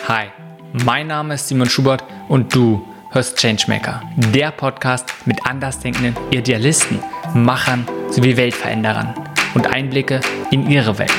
Hi, mein Name ist Simon Schubert und du hörst Changemaker, der Podcast mit andersdenkenden Idealisten, Machern sowie Weltveränderern und Einblicke in ihre Welt.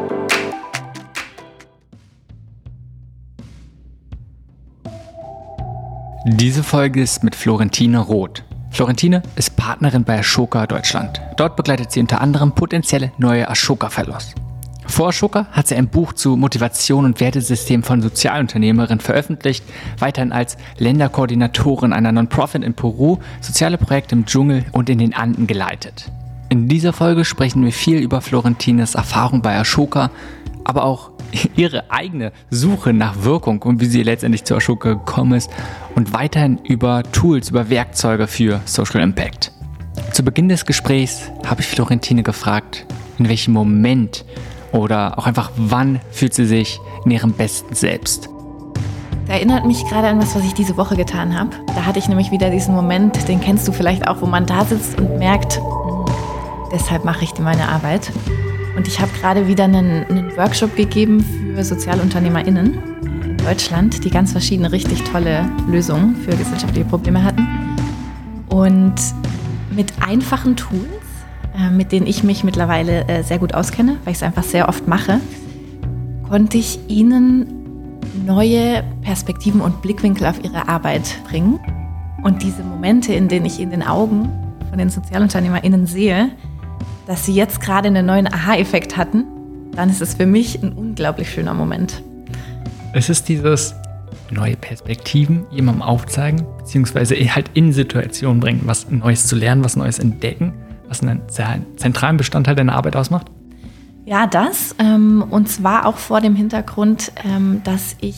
Diese Folge ist mit Florentine Roth. Florentine ist Partnerin bei Ashoka Deutschland. Dort begleitet sie unter anderem potenzielle neue Ashoka-Fellows. Vor Ashoka hat sie ein Buch zu Motivation und Wertesystem von Sozialunternehmerinnen veröffentlicht, weiterhin als Länderkoordinatorin einer Non-Profit in Peru soziale Projekte im Dschungel und in den Anden geleitet. In dieser Folge sprechen wir viel über Florentines Erfahrung bei Ashoka, aber auch ihre eigene Suche nach Wirkung und wie sie letztendlich zu Ashoka gekommen ist und weiterhin über Tools, über Werkzeuge für Social Impact. Zu Beginn des Gesprächs habe ich Florentine gefragt, in welchem Moment oder auch einfach wann fühlt sie sich in ihrem besten Selbst. Das erinnert mich gerade an was ich diese Woche getan habe. Da hatte ich nämlich wieder diesen Moment, den kennst du vielleicht auch, wo man da sitzt und merkt, deshalb mache ich meine Arbeit. Und ich habe gerade wieder einen Workshop gegeben für SozialunternehmerInnen in Deutschland, die ganz verschiedene, richtig tolle Lösungen für gesellschaftliche Probleme hatten. Und mit einfachen Tools, mit denen ich mich mittlerweile sehr gut auskenne, weil ich es einfach sehr oft mache, konnte ich ihnen neue Perspektiven und Blickwinkel auf ihre Arbeit bringen. Und diese Momente, in denen ich in den Augen von den SozialunternehmerInnen sehe, dass sie jetzt gerade einen neuen Aha-Effekt hatten, dann ist es für mich ein unglaublich schöner Moment. Es ist dieses neue Perspektiven jemandem aufzeigen, beziehungsweise halt in Situationen bringen, was Neues zu lernen, was Neues entdecken, was einen zentralen Bestandteil deiner Arbeit ausmacht? Ja, das. Und zwar auch vor dem Hintergrund, dass ich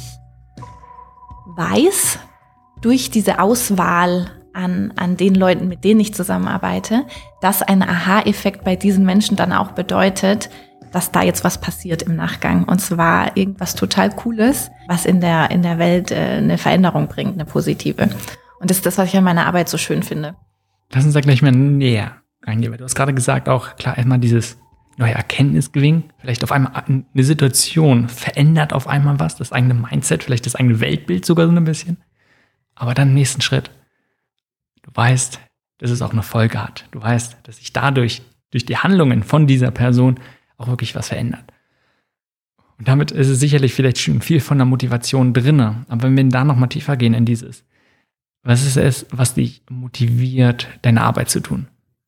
weiß, durch diese Auswahl an den Leuten, mit denen ich zusammenarbeite, dass ein Aha-Effekt bei diesen Menschen dann auch bedeutet, dass da jetzt was passiert im Nachgang. Und zwar irgendwas total Cooles, was in der Welt eine Veränderung bringt, eine positive. Und das ist das, was ich an meiner Arbeit so schön finde. Lass uns da gleich mal näher reingehen, weil du hast gerade gesagt, auch klar, einmal dieses neue Erkenntnisgewinn, vielleicht auf einmal eine Situation verändert auf einmal was, das eigene Mindset, vielleicht das eigene Weltbild sogar so ein bisschen. Aber dann im nächsten Schritt, du weißt, dass es auch eine Folge hat. Du weißt, dass sich dadurch, durch die Handlungen von dieser Person auch wirklich was verändert. Und damit ist es sicherlich vielleicht schon viel von der Motivation drin. Aber wenn wir da nochmal tiefer gehen in dieses, was ist es, was dich motiviert, deine Arbeit zu tun?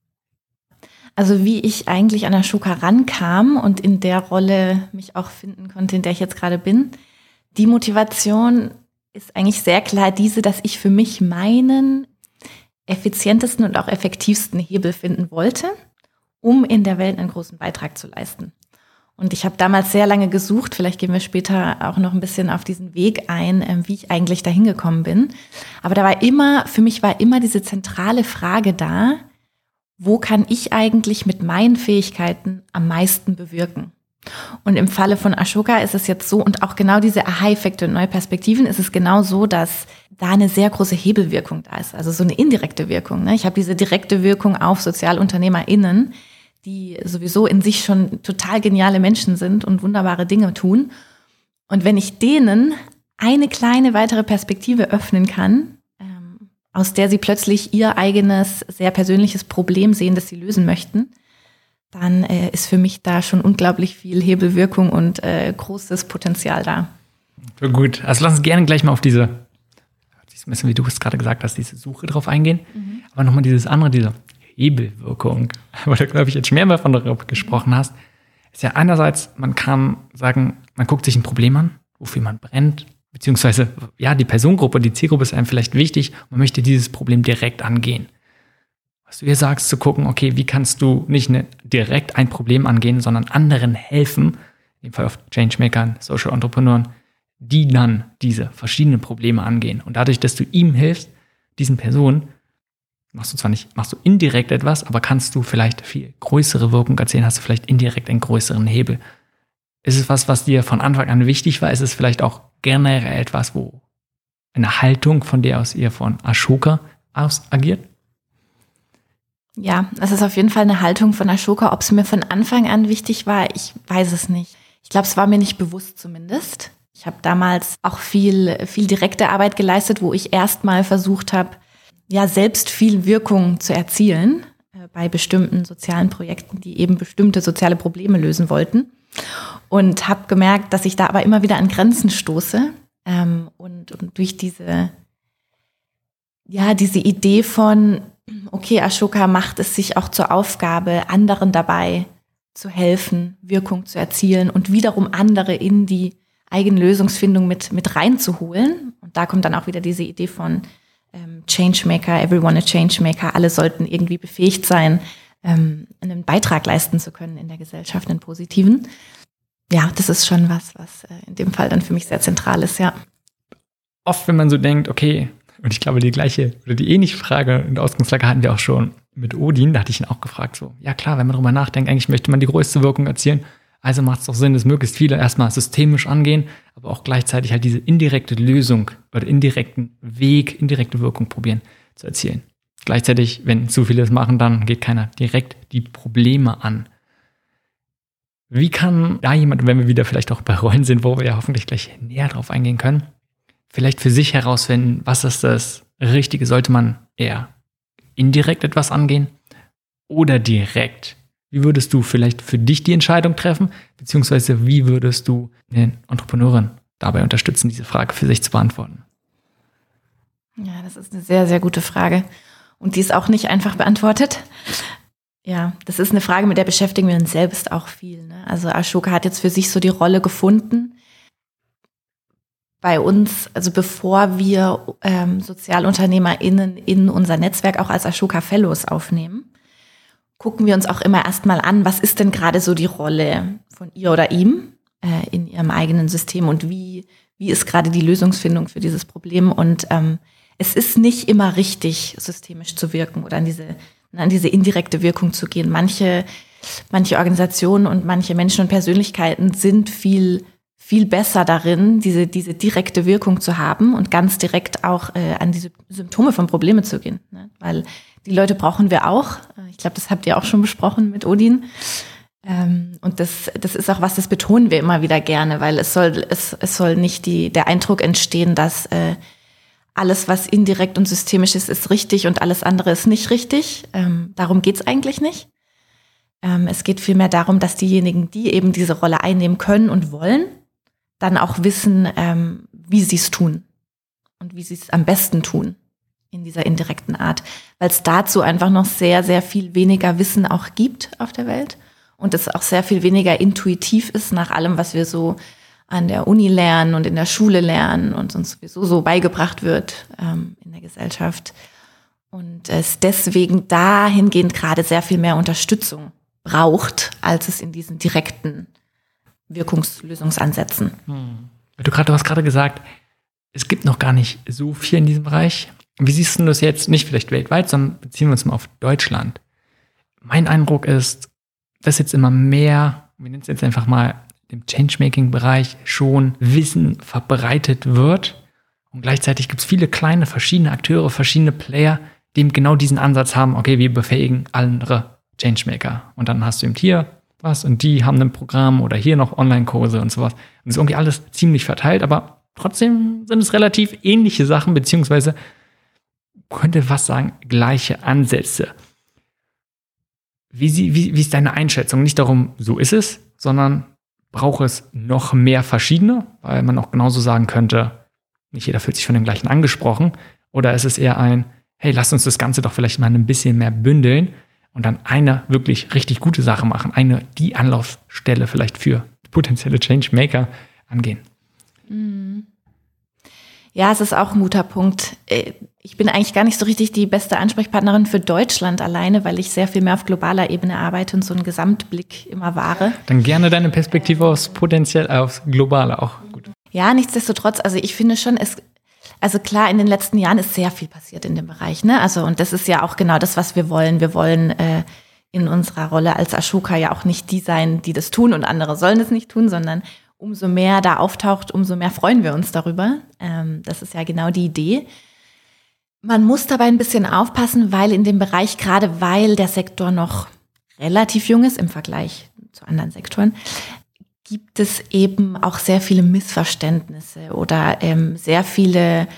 Also wie ich eigentlich an Ashoka rankam und in der Rolle mich auch finden konnte, in der ich jetzt gerade bin, die Motivation ist eigentlich sehr klar diese, dass ich für mich meinen effizientesten und auch effektivsten Hebel finden wollte, um in der Welt einen großen Beitrag zu leisten. Und ich habe damals sehr lange gesucht, vielleicht gehen wir später auch noch ein bisschen auf diesen Weg ein, wie ich eigentlich dahin gekommen bin. Aber für mich war immer diese zentrale Frage da, wo kann ich eigentlich mit meinen Fähigkeiten am meisten bewirken? Und im Falle von Ashoka ist es jetzt so, und auch genau diese Aha-Effekte und neue Perspektiven, ist es genau so, dass da eine sehr große Hebelwirkung da ist, also so eine indirekte Wirkung. Ne? Ich habe diese direkte Wirkung auf SozialunternehmerInnen, die sowieso in sich schon total geniale Menschen sind und wunderbare Dinge tun. Und wenn ich denen eine kleine weitere Perspektive öffnen kann, aus der sie plötzlich ihr eigenes, sehr persönliches Problem sehen, das sie lösen möchten, dann ist für mich da schon unglaublich viel Hebelwirkung und großes Potenzial da. Gut, also lass uns gerne gleich mal auf diese, ein bisschen wie du es gerade gesagt hast, diese Suche drauf eingehen. Aber nochmal dieses andere, diese Hebelwirkung, weil du, glaube ich, jetzt schon mehrmals von darüber gesprochen hast, ist ja einerseits, man kann sagen, man guckt sich ein Problem an, wofür man brennt, beziehungsweise, ja, die Personengruppe, die Zielgruppe ist einem vielleicht wichtig, man möchte dieses Problem direkt angehen. Was du hier sagst, zu gucken, okay, wie kannst du nicht direkt ein Problem angehen, sondern anderen helfen, in dem Fall auf Changemakern, Social Entrepreneuren, die dann diese verschiedenen Probleme angehen. Und dadurch, dass du ihm hilfst, diesen Personen, machst du indirekt etwas, aber kannst du vielleicht viel größere Wirkung erzielen, hast du vielleicht indirekt einen größeren Hebel. Ist es was dir von Anfang an wichtig war? Ist es vielleicht auch generell etwas, wo eine Haltung von der aus ihr von Ashoka aus agiert? Ja, das ist auf jeden Fall eine Haltung von Ashoka. Ob es mir von Anfang an wichtig war, ich weiß es nicht. Ich glaube, es war mir nicht bewusst zumindest. Ich habe damals auch viel direkte Arbeit geleistet, wo ich erstmal versucht habe, ja, selbst viel Wirkung zu erzielen bei bestimmten sozialen Projekten, die eben bestimmte soziale Probleme lösen wollten. Und habe gemerkt, dass ich da aber immer wieder an Grenzen stoße. Und durch diese Idee von, okay, Ashoka macht es sich auch zur Aufgabe, anderen dabei zu helfen, Wirkung zu erzielen und wiederum andere in die eigene Lösungsfindung mit reinzuholen. Und da kommt dann auch wieder diese Idee von Changemaker, everyone a Changemaker. Alle sollten irgendwie befähigt sein, einen Beitrag leisten zu können in der Gesellschaft, einen positiven. Ja, das ist schon was in dem Fall dann für mich sehr zentral ist, ja. Oft, wenn man so denkt, okay, und ich glaube, die gleiche oder die ähnliche Frage und Ausgangslage hatten wir auch schon mit Odin, da hatte ich ihn auch gefragt, so, ja klar, wenn man drüber nachdenkt, eigentlich möchte man die größte Wirkung erzielen, also macht es doch Sinn, dass möglichst viele erstmal systemisch angehen, aber auch gleichzeitig halt diese indirekte Lösung oder indirekten Weg, indirekte Wirkung probieren zu erzielen. Gleichzeitig, wenn zu viele es machen, dann geht keiner direkt die Probleme an. Wie kann da jemand, wenn wir wieder vielleicht auch bei Rollen sind, wo wir ja hoffentlich gleich näher drauf eingehen können, vielleicht für sich herausfinden, was ist das Richtige? Sollte man eher indirekt etwas angehen oder direkt? Wie würdest du vielleicht für dich die Entscheidung treffen? Beziehungsweise wie würdest du den Entrepreneurin dabei unterstützen, diese Frage für sich zu beantworten? Ja, das ist eine sehr, sehr gute Frage. Und die ist auch nicht einfach beantwortet. Ja, das ist eine Frage, mit der beschäftigen wir uns selbst auch viel. Ne? Also Ashoka hat jetzt für sich so die Rolle gefunden. Bei uns, also bevor wir SozialunternehmerInnen in unser Netzwerk auch als Ashoka Fellows aufnehmen, gucken wir uns auch immer erstmal an, was ist denn gerade so die Rolle von ihr oder ihm in ihrem eigenen System und wie ist gerade die Lösungsfindung für dieses Problem. Und es ist nicht immer richtig, systemisch zu wirken oder an diese indirekte Wirkung zu gehen. Manche Organisationen und manche Menschen und Persönlichkeiten sind viel besser darin, diese direkte Wirkung zu haben und ganz direkt auch an diese Symptome von Problemen zu gehen. Ne? Weil die Leute brauchen wir auch. Ich glaube, das habt ihr auch schon besprochen mit Odin. Und das ist auch was, das betonen wir immer wieder gerne, weil es soll nicht der Eindruck entstehen, dass alles, was indirekt und systemisch ist richtig und alles andere ist nicht richtig. Darum geht's eigentlich nicht. Es geht vielmehr darum, dass diejenigen, die eben diese Rolle einnehmen können und wollen, dann auch wissen, wie sie es tun und wie sie es am besten tun in dieser indirekten Art, weil es dazu einfach noch sehr, sehr viel weniger Wissen auch gibt auf der Welt und es auch sehr viel weniger intuitiv ist nach allem, was wir so an der Uni lernen und in der Schule lernen und uns sowieso so beigebracht wird in der Gesellschaft. Und es deswegen dahingehend gerade sehr viel mehr Unterstützung braucht, als es in diesen direkten Wirkungslösungsansätzen. Du hast gerade gesagt, es gibt noch gar nicht so viel in diesem Bereich. Wie siehst du das jetzt, nicht vielleicht weltweit, sondern beziehen wir uns mal auf Deutschland? Mein Eindruck ist, dass jetzt immer mehr, wir nennen es jetzt einfach mal im Changemaking-Bereich, schon Wissen verbreitet wird. Und gleichzeitig gibt es viele kleine, verschiedene Akteure, verschiedene Player, die eben genau diesen Ansatz haben, okay, wir befähigen andere Changemaker. Und dann hast du eben hier was und die haben ein Programm oder hier noch Online-Kurse und sowas. Und das ist irgendwie alles ziemlich verteilt, aber trotzdem sind es relativ ähnliche Sachen, beziehungsweise könnte fast sagen, gleiche Ansätze. Wie ist deine Einschätzung? Nicht darum, so ist es, sondern braucht es noch mehr verschiedene, weil man auch genauso sagen könnte, nicht jeder fühlt sich von dem gleichen angesprochen, oder ist es eher ein, hey, lass uns das Ganze doch vielleicht mal ein bisschen mehr bündeln und dann eine wirklich richtig gute Sache machen, die Anlaufstelle vielleicht für potenzielle Changemaker angehen. Ja, es ist auch ein guter Punkt. Ich bin eigentlich gar nicht so richtig die beste Ansprechpartnerin für Deutschland alleine, weil ich sehr viel mehr auf globaler Ebene arbeite und so einen Gesamtblick immer wahre. Dann gerne deine Perspektive aufs Globale auch. Gut. Ja, nichtsdestotrotz, also ich finde schon, also klar, in den letzten Jahren ist sehr viel passiert in dem Bereich, ne? Also, und das ist ja auch genau das, was wir wollen. Wir wollen in unserer Rolle als Ashoka ja auch nicht die sein, die das tun und andere sollen es nicht tun, sondern umso mehr da auftaucht, umso mehr freuen wir uns darüber. Das ist ja genau die Idee. Man muss dabei ein bisschen aufpassen, weil in dem Bereich, gerade weil der Sektor noch relativ jung ist im Vergleich zu anderen Sektoren, gibt es eben auch sehr viele Missverständnisse oder sehr viele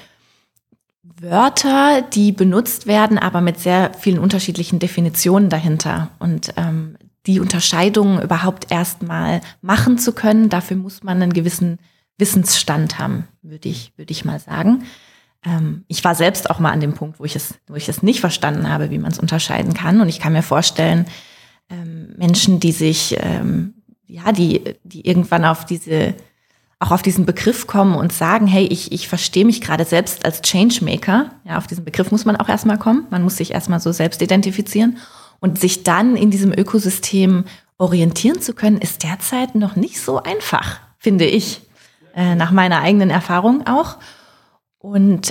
Wörter, die benutzt werden, aber mit sehr vielen unterschiedlichen Definitionen dahinter. Und die Unterscheidung überhaupt erstmal machen zu können, dafür muss man einen gewissen Wissensstand haben, würde ich mal sagen. Ich war selbst auch mal an dem Punkt, wo ich es nicht verstanden habe, wie man es unterscheiden kann. Und ich kann mir vorstellen, Menschen, die sich, die irgendwann auf diesen Begriff kommen und sagen, hey, ich verstehe mich gerade selbst als Changemaker. Ja, auf diesen Begriff muss man auch erstmal kommen. Man muss sich erstmal so selbst identifizieren. Und sich dann in diesem Ökosystem orientieren zu können, ist derzeit noch nicht so einfach, finde ich. Nach meiner eigenen Erfahrung auch. Und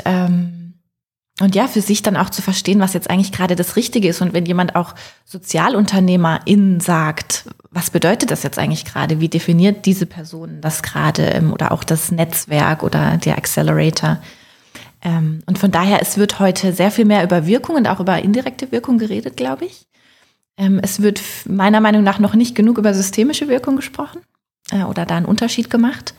ja, für sich dann auch zu verstehen, was jetzt eigentlich gerade das Richtige ist. Und wenn jemand auch Sozialunternehmerin sagt, was bedeutet das jetzt eigentlich gerade? Wie definiert diese Person das gerade? Oder auch das Netzwerk oder der Accelerator? Und von daher, es wird heute sehr viel mehr über Wirkung und auch über indirekte Wirkung geredet, glaube ich. Es wird meiner Meinung nach noch nicht genug über systemische Wirkung gesprochen oder da einen Unterschied gemacht.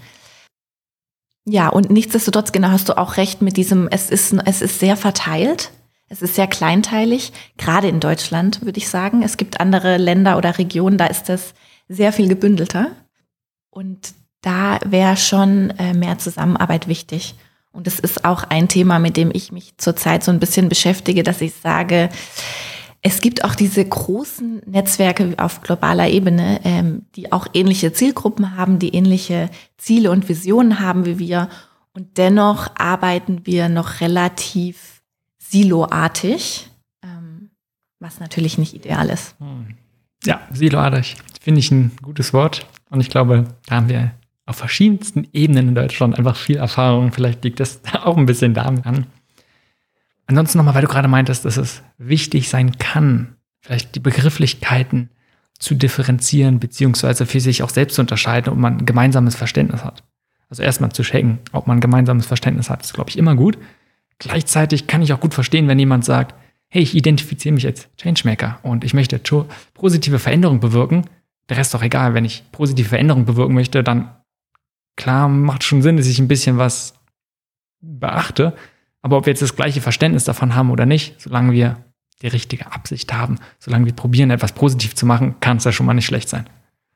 Ja, und nichtsdestotrotz, genau, hast du auch recht mit diesem, es ist sehr verteilt, es ist sehr kleinteilig, gerade in Deutschland, würde ich sagen. Es gibt andere Länder oder Regionen, da ist das sehr viel gebündelter. Und da wäre schon mehr Zusammenarbeit wichtig. Und es ist auch ein Thema, mit dem ich mich zurzeit so ein bisschen beschäftige, dass ich sage, es gibt auch diese großen Netzwerke auf globaler Ebene, die auch ähnliche Zielgruppen haben, die ähnliche Ziele und Visionen haben wie wir. Und dennoch arbeiten wir noch relativ siloartig, was natürlich nicht ideal ist. Ja, siloartig finde ich ein gutes Wort. Und ich glaube, da haben wir auf verschiedensten Ebenen in Deutschland einfach viel Erfahrung. Vielleicht liegt das auch ein bisschen damit an. Ansonsten nochmal, weil du gerade meintest, dass es wichtig sein kann, vielleicht die Begrifflichkeiten zu differenzieren, beziehungsweise für sich auch selbst zu unterscheiden, ob man ein gemeinsames Verständnis hat. Also erstmal zu checken, ob man ein gemeinsames Verständnis hat, ist, glaube ich, immer gut. Gleichzeitig kann ich auch gut verstehen, wenn jemand sagt, hey, ich identifiziere mich als Changemaker und ich möchte positive Veränderung bewirken. Der Rest ist doch egal. Wenn ich positive Veränderung bewirken möchte, dann klar, macht schon Sinn, dass ich ein bisschen was beachte. Aber ob wir jetzt das gleiche Verständnis davon haben oder nicht, solange wir die richtige Absicht haben, solange wir probieren, etwas positiv zu machen, kann es ja schon mal nicht schlecht sein.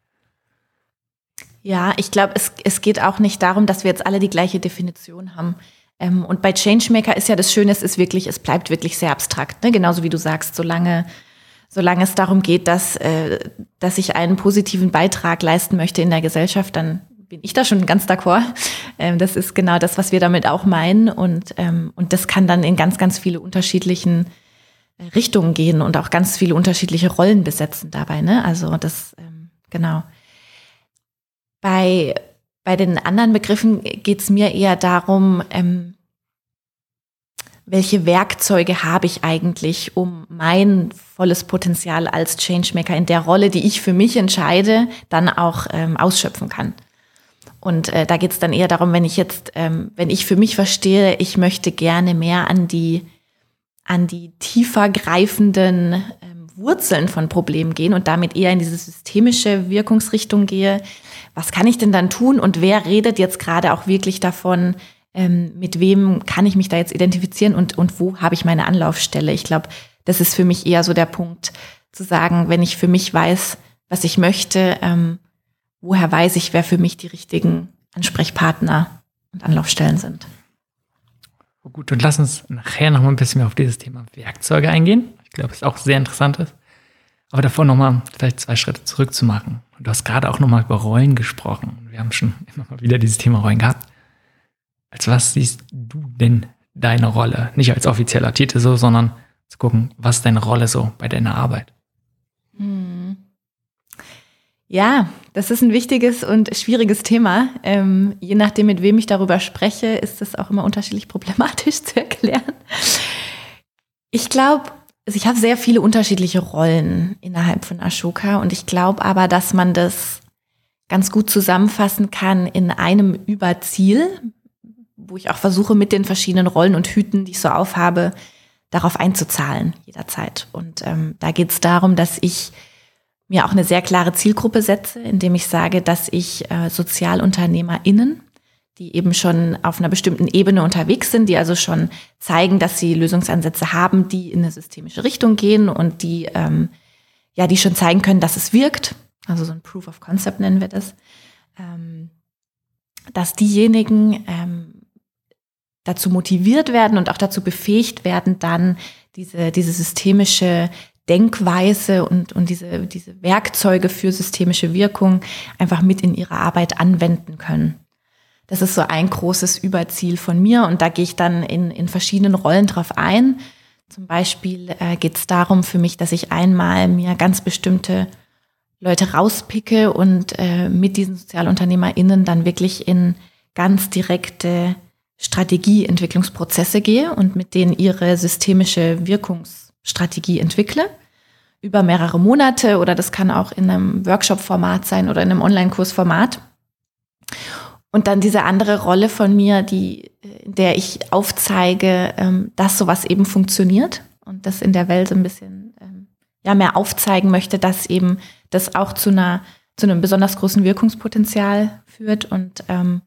Ja, ich glaube, es geht auch nicht darum, dass wir jetzt alle die gleiche Definition haben. Und bei Changemaker ist ja das Schöne, es bleibt wirklich sehr abstrakt, ne? Genauso wie du sagst, solange es darum geht, dass ich einen positiven Beitrag leisten möchte in der Gesellschaft, dann bin ich da schon ganz d'accord. Das ist genau das, was wir damit auch meinen. Und das kann dann in ganz, ganz viele unterschiedlichen Richtungen gehen und auch ganz viele unterschiedliche Rollen besetzen dabei. Ne? Also das, genau. Bei den anderen Begriffen geht es mir eher darum, welche Werkzeuge habe ich eigentlich, um mein volles Potenzial als Changemaker in der Rolle, die ich für mich entscheide, dann auch ausschöpfen kann. Und da geht es dann eher darum, wenn ich für mich verstehe, ich möchte gerne mehr an die tiefer greifenden Wurzeln von Problemen gehen und damit eher in diese systemische Wirkungsrichtung gehe. Was kann ich denn dann tun und wer redet jetzt gerade auch wirklich davon, mit wem kann ich mich da jetzt identifizieren und wo habe ich meine Anlaufstelle? Ich glaube, das ist für mich eher so der Punkt, zu sagen, wenn ich für mich weiß, was ich möchte, woher weiß ich, wer für mich die richtigen Ansprechpartner und Anlaufstellen sind. Gut, und lass uns nachher noch mal ein bisschen mehr auf dieses Thema Werkzeuge eingehen. Ich glaube, es ist auch sehr interessant ist. Aber davor noch mal vielleicht 2 Schritte zurück zu machen. Und du hast gerade auch noch mal über Rollen gesprochen. Wir haben schon immer mal wieder dieses Thema Rollen gehabt. Als was siehst du denn deine Rolle? Nicht als offizieller Titel so, sondern zu gucken, was ist deine Rolle so bei deiner Arbeit? Ja, das ist ein wichtiges und schwieriges Thema. Je nachdem, mit wem ich darüber spreche, ist das auch immer unterschiedlich problematisch zu erklären. Ich glaube, ich habe sehr viele unterschiedliche Rollen innerhalb von Ashoka und ich glaube aber, dass man das ganz gut zusammenfassen kann in einem Überziel, wo ich auch versuche, mit den verschiedenen Rollen und Hüten, die ich so aufhabe, darauf einzuzahlen jederzeit. Und da geht es darum, dass ich mir auch eine sehr klare Zielgruppe setze, indem ich sage, dass ich SozialunternehmerInnen, die eben schon auf einer bestimmten Ebene unterwegs sind, die also schon zeigen, dass sie Lösungsansätze haben, die in eine systemische Richtung gehen und die schon zeigen können, dass es wirkt. Also so ein Proof of Concept nennen wir das. Dass diejenigen dazu motiviert werden und auch dazu befähigt werden, dann diese systemische Denkweise und diese Werkzeuge für systemische Wirkung einfach mit in ihre Arbeit anwenden können. Das ist so ein großes Überziel von mir und da gehe ich dann in verschiedenen Rollen drauf ein. Zum Beispiel geht es darum für mich, dass ich einmal mir ganz bestimmte Leute rauspicke und mit diesen SozialunternehmerInnen dann wirklich in ganz direkte Strategieentwicklungsprozesse gehe und mit denen ihre systemische Wirkungsstrategie entwickle über mehrere Monate oder das kann auch in einem Workshop-Format sein oder in einem Online-Kurs-Format. Und dann diese andere Rolle von mir, in der ich aufzeige, dass sowas eben funktioniert und das in der Welt so ein bisschen mehr aufzeigen möchte, dass eben das auch zu einem besonders großen Wirkungspotenzial führt und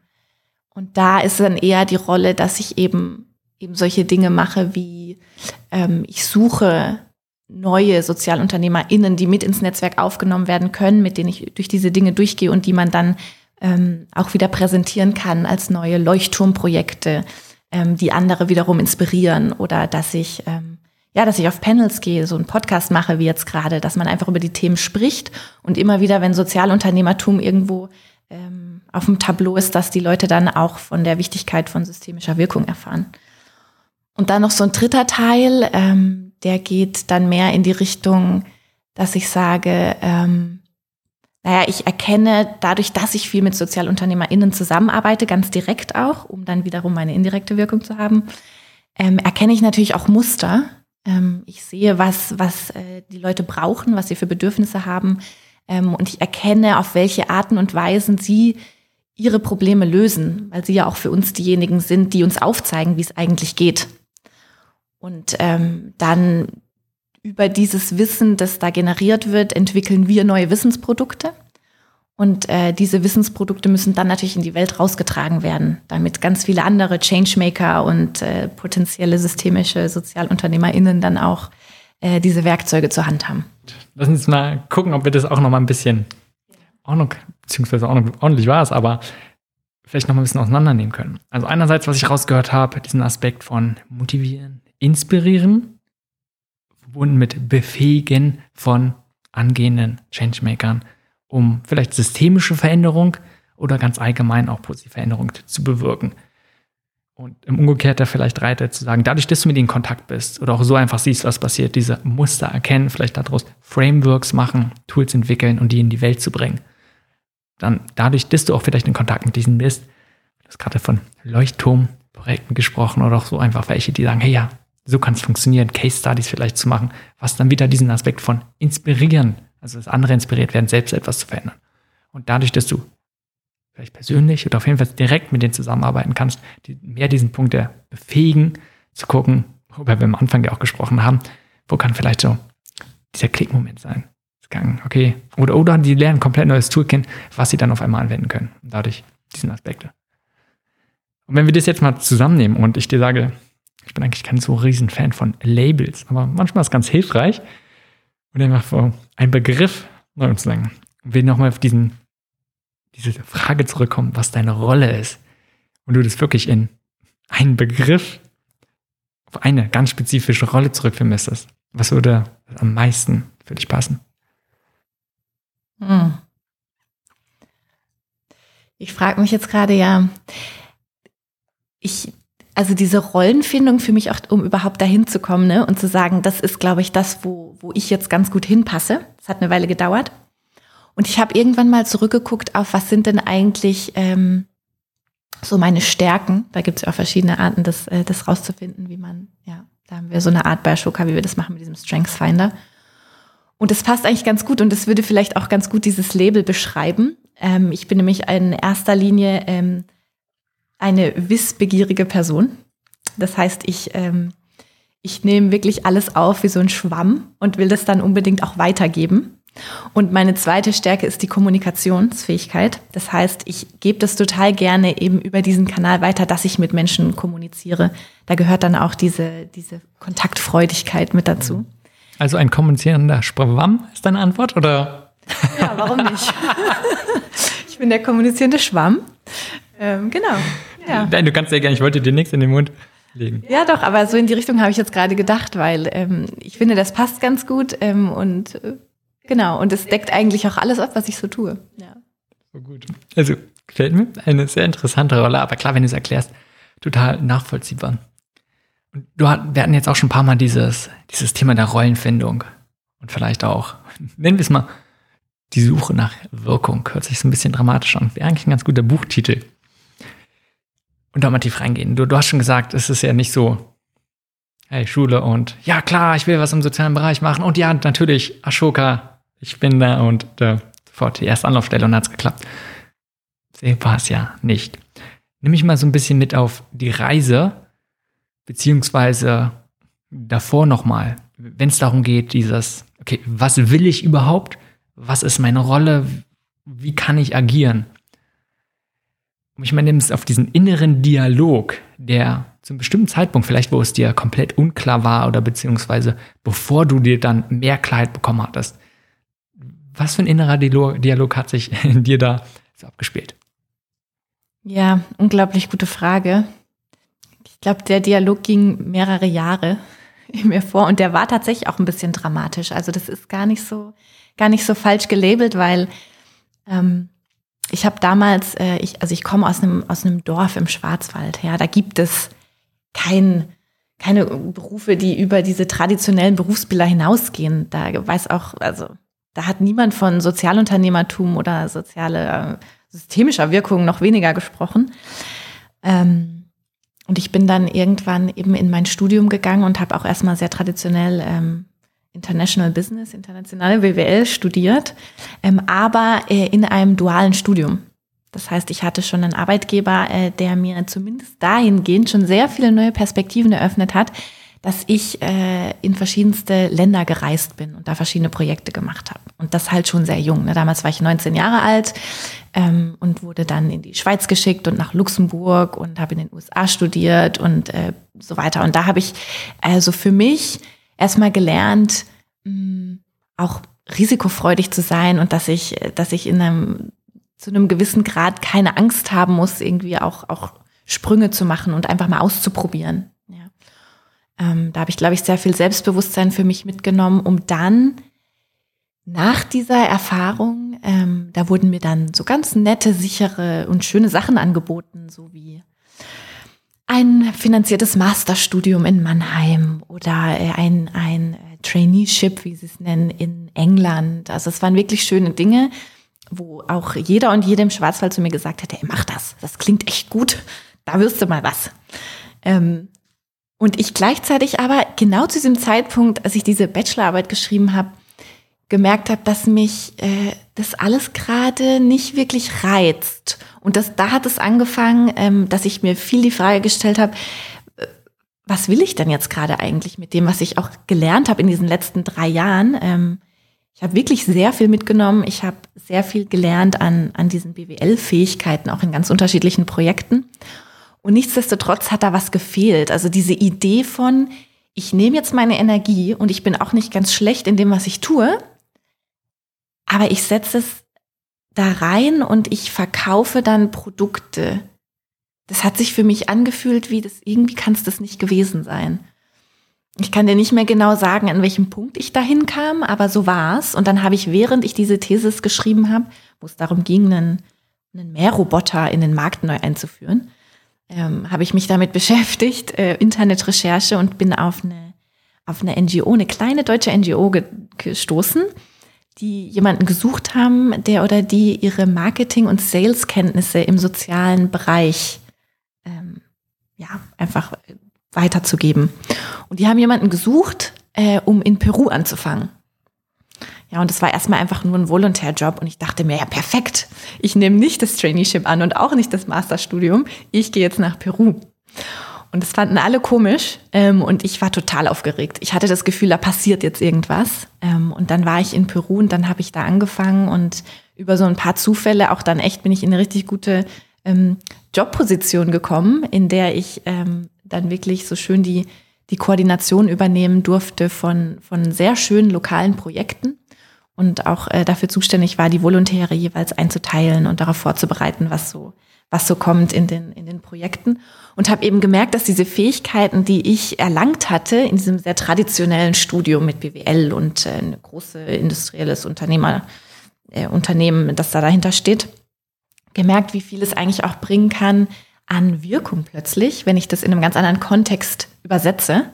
da ist dann eher die Rolle, dass ich eben solche Dinge mache, wie ich suche neue SozialunternehmerInnen, die mit ins Netzwerk aufgenommen werden können, mit denen ich durch diese Dinge durchgehe und die man dann auch wieder präsentieren kann als neue Leuchtturmprojekte, die andere wiederum inspirieren oder dass ich auf Panels gehe, so einen Podcast mache wie jetzt gerade, dass man einfach über die Themen spricht und immer wieder, wenn Sozialunternehmertum irgendwo auf dem Tableau ist, dass die Leute dann auch von der Wichtigkeit von systemischer Wirkung erfahren. Und dann noch so ein dritter Teil, der geht dann mehr in die Richtung, dass ich sage, ich erkenne dadurch, dass ich viel mit SozialunternehmerInnen zusammenarbeite, ganz direkt auch, um dann wiederum meine indirekte Wirkung zu haben, erkenne ich natürlich auch Muster. Ich sehe, was die Leute brauchen, was sie für Bedürfnisse haben. Und ich erkenne, auf welche Arten und Weisen sie ihre Probleme lösen, weil sie ja auch für uns diejenigen sind, die uns aufzeigen, wie es eigentlich geht. Und dann über dieses Wissen, das da generiert wird, entwickeln wir neue Wissensprodukte. Und diese Wissensprodukte müssen dann natürlich in die Welt rausgetragen werden, damit ganz viele andere Changemaker und potenzielle systemische SozialunternehmerInnen dann auch diese Werkzeuge zur Hand haben. Lass uns mal gucken, ob wir das auch noch mal ein bisschen ordentlich war es, aber vielleicht noch mal ein bisschen auseinandernehmen können. Also einerseits, was ich rausgehört habe, diesen Aspekt von motivieren, inspirieren, verbunden mit befähigen von angehenden Changemakern, um vielleicht systemische Veränderung oder ganz allgemein auch positive Veränderung zu bewirken. Und im Umgekehrter vielleicht Reiter zu sagen, dadurch, dass du mit ihnen in Kontakt bist oder auch so einfach siehst, was passiert, diese Muster erkennen, vielleicht daraus Frameworks machen, Tools entwickeln und die in die Welt zu bringen. Dann dadurch, dass du auch vielleicht in Kontakt mit diesen bist, du hast gerade von Leuchtturmprojekten gesprochen oder auch so einfach welche, die sagen, hey ja, so kann es funktionieren, Case Studies vielleicht zu machen, was dann wieder diesen Aspekt von inspirieren, also dass andere inspiriert werden, selbst etwas zu verändern. Und dadurch, dass du vielleicht persönlich oder auf jeden Fall direkt mit denen zusammenarbeiten kannst, die mehr diesen Punkt der befähigen, zu gucken, worüber wir am Anfang ja auch gesprochen haben, wo kann vielleicht so dieser Klickmoment sein. Okay. Oder die lernen ein komplett neues Tool kennen, was sie dann auf einmal anwenden können. Und dadurch diesen Aspekte. Und wenn wir das jetzt mal zusammennehmen und ich dir sage, ich bin eigentlich kein so riesen Fan von Labels, aber manchmal ist es ganz hilfreich und einfach vor einen Begriff neu umzulenken. Und wir nochmal auf diese Frage zurückkommen, was deine Rolle ist. Und du das wirklich in einen Begriff, auf eine ganz spezifische Rolle zurückführen müsstest. Was würde am meisten für dich passen? Ich frage mich jetzt gerade also diese Rollenfindung für mich auch, um überhaupt dahin zu kommen, ne, und zu sagen, das ist, glaube ich, das, wo ich jetzt ganz gut hinpasse. Das hat eine Weile gedauert. Und ich habe irgendwann mal zurückgeguckt auf, was sind denn eigentlich so meine Stärken. Da gibt es ja auch verschiedene Arten, das rauszufinden, da haben wir so eine Art bei Ashoka, wie wir das machen mit diesem Strengths Finder. Und das passt eigentlich ganz gut und das würde vielleicht auch ganz gut dieses Label beschreiben. Ich bin nämlich in erster Linie eine wissbegierige Person. Das heißt, ich nehme wirklich alles auf wie so ein Schwamm und will das dann unbedingt auch weitergeben. Und meine zweite Stärke ist die Kommunikationsfähigkeit. Das heißt, ich gebe das total gerne eben über diesen Kanal weiter, dass ich mit Menschen kommuniziere. Da gehört dann auch diese Kontaktfreudigkeit mit dazu. Also ein kommunizierender Schwamm ist deine Antwort, oder? Ja, warum nicht? Ich bin der kommunizierende Schwamm. Genau. Ja. Nein, du kannst ja gerne, ich wollte dir nichts in den Mund legen. Ja, doch, aber so in die Richtung habe ich jetzt gerade gedacht, weil ich finde, das passt ganz gut und genau, und es deckt eigentlich auch alles ab, was ich so tue. Ja. So gut. Also, gefällt mir. Eine sehr interessante Rolle, aber klar, wenn du es erklärst, total nachvollziehbar. Und wir hatten jetzt auch schon ein paar Mal dieses Thema der Rollenfindung und vielleicht auch, nennen wir es mal, die Suche nach Wirkung. Hört sich so ein bisschen dramatisch an. Wäre eigentlich ein ganz guter Buchtitel. Und da mal tief reingehen. Du hast schon gesagt, es ist ja nicht so, hey, Schule und ja klar, ich will was im sozialen Bereich machen und ja, natürlich, Ashoka, ich bin da und sofort die erste Anlaufstelle und hat's geklappt. So war es ja nicht. Nimm mich mal so ein bisschen mit auf die Reise, beziehungsweise davor nochmal, wenn es darum geht, okay, was will ich überhaupt? Was ist meine Rolle? Wie kann ich agieren? Und ich meine, nimmst auf diesen inneren Dialog, der zu einem bestimmten Zeitpunkt, vielleicht wo es dir komplett unklar war oder beziehungsweise bevor du dir dann mehr Klarheit bekommen hattest. Was für ein innerer Dialog hat sich in dir da so abgespielt? Ja, unglaublich gute Frage. Ich glaube, der Dialog ging mehrere Jahre in mir vor und der war tatsächlich auch ein bisschen dramatisch. Also das ist gar nicht so falsch gelabelt, weil ich habe damals, ich komme aus einem Dorf im Schwarzwald. Ja, da gibt es keine Berufe, die über diese traditionellen Berufsbilder hinausgehen. Da hat niemand von Sozialunternehmertum oder systemischer Wirkung noch weniger gesprochen. Und ich bin dann irgendwann eben in mein Studium gegangen und habe auch erstmal sehr traditionell International Business, internationale BWL studiert, aber in einem dualen Studium. Das heißt, ich hatte schon einen Arbeitgeber, der mir zumindest dahingehend schon sehr viele neue Perspektiven eröffnet hat, dass ich in verschiedenste Länder gereist bin und da verschiedene Projekte gemacht habe. Und das halt schon sehr jung. Ne? Damals war ich 19 Jahre alt und wurde dann in die Schweiz geschickt und nach Luxemburg und habe in den USA studiert und so weiter. Und da habe ich also für mich erstmal gelernt, auch risikofreudig zu sein und dass ich zu einem gewissen Grad keine Angst haben muss, irgendwie auch Sprünge zu machen und einfach mal auszuprobieren. Ja. Da habe ich, glaube ich, sehr viel Selbstbewusstsein für mich mitgenommen, um dann nach dieser Erfahrung, da wurden mir dann so ganz nette, sichere und schöne Sachen angeboten, so wie ein finanziertes Masterstudium in Mannheim oder ein Traineeship, wie sie es nennen, in England. Also es waren wirklich schöne Dinge, wo auch jeder und jede im Schwarzwald zu mir gesagt hat, hey, mach das klingt echt gut, da wirst du mal was. Und ich gleichzeitig aber genau zu diesem Zeitpunkt, als ich diese Bachelorarbeit geschrieben habe, gemerkt habe, dass mich das alles gerade nicht wirklich reizt. Und da hat es angefangen, dass ich mir viel die Frage gestellt habe, was will ich denn jetzt gerade eigentlich mit dem, was ich auch gelernt habe in diesen letzten 3 Jahren? Ich habe wirklich sehr viel mitgenommen. Ich habe sehr viel gelernt an diesen BWL-Fähigkeiten, auch in ganz unterschiedlichen Projekten. Und nichtsdestotrotz hat da was gefehlt. Also diese Idee von, ich nehme jetzt meine Energie und ich bin auch nicht ganz schlecht in dem, was ich tue, aber ich setze es da rein und ich verkaufe dann Produkte. Das hat sich für mich angefühlt, irgendwie kann es das nicht gewesen sein. Ich kann dir nicht mehr genau sagen, an welchem Punkt ich dahin kam, aber so war's. Und dann habe ich, während ich diese Thesis geschrieben habe, wo es darum ging, einen Mähroboter in den Markt neu einzuführen, habe ich mich damit beschäftigt, Internetrecherche, und bin auf eine NGO, eine kleine deutsche NGO gestoßen, die jemanden gesucht haben, der oder die ihre Marketing- und Sales-Kenntnisse im sozialen Bereich einfach weiterzugeben. Und die haben jemanden gesucht, um in Peru anzufangen. Ja, und das war erstmal einfach nur ein Volontärjob und ich dachte mir, ja perfekt, ich nehme nicht das Traineeship an und auch nicht das Masterstudium, ich gehe jetzt nach Peru. Und das fanden alle komisch und ich war total aufgeregt. Ich hatte das Gefühl, da passiert jetzt irgendwas. Und dann war ich in Peru und dann habe ich da angefangen und über so ein paar Zufälle auch dann echt bin ich in eine richtig gute Jobposition gekommen, in der ich dann wirklich so schön die Koordination übernehmen durfte von sehr schönen lokalen Projekten und auch dafür zuständig war, die Volontäre jeweils einzuteilen und darauf vorzubereiten, was so kommt in den Projekten. Und habe eben gemerkt, dass diese Fähigkeiten, die ich erlangt hatte in diesem sehr traditionellen Studium mit BWL und ein großes industrielles Unternehmen, das da dahinter steht, gemerkt, wie viel es eigentlich auch bringen kann an Wirkung plötzlich, wenn ich das in einem ganz anderen Kontext übersetze.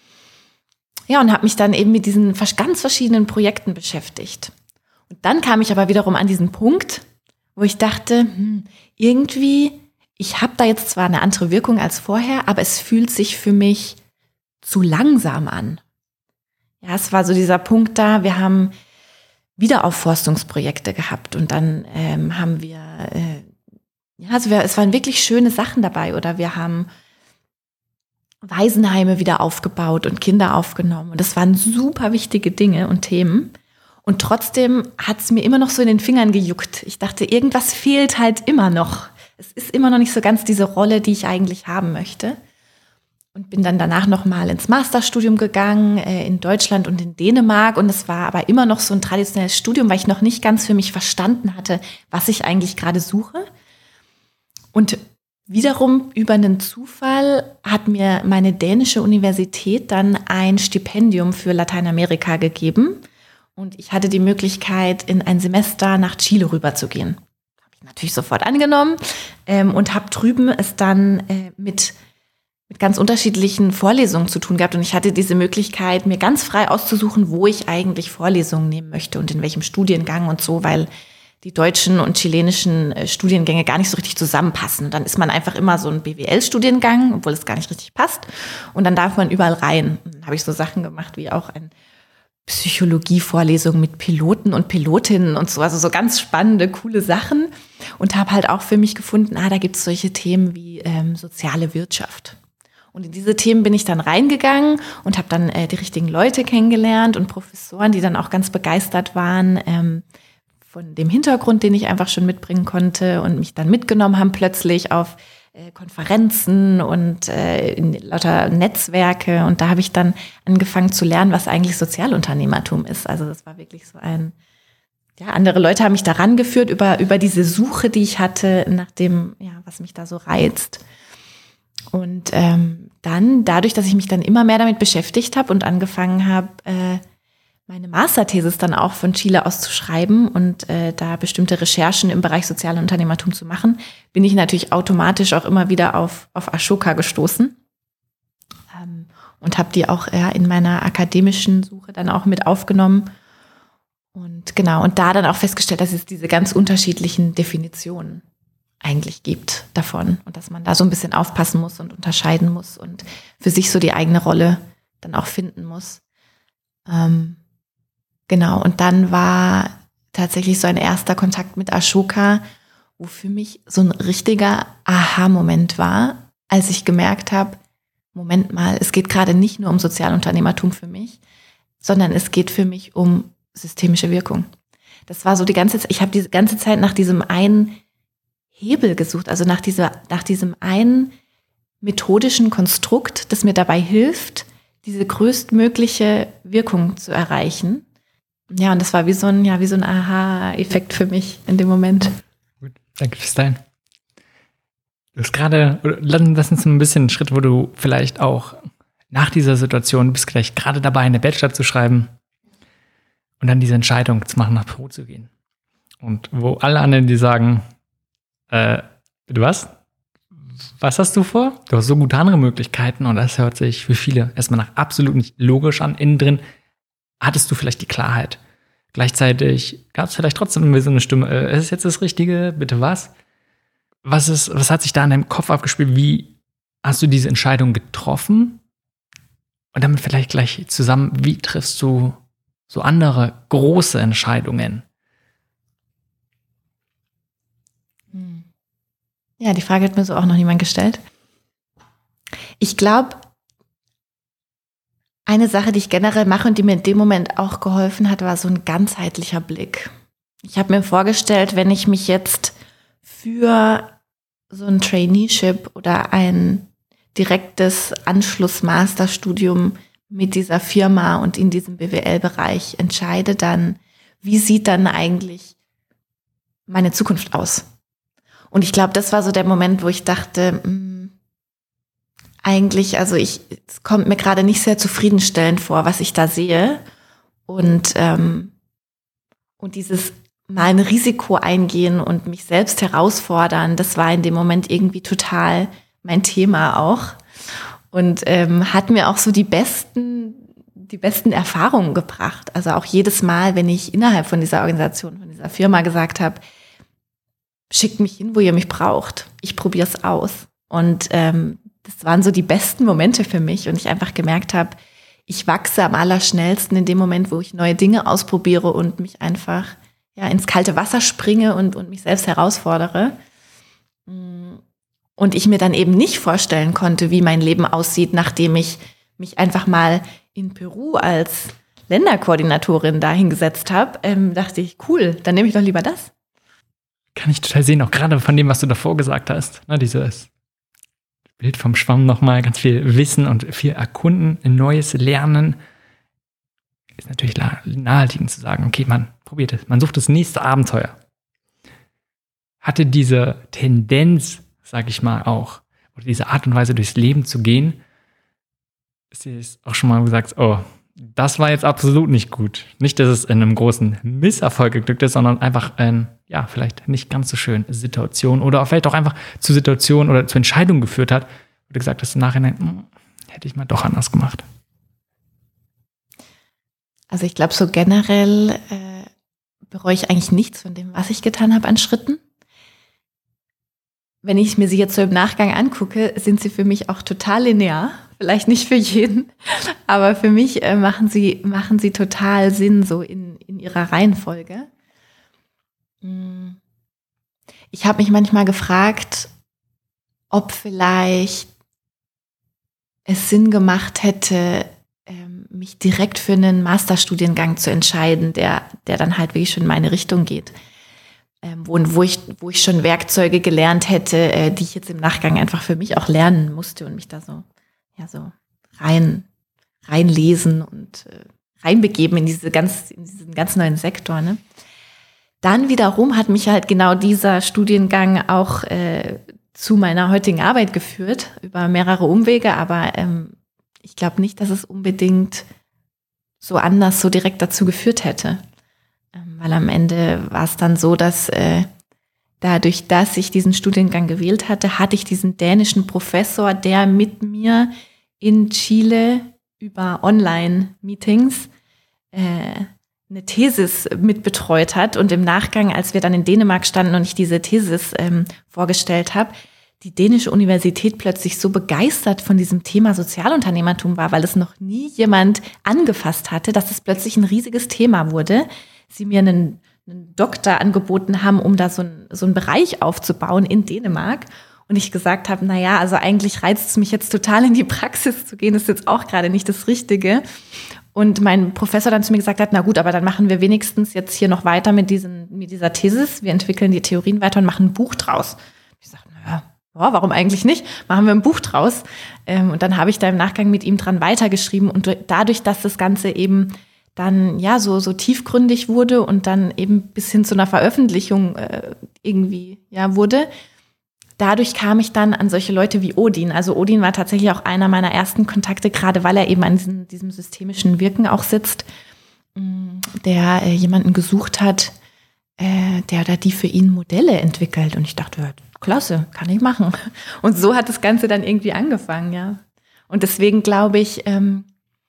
Ja, und habe mich dann eben mit diesen ganz verschiedenen Projekten beschäftigt. Und dann kam ich aber wiederum an diesen Punkt, wo ich dachte, irgendwie, ich habe da jetzt zwar eine andere Wirkung als vorher, aber es fühlt sich für mich zu langsam an. Ja, es war so dieser Punkt da, wir haben Wiederaufforstungsprojekte gehabt und dann haben wir, es waren wirklich schöne Sachen dabei oder wir haben Waisenheime wieder aufgebaut und Kinder aufgenommen und das waren super wichtige Dinge und Themen und trotzdem hat es mir immer noch so in den Fingern gejuckt. Ich dachte, irgendwas fehlt halt immer noch. Es ist immer noch nicht so ganz diese Rolle, die ich eigentlich haben möchte. Und bin dann danach nochmal ins Masterstudium gegangen, in Deutschland und in Dänemark. Und es war aber immer noch so ein traditionelles Studium, weil ich noch nicht ganz für mich verstanden hatte, was ich eigentlich gerade suche. Und wiederum über einen Zufall hat mir meine dänische Universität dann ein Stipendium für Lateinamerika gegeben. Und ich hatte die Möglichkeit, in ein Semester nach Chile rüberzugehen. Habe ich natürlich sofort angenommen und habe drüben es dann mit ganz unterschiedlichen Vorlesungen zu tun gehabt. Und ich hatte diese Möglichkeit, mir ganz frei auszusuchen, wo ich eigentlich Vorlesungen nehmen möchte und in welchem Studiengang und so, weil die deutschen und chilenischen Studiengänge gar nicht so richtig zusammenpassen. Und dann ist man einfach immer so ein BWL-Studiengang, obwohl es gar nicht richtig passt. Und dann darf man überall rein. Und dann habe ich so Sachen gemacht wie auch eine Psychologie-Vorlesung mit Piloten und Pilotinnen und so. Also so ganz spannende, coole Sachen. Und habe halt auch für mich gefunden, da gibt es solche Themen wie soziale Wirtschaft. Und in diese Themen bin ich dann reingegangen und habe dann die richtigen Leute kennengelernt und Professoren, die dann auch ganz begeistert waren von dem Hintergrund, den ich einfach schon mitbringen konnte und mich dann mitgenommen haben plötzlich auf Konferenzen und in lauter Netzwerke. Und da habe ich dann angefangen zu lernen, was eigentlich Sozialunternehmertum ist. Also das war wirklich so andere Leute haben mich da rangeführt über diese Suche, die ich hatte, nach dem, was mich da so reizt. Und dann, dadurch, dass ich mich dann immer mehr damit beschäftigt habe und angefangen habe, meine Masterthesis dann auch von Chile aus zu schreiben und da bestimmte Recherchen im Bereich soziale Unternehmertum zu machen, bin ich natürlich automatisch auch immer wieder auf Ashoka gestoßen und habe die auch in meiner akademischen Suche dann auch mit aufgenommen. Und genau, und da dann auch festgestellt, dass es diese ganz unterschiedlichen Definitionen eigentlich gibt davon und dass man da so ein bisschen aufpassen muss und unterscheiden muss und für sich so die eigene Rolle dann auch finden muss. Genau, und dann war tatsächlich so ein erster Kontakt mit Ashoka, wo für mich so ein richtiger Aha-Moment war, als ich gemerkt habe, Moment mal, es geht gerade nicht nur um Sozialunternehmertum für mich, sondern es geht für mich um systemische Wirkung. Das war so die ganze Zeit, ich habe die ganze Zeit nach diesem einen Hebel gesucht, also nach diesem einen methodischen Konstrukt, das mir dabei hilft, diese größtmögliche Wirkung zu erreichen. Ja, und das war wie so ein Aha-Effekt für mich in dem Moment. Gut, danke fürs Teilen. Du hast gerade, lass uns ein bisschen einen Schritt, wo du vielleicht auch nach dieser Situation bist, vielleicht gerade dabei, eine Bachelor zu schreiben und dann diese Entscheidung zu machen, nach Peru zu gehen. Und wo alle anderen, die sagen, bitte was? Was hast du vor? Du hast so gute andere Möglichkeiten und das hört sich für viele erstmal nach absolut nicht logisch an. Innen drin hattest du vielleicht die Klarheit. Gleichzeitig gab es vielleicht trotzdem irgendwie so eine Stimme, ist es jetzt das Richtige? Bitte was? Was hat sich da in deinem Kopf abgespielt? Wie hast du diese Entscheidung getroffen? Und damit vielleicht gleich zusammen, wie triffst du so andere große Entscheidungen? Ja, die Frage hat mir so auch noch niemand gestellt. Ich glaube, eine Sache, die ich generell mache und die mir in dem Moment auch geholfen hat, war so ein ganzheitlicher Blick. Ich habe mir vorgestellt, wenn ich mich jetzt für so ein Traineeship oder ein direktes Anschluss-Masterstudium mit dieser Firma und in diesem BWL-Bereich entscheide, dann, wie sieht dann eigentlich meine Zukunft aus? Und ich glaube, das war so der Moment, wo ich dachte, eigentlich, also es kommt mir gerade nicht sehr zufriedenstellend vor, was ich da sehe. Und dieses mal ein Risiko eingehen und mich selbst herausfordern, das war in dem Moment irgendwie total mein Thema auch. Und hat mir auch so die besten Erfahrungen gebracht. Also auch jedes Mal, wenn ich innerhalb von dieser Organisation, von dieser Firma gesagt habe, schickt mich hin, wo ihr mich braucht. Ich probiere es aus. Und das waren so die besten Momente für mich. Und ich einfach gemerkt habe, ich wachse am allerschnellsten in dem Moment, wo ich neue Dinge ausprobiere und mich einfach ins kalte Wasser springe und mich selbst herausfordere. Und ich mir dann eben nicht vorstellen konnte, wie mein Leben aussieht, nachdem ich mich einfach mal in Peru als Länderkoordinatorin dahingesetzt habe, dachte ich, cool, dann nehme ich doch lieber das. Kann ich total sehen, auch gerade von dem, was du davor gesagt hast. Ne, dieses Bild vom Schwamm nochmal, ganz viel Wissen und viel erkunden, Neues lernen. Ist natürlich naheliegend zu sagen, okay, man probiert es, man sucht das nächste Abenteuer. Hatte diese Tendenz, sag ich mal auch, oder diese Art und Weise durchs Leben zu gehen, ist dir auch schon mal gesagt, oh, das war jetzt absolut nicht gut. Nicht, dass es in einem großen Misserfolg geglückt ist, sondern einfach vielleicht nicht ganz so schön Situation oder vielleicht auch einfach zu Situationen oder zu Entscheidungen geführt hat, wo du gesagt hast im Nachhinein, hätte ich mal doch anders gemacht. Also ich glaube, so generell bereue ich eigentlich nichts von dem, was ich getan habe an Schritten. Wenn ich mir sie jetzt so im Nachgang angucke, sind sie für mich auch total linear. Vielleicht nicht für jeden, aber für mich machen sie total Sinn, so in ihrer Reihenfolge. Ich habe mich manchmal gefragt, ob vielleicht es Sinn gemacht hätte, mich direkt für einen Masterstudiengang zu entscheiden, der dann halt wirklich schon in meine Richtung geht. Wo ich schon Werkzeuge gelernt hätte, die ich jetzt im Nachgang einfach für mich auch lernen musste und mich da so reinlesen und reinbegeben in diesen ganz neuen Sektor. Ne? Dann wiederum hat mich halt genau dieser Studiengang auch zu meiner heutigen Arbeit geführt, über mehrere Umwege, aber ich glaube nicht, dass es unbedingt so direkt dazu geführt hätte. Weil am Ende war es dann so, dass dadurch, dass ich diesen Studiengang gewählt hatte, hatte ich diesen dänischen Professor, der mit mir in Chile über Online-Meetings eine Thesis mitbetreut hat. Und im Nachgang, als wir dann in Dänemark standen und ich diese Thesis vorgestellt habe, die dänische Universität plötzlich so begeistert von diesem Thema Sozialunternehmertum war, weil es noch nie jemand angefasst hatte, dass es plötzlich ein riesiges Thema wurde. Sie mir einen Doktor angeboten haben, um da so einen Bereich aufzubauen in Dänemark. Und ich gesagt habe, also eigentlich reizt es mich jetzt total in die Praxis zu gehen, ist jetzt auch gerade nicht das Richtige. Und mein Professor dann zu mir gesagt hat, na gut, aber dann machen wir wenigstens jetzt hier noch weiter mit dieser Thesis. Wir entwickeln die Theorien weiter und machen ein Buch draus. Ich sagte, warum eigentlich nicht? Machen wir ein Buch draus. Und dann habe ich da im Nachgang mit ihm dran weitergeschrieben. Und dadurch, dass das Ganze eben dann so tiefgründig wurde und dann eben bis hin zu einer Veröffentlichung wurde, dadurch kam ich dann an solche Leute wie Odin. Also Odin war tatsächlich auch einer meiner ersten Kontakte, gerade weil er eben an diesem systemischen Wirken auch sitzt, der jemanden gesucht hat, der oder die für ihn Modelle entwickelt. Und ich dachte, klasse, kann ich machen. Und so hat das Ganze dann irgendwie angefangen, ja. Und deswegen glaube ich, im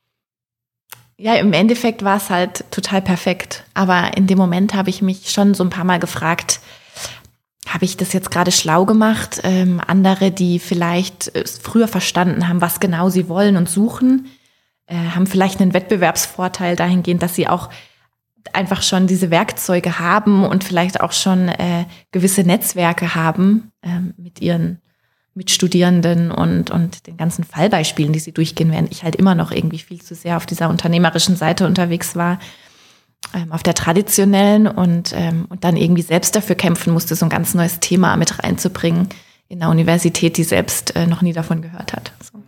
Endeffekt war es halt total perfekt. Aber in dem Moment habe ich mich schon so ein paar Mal gefragt, habe ich das jetzt gerade schlau gemacht? Andere, die vielleicht früher verstanden haben, was genau sie wollen und suchen, haben vielleicht einen Wettbewerbsvorteil dahingehend, dass sie auch einfach schon diese Werkzeuge haben und vielleicht auch schon gewisse Netzwerke haben mit ihren mit Studierenden und den ganzen Fallbeispielen, die sie durchgehen, während ich halt immer noch irgendwie viel zu sehr auf dieser unternehmerischen Seite unterwegs war, auf der traditionellen und dann irgendwie selbst dafür kämpfen musste, so ein ganz neues Thema mit reinzubringen in einer Universität, die selbst noch nie davon gehört hat. So.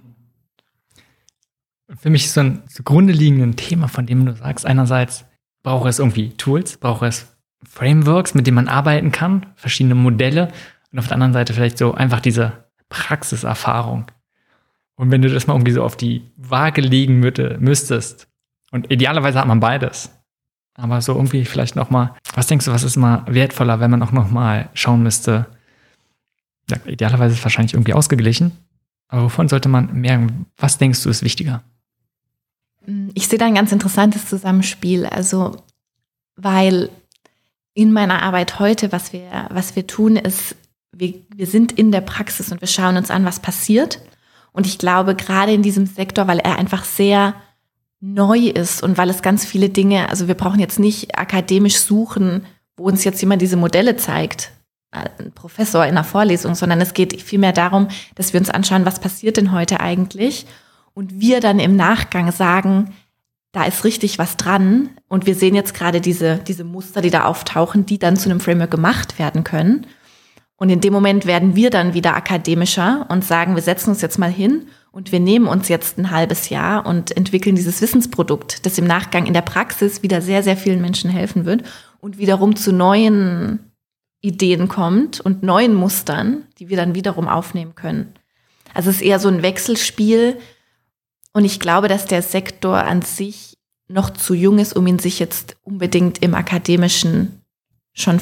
Für mich ist so ein zugrunde liegendes Thema, von dem du sagst, einerseits braucht es irgendwie Tools, braucht es Frameworks, mit denen man arbeiten kann, verschiedene Modelle und auf der anderen Seite vielleicht so einfach diese Praxiserfahrung. Und wenn du das mal irgendwie so auf die Waage legen müsstest, und idealerweise hat man beides, aber so irgendwie vielleicht nochmal, was denkst du, was ist mal wertvoller, wenn man auch nochmal schauen müsste, ja, idealerweise ist es wahrscheinlich irgendwie ausgeglichen, aber wovon sollte man merken, was denkst du ist wichtiger? Ich sehe da ein ganz interessantes Zusammenspiel, also weil in meiner Arbeit heute, was wir tun, ist, wir sind in der Praxis und wir schauen uns an, was passiert. Und ich glaube, gerade in diesem Sektor, weil er einfach sehr neu ist und weil es ganz viele Dinge, also wir brauchen jetzt nicht akademisch suchen, wo uns jetzt jemand diese Modelle zeigt, ein Professor in einer Vorlesung, sondern es geht vielmehr darum, dass wir uns anschauen, was passiert denn heute eigentlich und wir dann im Nachgang sagen, da ist richtig was dran und wir sehen jetzt gerade diese Muster, die da auftauchen, die dann zu einem Framework gemacht werden können. Und in dem Moment werden wir dann wieder akademischer und sagen, wir setzen uns jetzt mal hin und wir nehmen uns jetzt ein halbes Jahr und entwickeln dieses Wissensprodukt, das im Nachgang in der Praxis wieder sehr, sehr vielen Menschen helfen wird und wiederum zu neuen Ideen kommt und neuen Mustern, die wir dann wiederum aufnehmen können. Also es ist eher so ein Wechselspiel und ich glaube, dass der Sektor an sich noch zu jung ist, um ihn sich jetzt unbedingt im Akademischen schon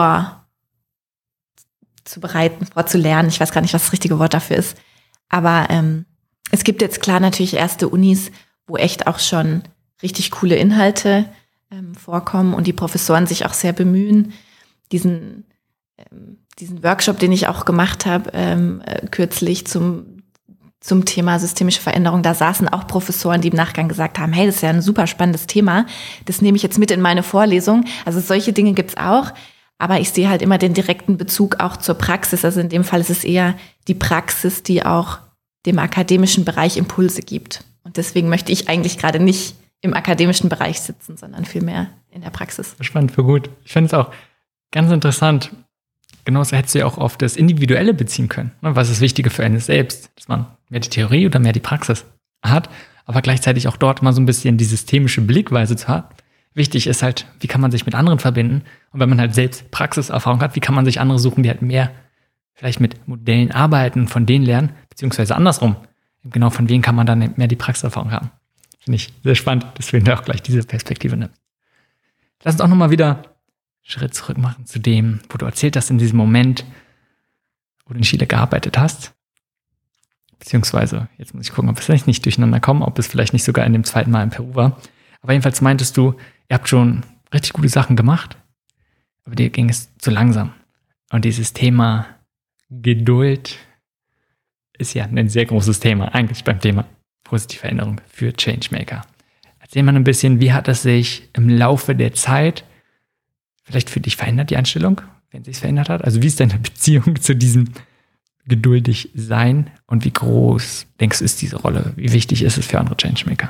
vorzulernen. Ich weiß gar nicht, was das richtige Wort dafür ist. Aber es gibt jetzt klar natürlich erste Unis, wo echt auch schon richtig coole Inhalte vorkommen und die Professoren sich auch sehr bemühen. Diesen Workshop, den ich auch gemacht habe, kürzlich zum Thema systemische Veränderung, da saßen auch Professoren, die im Nachgang gesagt haben, hey, das ist ja ein super spannendes Thema, das nehme ich jetzt mit in meine Vorlesung. Also solche Dinge gibt's auch. Aber ich sehe halt immer den direkten Bezug auch zur Praxis. Also in dem Fall ist es eher die Praxis, die auch dem akademischen Bereich Impulse gibt. Und deswegen möchte ich eigentlich gerade nicht im akademischen Bereich sitzen, sondern vielmehr in der Praxis. Spannend, für gut. Ich finde es auch ganz interessant. Genauso hättest du ja auch auf das Individuelle beziehen können. Was ist wichtiger für einen selbst? Dass man mehr die Theorie oder mehr die Praxis hat, aber gleichzeitig auch dort mal so ein bisschen die systemische Blickweise zu haben. Wichtig ist halt, wie kann man sich mit anderen verbinden? Und wenn man halt selbst Praxiserfahrung hat, wie kann man sich andere suchen, die halt mehr vielleicht mit Modellen arbeiten und von denen lernen, beziehungsweise andersrum. Genau von denen kann man dann mehr die Praxiserfahrung haben. Finde ich sehr spannend, dass wir da auch gleich diese Perspektive nehmen. Lass uns auch nochmal wieder einen Schritt zurück machen zu dem, wo du erzählt hast, in diesem Moment, wo du in Chile gearbeitet hast. Beziehungsweise, jetzt muss ich gucken, ob wir vielleicht nicht durcheinander kommen, ob es vielleicht nicht sogar in dem zweiten Mal in Peru war. Aber jedenfalls meintest du, ihr habt schon richtig gute Sachen gemacht, aber dir ging es zu langsam. Und dieses Thema Geduld ist ja ein sehr großes Thema, eigentlich beim Thema positive Veränderung für Changemaker. Erzähl mal ein bisschen, wie hat es sich im Laufe der Zeit vielleicht für dich verändert, die Einstellung, wenn es sich verändert hat? Also wie ist deine Beziehung zu diesem geduldig sein und wie groß, denkst du, ist diese Rolle? Wie wichtig ist es für andere Changemaker?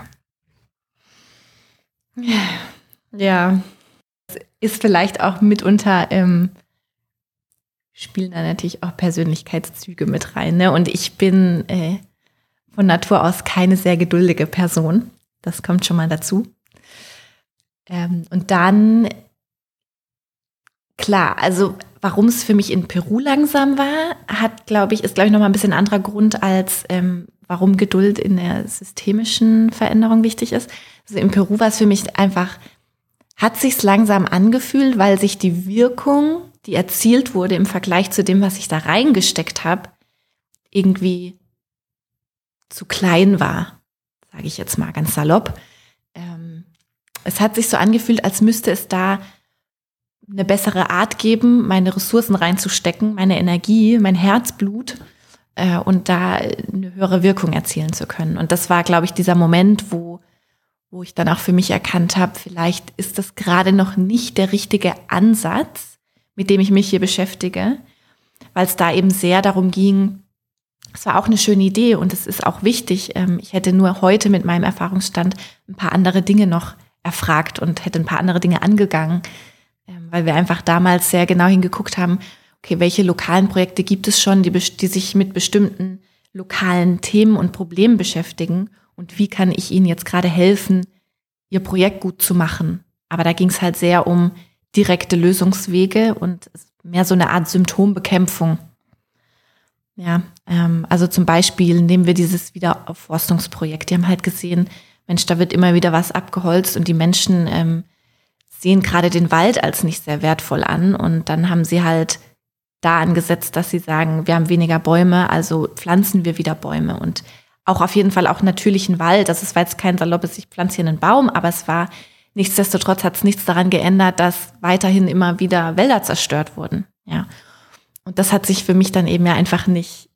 Ja, es ist vielleicht auch mitunter, spielen da natürlich auch Persönlichkeitszüge mit rein. Ne? Und ich bin von Natur aus keine sehr geduldige Person. Das kommt schon mal dazu. Und dann, klar, also warum es für mich in Peru langsam war, ist, glaube ich, nochmal ein bisschen ein anderer Grund als warum Geduld in der systemischen Veränderung wichtig ist. Also in Peru war es für mich einfach, hat sich's langsam angefühlt, weil sich die Wirkung, die erzielt wurde im Vergleich zu dem, was ich da reingesteckt habe, irgendwie zu klein war, sage ich jetzt mal ganz salopp. Es hat sich so angefühlt, als müsste es da eine bessere Art geben, meine Ressourcen reinzustecken, meine Energie, mein Herzblut und da eine höhere Wirkung erzielen zu können. Und das war, glaube ich, dieser Moment, wo ich dann auch für mich erkannt habe, vielleicht ist das gerade noch nicht der richtige Ansatz, mit dem ich mich hier beschäftige, weil es da eben sehr darum ging, Es war auch eine schöne Idee und es ist auch wichtig. Ich hätte nur heute mit meinem Erfahrungsstand ein paar andere Dinge noch erfragt und hätte ein paar andere Dinge angegangen, weil wir einfach damals sehr genau hingeguckt haben, okay, welche lokalen Projekte gibt es schon, die sich mit bestimmten lokalen Themen und Problemen beschäftigen und wie kann ich ihnen jetzt gerade helfen, ihr Projekt gut zu machen. Aber da ging es halt sehr um direkte Lösungswege und mehr so eine Art Symptombekämpfung. Ja, also zum Beispiel nehmen wir dieses Wiederaufforstungsprojekt. Die haben halt gesehen, Mensch, da wird immer wieder was abgeholzt und die Menschen sehen gerade den Wald als nicht sehr wertvoll an. Und dann haben sie halt da angesetzt, dass sie sagen, wir haben weniger Bäume, also pflanzen wir wieder Bäume. Und auch auf jeden Fall auch natürlichen Wald. Das war jetzt kein saloppes, ich pflanze hier einen Baum, aber es war nichtsdestotrotz hat es nichts daran geändert, dass weiterhin immer wieder Wälder zerstört wurden. Ja. Und das hat sich für mich dann eben ja einfach nicht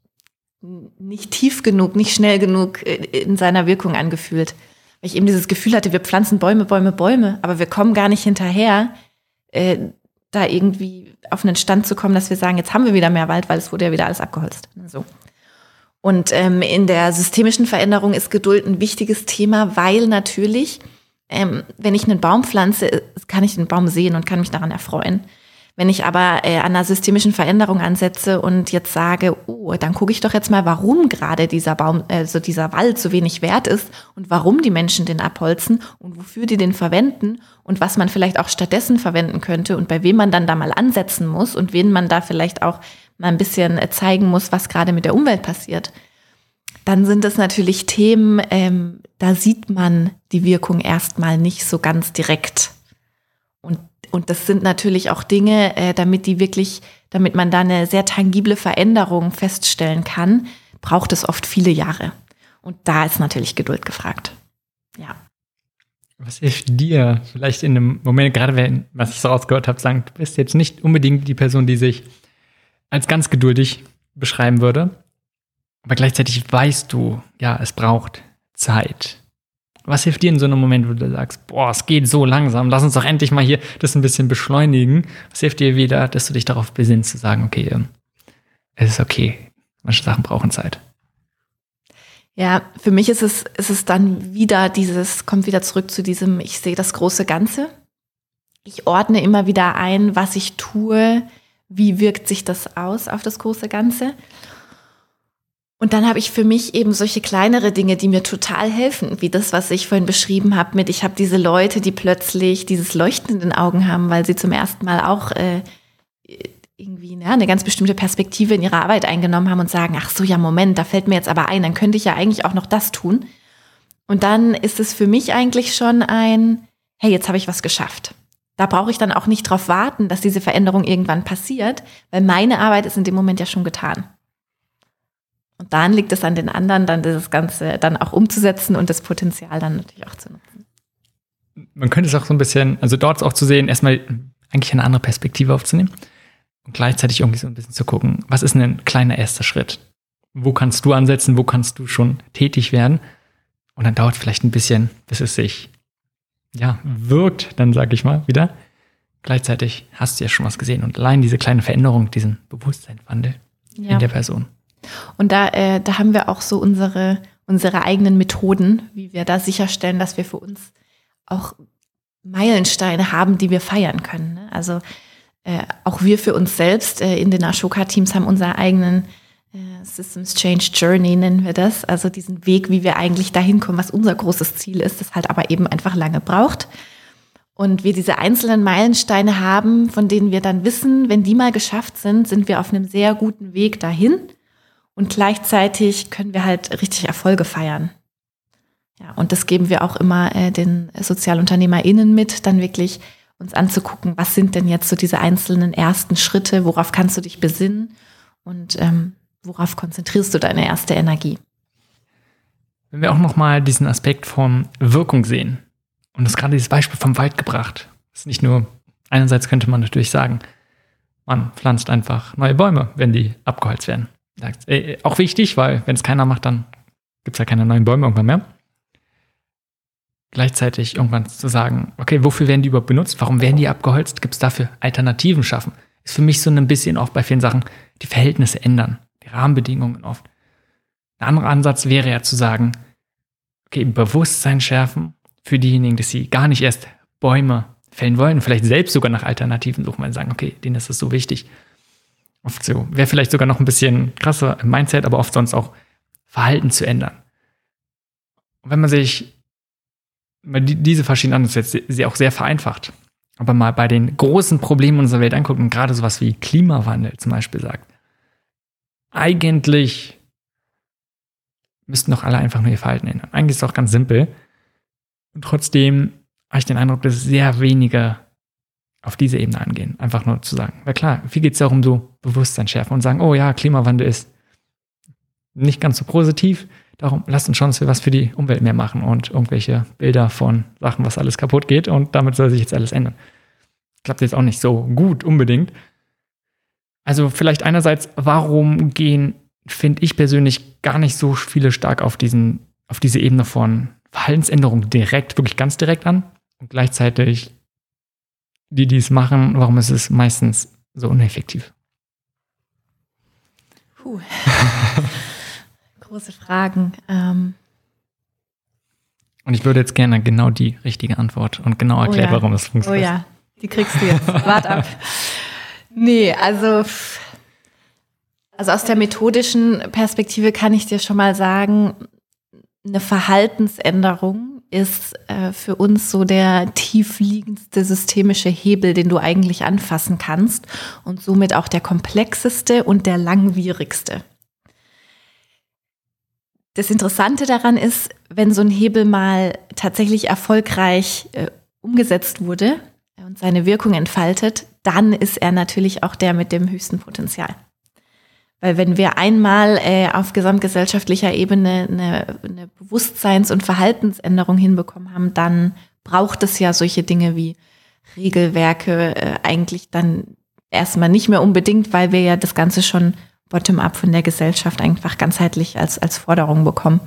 tief genug, nicht schnell genug in seiner Wirkung angefühlt. Weil ich eben dieses Gefühl hatte, wir pflanzen Bäume, Bäume, Bäume, aber wir kommen gar nicht hinterher, da irgendwie auf einen Stand zu kommen, dass wir sagen, jetzt haben wir wieder mehr Wald, weil es wurde ja wieder alles abgeholzt. So. Und in der systemischen Veränderung ist Geduld ein wichtiges Thema, weil natürlich, wenn ich einen Baum pflanze, kann ich den Baum sehen und kann mich daran erfreuen. Wenn ich aber an einer systemischen Veränderung ansetze und jetzt sage, oh, dann gucke ich doch jetzt mal, warum gerade dieser Baum, dieser Wald so wenig wert ist und warum die Menschen den abholzen und wofür die den verwenden und was man vielleicht auch stattdessen verwenden könnte und bei wem man dann da mal ansetzen muss und wen man da vielleicht auch mal ein bisschen zeigen muss, was gerade mit der Umwelt passiert. Dann sind es natürlich Themen, da sieht man die Wirkung erstmal nicht so ganz direkt. Und das sind natürlich auch Dinge, damit man da eine sehr tangible Veränderung feststellen kann, braucht es oft viele Jahre. Und da ist natürlich Geduld gefragt. Ja. Was hilft dir vielleicht in einem Moment, gerade wenn, was ich so rausgehört habe, sagen, du bist jetzt nicht unbedingt die Person, die sich als ganz geduldig beschreiben würde, aber gleichzeitig weißt du, ja, es braucht Zeit. Was hilft dir in so einem Moment, wo du sagst, boah, es geht so langsam, lass uns doch endlich mal hier das ein bisschen beschleunigen. Was hilft dir wieder, dass du dich darauf besinnst, zu sagen, okay, es ist okay, manche Sachen brauchen Zeit? Ja, für mich ist es dann wieder kommt wieder zurück zu diesem, ich sehe das große Ganze. Ich ordne immer wieder ein, was ich tue, wie wirkt sich das aus auf das große Ganze. Und dann habe ich für mich eben solche kleinere Dinge, die mir total helfen, wie das, was ich vorhin beschrieben habe, ich habe diese Leute, die plötzlich dieses Leuchten in den Augen haben, weil sie zum ersten Mal auch irgendwie eine ganz bestimmte Perspektive in ihrer Arbeit eingenommen haben und sagen, ach so, ja, Moment, da fällt mir jetzt aber ein, dann könnte ich ja eigentlich auch noch das tun. Und dann ist es für mich eigentlich schon hey, jetzt habe ich was geschafft. Da brauche ich dann auch nicht drauf warten, dass diese Veränderung irgendwann passiert, weil meine Arbeit ist in dem Moment ja schon getan. Und dann liegt es an den anderen, dann das Ganze dann auch umzusetzen und das Potenzial dann natürlich auch zu nutzen. Man könnte es auch so ein bisschen, also dort auch zu sehen, erstmal eigentlich eine andere Perspektive aufzunehmen und gleichzeitig irgendwie so ein bisschen zu gucken, was ist denn ein kleiner erster Schritt? Wo kannst du ansetzen, wo kannst du schon tätig werden? Und dann dauert es vielleicht ein bisschen, bis es sich wirkt, dann sage ich mal wieder. Gleichzeitig hast du ja schon was gesehen und allein diese kleine Veränderung, diesen Bewusstseinswandel in der Person. Und da haben wir auch so unsere eigenen Methoden, wie wir da sicherstellen, dass wir für uns auch Meilensteine haben, die wir feiern können. Ne? Also auch wir für uns selbst in den Ashoka-Teams haben unseren eigenen Systems Change Journey, nennen wir das. Also diesen Weg, wie wir eigentlich dahin kommen, was unser großes Ziel ist, das halt aber eben einfach lange braucht. Und wir diese einzelnen Meilensteine haben, von denen wir dann wissen, wenn die mal geschafft sind, sind wir auf einem sehr guten Weg dahin. Und gleichzeitig können wir halt richtig Erfolge feiern. Ja, und das geben wir auch immer den SozialunternehmerInnen mit, dann wirklich uns anzugucken, was sind denn jetzt so diese einzelnen ersten Schritte, worauf kannst du dich besinnen und worauf konzentrierst du deine erste Energie. Wenn wir auch nochmal diesen Aspekt von Wirkung sehen und das gerade dieses Beispiel vom Wald gebracht, das ist nicht nur, einerseits könnte man natürlich sagen, man pflanzt einfach neue Bäume, wenn die abgeholzt werden. Auch wichtig, weil wenn es keiner macht, dann gibt es ja keine neuen Bäume irgendwann mehr. Gleichzeitig irgendwann zu sagen, okay, wofür werden die überhaupt benutzt? Warum werden die abgeholzt? Gibt es dafür Alternativen schaffen? Ist für mich so ein bisschen auch bei vielen Sachen die Verhältnisse ändern, die Rahmenbedingungen oft. Ein anderer Ansatz wäre ja zu sagen, okay, Bewusstsein schärfen für diejenigen, dass sie gar nicht erst Bäume fällen wollen, vielleicht selbst sogar nach Alternativen suchen, weil sie sagen, okay, denen ist das so wichtig. Oft so, wäre vielleicht sogar noch ein bisschen krasser im Mindset, aber oft sonst auch Verhalten zu ändern. Und wenn man sich diese verschiedenen Ansätze sie auch sehr vereinfacht, aber mal bei den großen Problemen unserer Welt anguckt und gerade sowas wie Klimawandel zum Beispiel sagt, eigentlich müssten doch alle einfach nur ihr Verhalten ändern. Eigentlich ist es auch ganz simpel. Und trotzdem habe ich den Eindruck, dass sehr wenige auf diese Ebene angehen. Einfach nur zu sagen, weil klar, viel geht es ja auch um so Bewusstsein schärfen und sagen, oh ja, Klimawandel ist nicht ganz so positiv. Darum lasst uns schauen, dass wir was für die Umwelt mehr machen und irgendwelche Bilder von Sachen, was alles kaputt geht und damit soll sich jetzt alles ändern. Klappt jetzt auch nicht so gut unbedingt. Also vielleicht einerseits, warum gehen, finde ich persönlich, gar nicht so viele stark auf diese Ebene von Verhaltensänderung direkt, wirklich ganz direkt an und gleichzeitig die es machen, warum ist es meistens so ineffektiv? Große Fragen. Und ich würde jetzt gerne genau die richtige Antwort und genau erklären, warum es funktioniert. Oh ja, die kriegst du jetzt. Wart ab. Nee, also aus der methodischen Perspektive kann ich dir schon mal sagen, eine Verhaltensänderung ist für uns so der tiefliegendste systemische Hebel, den du eigentlich anfassen kannst und somit auch der komplexeste und der langwierigste. Das Interessante daran ist, wenn so ein Hebel mal tatsächlich erfolgreich umgesetzt wurde und seine Wirkung entfaltet, dann ist er natürlich auch der mit dem höchsten Potenzial. Weil wenn wir einmal auf gesamtgesellschaftlicher Ebene eine Bewusstseins- und Verhaltensänderung hinbekommen haben, dann braucht es ja solche Dinge wie Regelwerke eigentlich dann erstmal nicht mehr unbedingt, weil wir ja das Ganze schon bottom-up von der Gesellschaft einfach ganzheitlich als Forderung bekommen.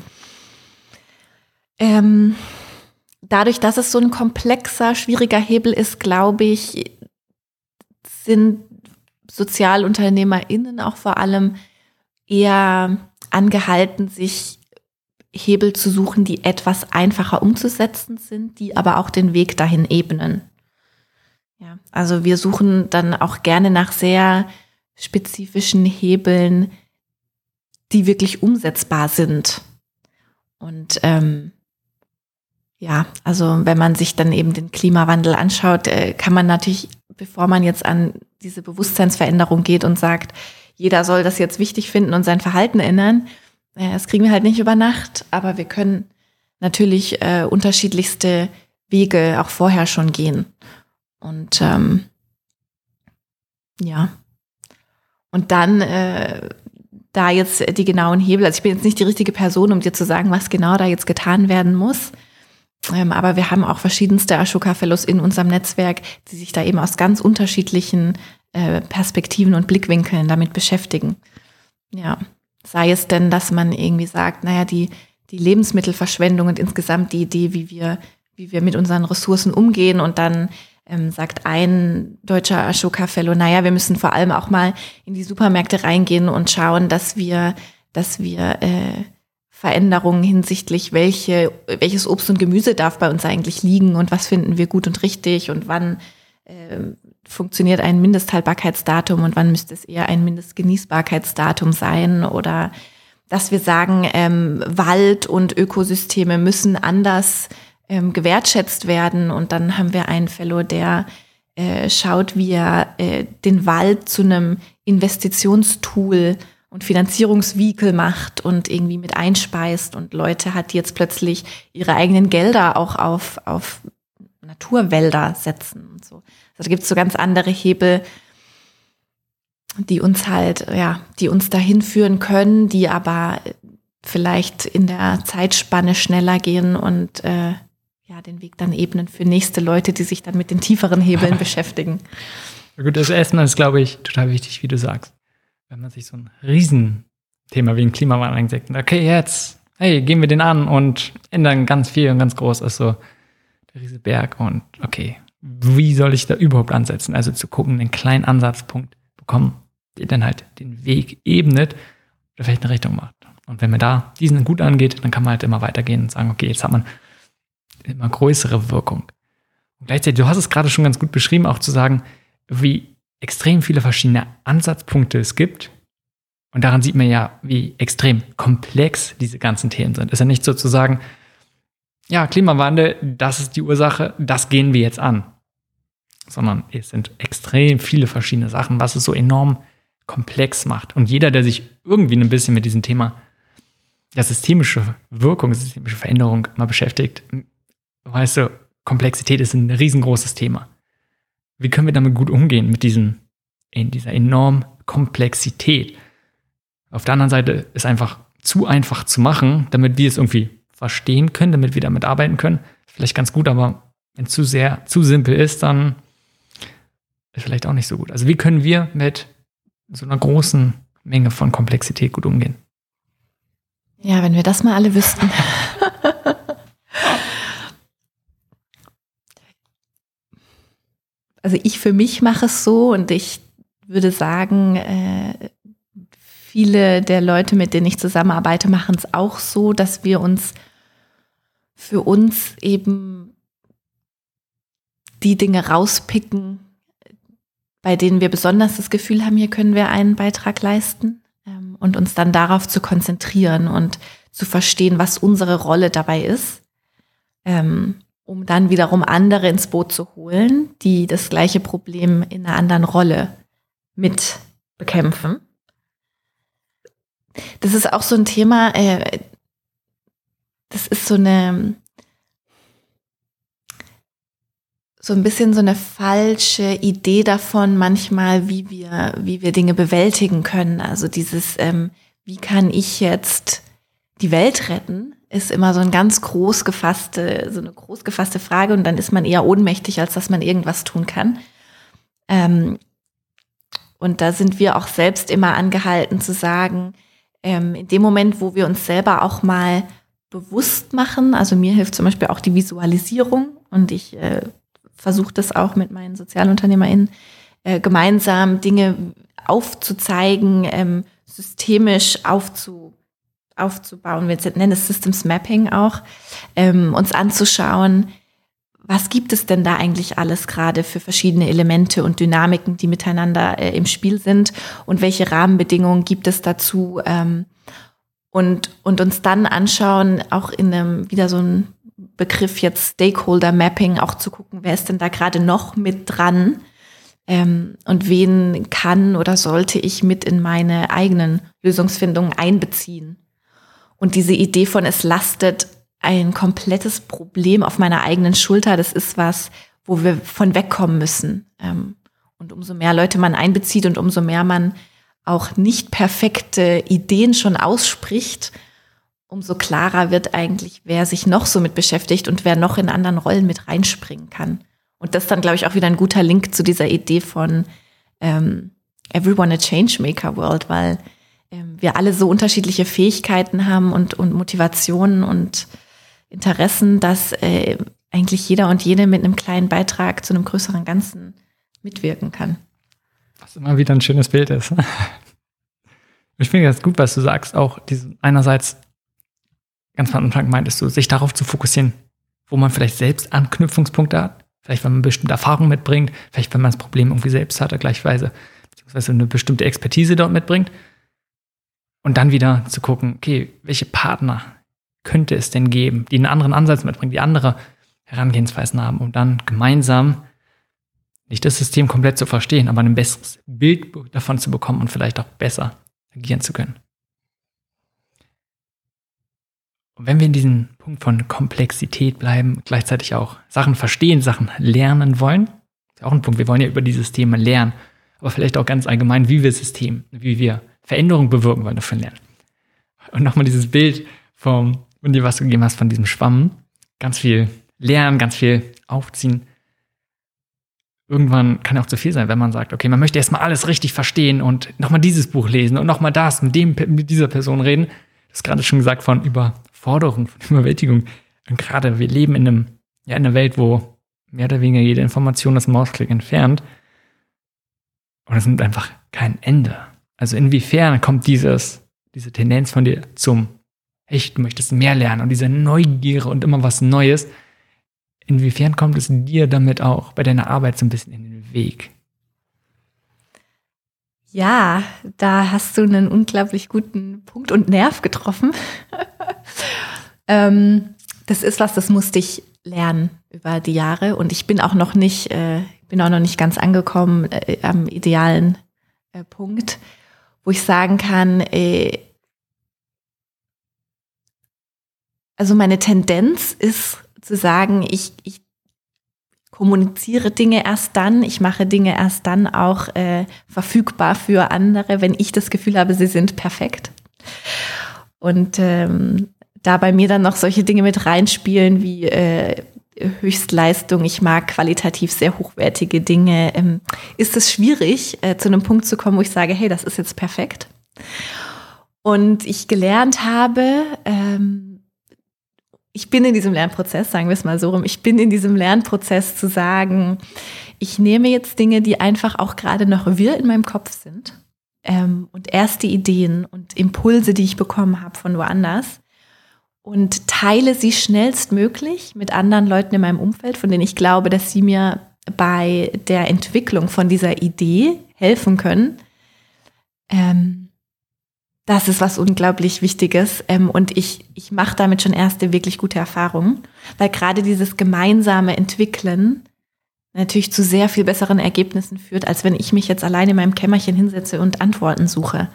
Dadurch, dass es so ein komplexer, schwieriger Hebel ist, glaube ich, sind SozialunternehmerInnen auch vor allem eher angehalten, sich Hebel zu suchen, die etwas einfacher umzusetzen sind, die aber auch den Weg dahin ebnen. Ja, also wir suchen dann auch gerne nach sehr spezifischen Hebeln, die wirklich umsetzbar sind. Und ja, also wenn man sich dann eben den Klimawandel anschaut, kann man natürlich, bevor man jetzt an diese Bewusstseinsveränderung geht und sagt, jeder soll das jetzt wichtig finden und sein Verhalten ändern, das kriegen wir halt nicht über Nacht, aber wir können natürlich unterschiedlichste Wege auch vorher schon gehen. Und ja, und dann da jetzt die genauen Hebel, also ich bin jetzt nicht die richtige Person, um dir zu sagen, was genau da jetzt getan werden muss, aber wir haben auch verschiedenste Ashoka Fellows in unserem Netzwerk, die sich da eben aus ganz unterschiedlichen Perspektiven und Blickwinkeln damit beschäftigen. Ja, sei es denn, dass man irgendwie sagt, naja, die Lebensmittelverschwendung und insgesamt die Idee, wie wir mit unseren Ressourcen umgehen, und dann sagt ein deutscher Ashoka Fellow, naja, wir müssen vor allem auch mal in die Supermärkte reingehen und schauen, dass wir Veränderungen hinsichtlich welches Obst und Gemüse darf bei uns eigentlich liegen und was finden wir gut und richtig und wann funktioniert ein Mindesthaltbarkeitsdatum und wann müsste es eher ein Mindestgenießbarkeitsdatum sein, oder dass wir sagen, Wald und Ökosysteme müssen anders gewertschätzt werden, und dann haben wir einen Fellow, der schaut, wie er den Wald zu einem Investitionstool und Finanzierungsvehikel macht und irgendwie mit einspeist und Leute hat, die jetzt plötzlich ihre eigenen Gelder auch auf Naturwälder setzen und so. Also da gibt es so ganz andere Hebel, die uns dahin führen können, die aber vielleicht in der Zeitspanne schneller gehen und den Weg dann ebnen für nächste Leute, die sich dann mit den tieferen Hebeln beschäftigen. Gut, das erstmal ist, glaube ich, total wichtig, wie du sagst. Wenn man sich so ein Riesenthema wie ein Klimawandel angesagt hat, okay, jetzt, gehen wir den an und ändern ganz viel und ganz groß ist so der Riesenberg, und okay, wie soll ich da überhaupt ansetzen? Also zu gucken, einen kleinen Ansatzpunkt bekommen, der dann halt den Weg ebnet oder vielleicht eine Richtung macht. Und wenn man da diesen gut angeht, dann kann man halt immer weitergehen und sagen, okay, jetzt hat man immer größere Wirkung. Und gleichzeitig, du hast es gerade schon ganz gut beschrieben, auch zu sagen, wie extrem viele verschiedene Ansatzpunkte es gibt. Und daran sieht man ja, wie extrem komplex diese ganzen Themen sind. Es ist ja nicht so zu sagen, ja, Klimawandel, das ist die Ursache, das gehen wir jetzt an. Sondern es sind extrem viele verschiedene Sachen, was es so enorm komplex macht. Und jeder, der sich irgendwie ein bisschen mit diesem Thema der systemische Wirkung, systemische Veränderung mal beschäftigt, weißt du, Komplexität ist ein riesengroßes Thema. Wie können wir damit gut umgehen, mit dieser enormen Komplexität? Auf der anderen Seite ist einfach zu einfach zu machen, damit wir es irgendwie verstehen können, damit wir damit arbeiten können. Vielleicht ganz gut, aber wenn es zu simpel ist, dann ist vielleicht auch nicht so gut. Also wie können wir mit so einer großen Menge von Komplexität gut umgehen? Ja, wenn wir das mal alle wüssten. Also ich für mich mache es so und ich würde sagen, viele der Leute, mit denen ich zusammenarbeite, machen es auch so, dass wir uns für uns eben die Dinge rauspicken, bei denen wir besonders das Gefühl haben, hier können wir einen Beitrag leisten, und uns dann darauf zu konzentrieren und zu verstehen, was unsere Rolle dabei ist, um dann wiederum andere ins Boot zu holen, die das gleiche Problem in einer anderen Rolle mit bekämpfen. Das ist auch so ein Thema, das ist so ein bisschen so eine falsche Idee davon manchmal, wie wir Dinge bewältigen können. Also dieses, wie kann ich jetzt die Welt retten, ist immer so eine groß gefasste Frage und dann ist man eher ohnmächtig, als dass man irgendwas tun kann. Und da sind wir auch selbst immer angehalten zu sagen, in dem Moment, wo wir uns selber auch mal bewusst machen, also mir hilft zum Beispiel auch die Visualisierung und ich versuche das auch mit meinen SozialunternehmerInnen gemeinsam Dinge aufzuzeigen, systemisch aufzubauen. Wir nennen es Systems Mapping auch, uns anzuschauen, was gibt es denn da eigentlich alles gerade für verschiedene Elemente und Dynamiken, die miteinander im Spiel sind und welche Rahmenbedingungen gibt es dazu, und uns dann anschauen, auch in einem, wieder so ein Begriff jetzt Stakeholder Mapping, auch zu gucken, wer ist denn da gerade noch mit dran, und wen kann oder sollte ich mit in meine eigenen Lösungsfindungen einbeziehen. Und diese Idee von es lastet ein komplettes Problem auf meiner eigenen Schulter, das ist was, wo wir von wegkommen müssen. Und umso mehr Leute man einbezieht und umso mehr man auch nicht perfekte Ideen schon ausspricht, umso klarer wird eigentlich, wer sich noch so mit beschäftigt und wer noch in anderen Rollen mit reinspringen kann. Und das ist dann, glaube ich, auch wieder ein guter Link zu dieser Idee von Everyone a Changemaker World, weil wir alle so unterschiedliche Fähigkeiten haben und Motivationen und Interessen, dass eigentlich jeder und jede mit einem kleinen Beitrag zu einem größeren Ganzen mitwirken kann. Was immer wieder ein schönes Bild ist. Ich finde das gut, was du sagst, auch einerseits ganz am Anfang meintest du, sich darauf zu fokussieren, wo man vielleicht selbst Anknüpfungspunkte hat, vielleicht wenn man bestimmte Erfahrungen mitbringt, vielleicht wenn man das Problem irgendwie selbst hat, gleichweise, beziehungsweise eine bestimmte Expertise dort mitbringt. Und dann wieder zu gucken, okay, welche Partner könnte es denn geben, die einen anderen Ansatz mitbringen, die andere Herangehensweisen haben, um dann gemeinsam nicht das System komplett zu verstehen, aber ein besseres Bild davon zu bekommen und vielleicht auch besser agieren zu können. Und wenn wir in diesem Punkt von Komplexität bleiben, gleichzeitig auch Sachen verstehen, Sachen lernen wollen, ist auch ein Punkt, wir wollen ja über die Systeme lernen, aber vielleicht auch ganz allgemein, wie wir Veränderungen bewirken wollen, davon lernen. Und nochmal dieses Bild von dir, was du gegeben hast, von diesem Schwamm, ganz viel lernen, ganz viel aufziehen. Irgendwann kann ja auch zu viel sein, wenn man sagt, okay, man möchte erstmal alles richtig verstehen und nochmal dieses Buch lesen und nochmal das, mit dieser Person reden. Du hast gerade schon gesagt von Überforderung, von Überwältigung. Und gerade wir leben in einer Welt, wo mehr oder weniger jede Information das Mausklick entfernt. Und es nimmt einfach kein Ende. Also inwiefern kommt dieses diese Tendenz von dir zum, echt, du möchtest mehr lernen und diese Neugier und immer was Neues, inwiefern kommt es dir damit auch bei deiner Arbeit so ein bisschen in den Weg? Ja, da hast du einen unglaublich guten Punkt und Nerv getroffen. Das ist was, das musste ich lernen über die Jahre und ich bin auch noch nicht ganz angekommen am idealen Punkt, wo ich sagen kann, also meine Tendenz ist zu sagen, ich kommuniziere Dinge erst dann, ich mache Dinge erst dann auch verfügbar für andere, wenn ich das Gefühl habe, sie sind perfekt. Und da bei mir dann noch solche Dinge mit reinspielen wie Höchstleistung, ich mag qualitativ sehr hochwertige Dinge, ist es schwierig, zu einem Punkt zu kommen, wo ich sage, hey, das ist jetzt perfekt. Und ich gelernt habe, ich bin in diesem Lernprozess, sagen wir es mal so rum, ich bin in diesem Lernprozess zu sagen, ich nehme jetzt Dinge, die einfach auch gerade noch wirr in meinem Kopf sind und erste Ideen und Impulse, die ich bekommen habe von woanders und teile sie schnellstmöglich mit anderen Leuten in meinem Umfeld, von denen ich glaube, dass sie mir bei der Entwicklung von dieser Idee helfen können. Das ist was unglaublich Wichtiges und ich mache damit schon erste wirklich gute Erfahrungen, weil gerade dieses gemeinsame Entwickeln natürlich zu sehr viel besseren Ergebnissen führt, als wenn ich mich jetzt alleine in meinem Kämmerchen hinsetze und Antworten suche.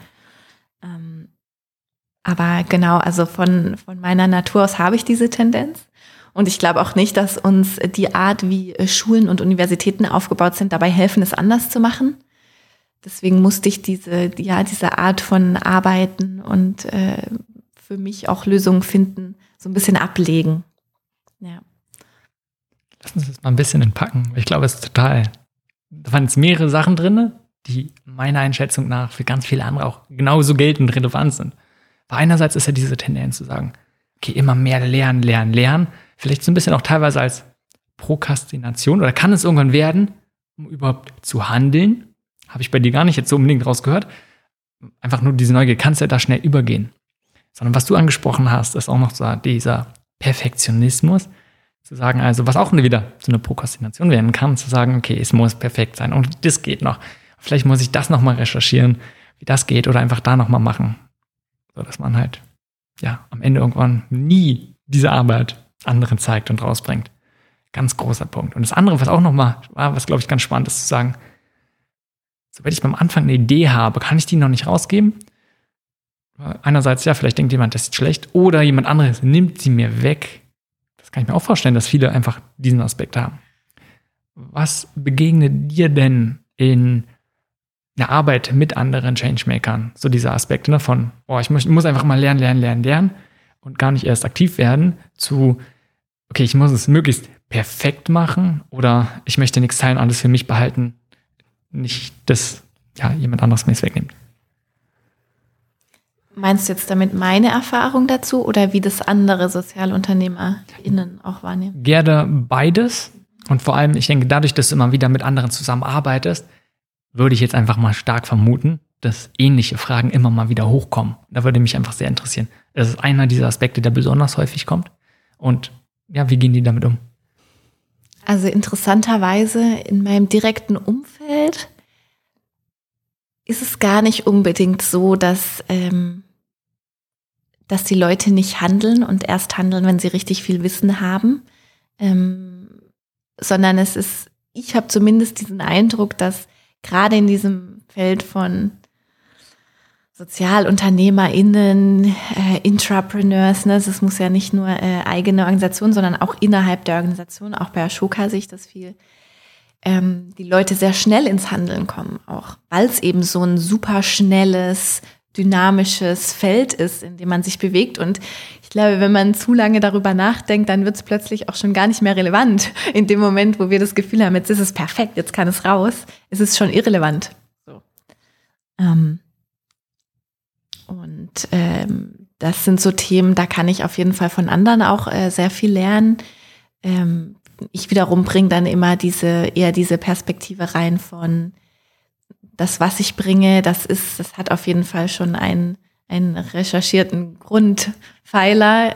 Aber genau, also von meiner Natur aus habe ich diese Tendenz und ich glaube auch nicht, dass uns die Art, wie Schulen und Universitäten aufgebaut sind, dabei helfen, es anders zu machen. Deswegen musste ich diese Art von Arbeiten und für mich auch Lösungen finden, so ein bisschen ablegen. Ja. Lass uns das mal ein bisschen entpacken. Ich glaube, da waren jetzt mehrere Sachen drin, die meiner Einschätzung nach für ganz viele andere auch genauso geltend relevant sind. Weil einerseits ist ja diese Tendenz zu sagen, okay, immer mehr lernen. Vielleicht so ein bisschen auch teilweise als Prokrastination oder kann es irgendwann werden, um überhaupt zu handeln? Habe ich bei dir gar nicht jetzt so unbedingt rausgehört. Einfach nur diese Neugier, kannst ja da schnell übergehen. Sondern was du angesprochen hast, ist auch noch so dieser Perfektionismus. Zu sagen, also was auch wieder so eine Prokrastination werden kann, zu sagen, okay, es muss perfekt sein und das geht noch. Vielleicht muss ich das nochmal recherchieren, wie das geht oder einfach da nochmal machen. So dass man halt am Ende irgendwann nie diese Arbeit anderen zeigt und rausbringt. Ganz großer Punkt. Und das andere, was auch nochmal war, was glaube ich ganz spannend ist, zu sagen, sobald ich beim Anfang eine Idee habe, kann ich die noch nicht rausgeben. Einerseits, vielleicht denkt jemand, das ist schlecht, oder jemand anderes nimmt sie mir weg. Das kann ich mir auch vorstellen, dass viele einfach diesen Aspekt haben. Was begegnet dir denn in der Arbeit mit anderen Changemakern? So diese Aspekte von, ich muss einfach mal lernen und gar nicht erst aktiv werden, zu, okay, ich muss es möglichst perfekt machen oder ich möchte nichts teilen, alles für mich behalten. Nicht, dass jemand anderes mir es wegnimmt. Meinst du jetzt damit meine Erfahrung dazu oder wie das andere SozialunternehmerInnen auch wahrnehmen? Gerne beides. Und vor allem, ich denke, dadurch, dass du immer wieder mit anderen zusammenarbeitest, würde ich jetzt einfach mal stark vermuten, dass ähnliche Fragen immer mal wieder hochkommen. Da würde mich einfach sehr interessieren. Das ist einer dieser Aspekte, der besonders häufig kommt. Und wie gehen die damit um? Also interessanterweise in meinem direkten Umfeld ist es gar nicht unbedingt so, dass die Leute nicht handeln und erst handeln, wenn sie richtig viel Wissen haben, sondern ich habe zumindest diesen Eindruck, dass gerade in diesem Feld von SozialunternehmerInnen, Intrapreneurs, das muss ja nicht nur eigene Organisation, sondern auch innerhalb der Organisation, auch bei Ashoka sehe ich das viel, die Leute sehr schnell ins Handeln kommen auch, weil es eben so ein super schnelles, dynamisches Feld ist, in dem man sich bewegt. Und ich glaube, wenn man zu lange darüber nachdenkt, dann wird es plötzlich auch schon gar nicht mehr relevant. In dem Moment, wo wir das Gefühl haben, jetzt ist es perfekt, jetzt kann es raus, ist es schon irrelevant. So. Das sind so Themen, da kann ich auf jeden Fall von anderen auch sehr viel lernen. Ich wiederum bringe dann immer eher diese Perspektive rein von das, was ich bringe, das hat auf jeden Fall schon einen einen recherchierten Grundpfeiler.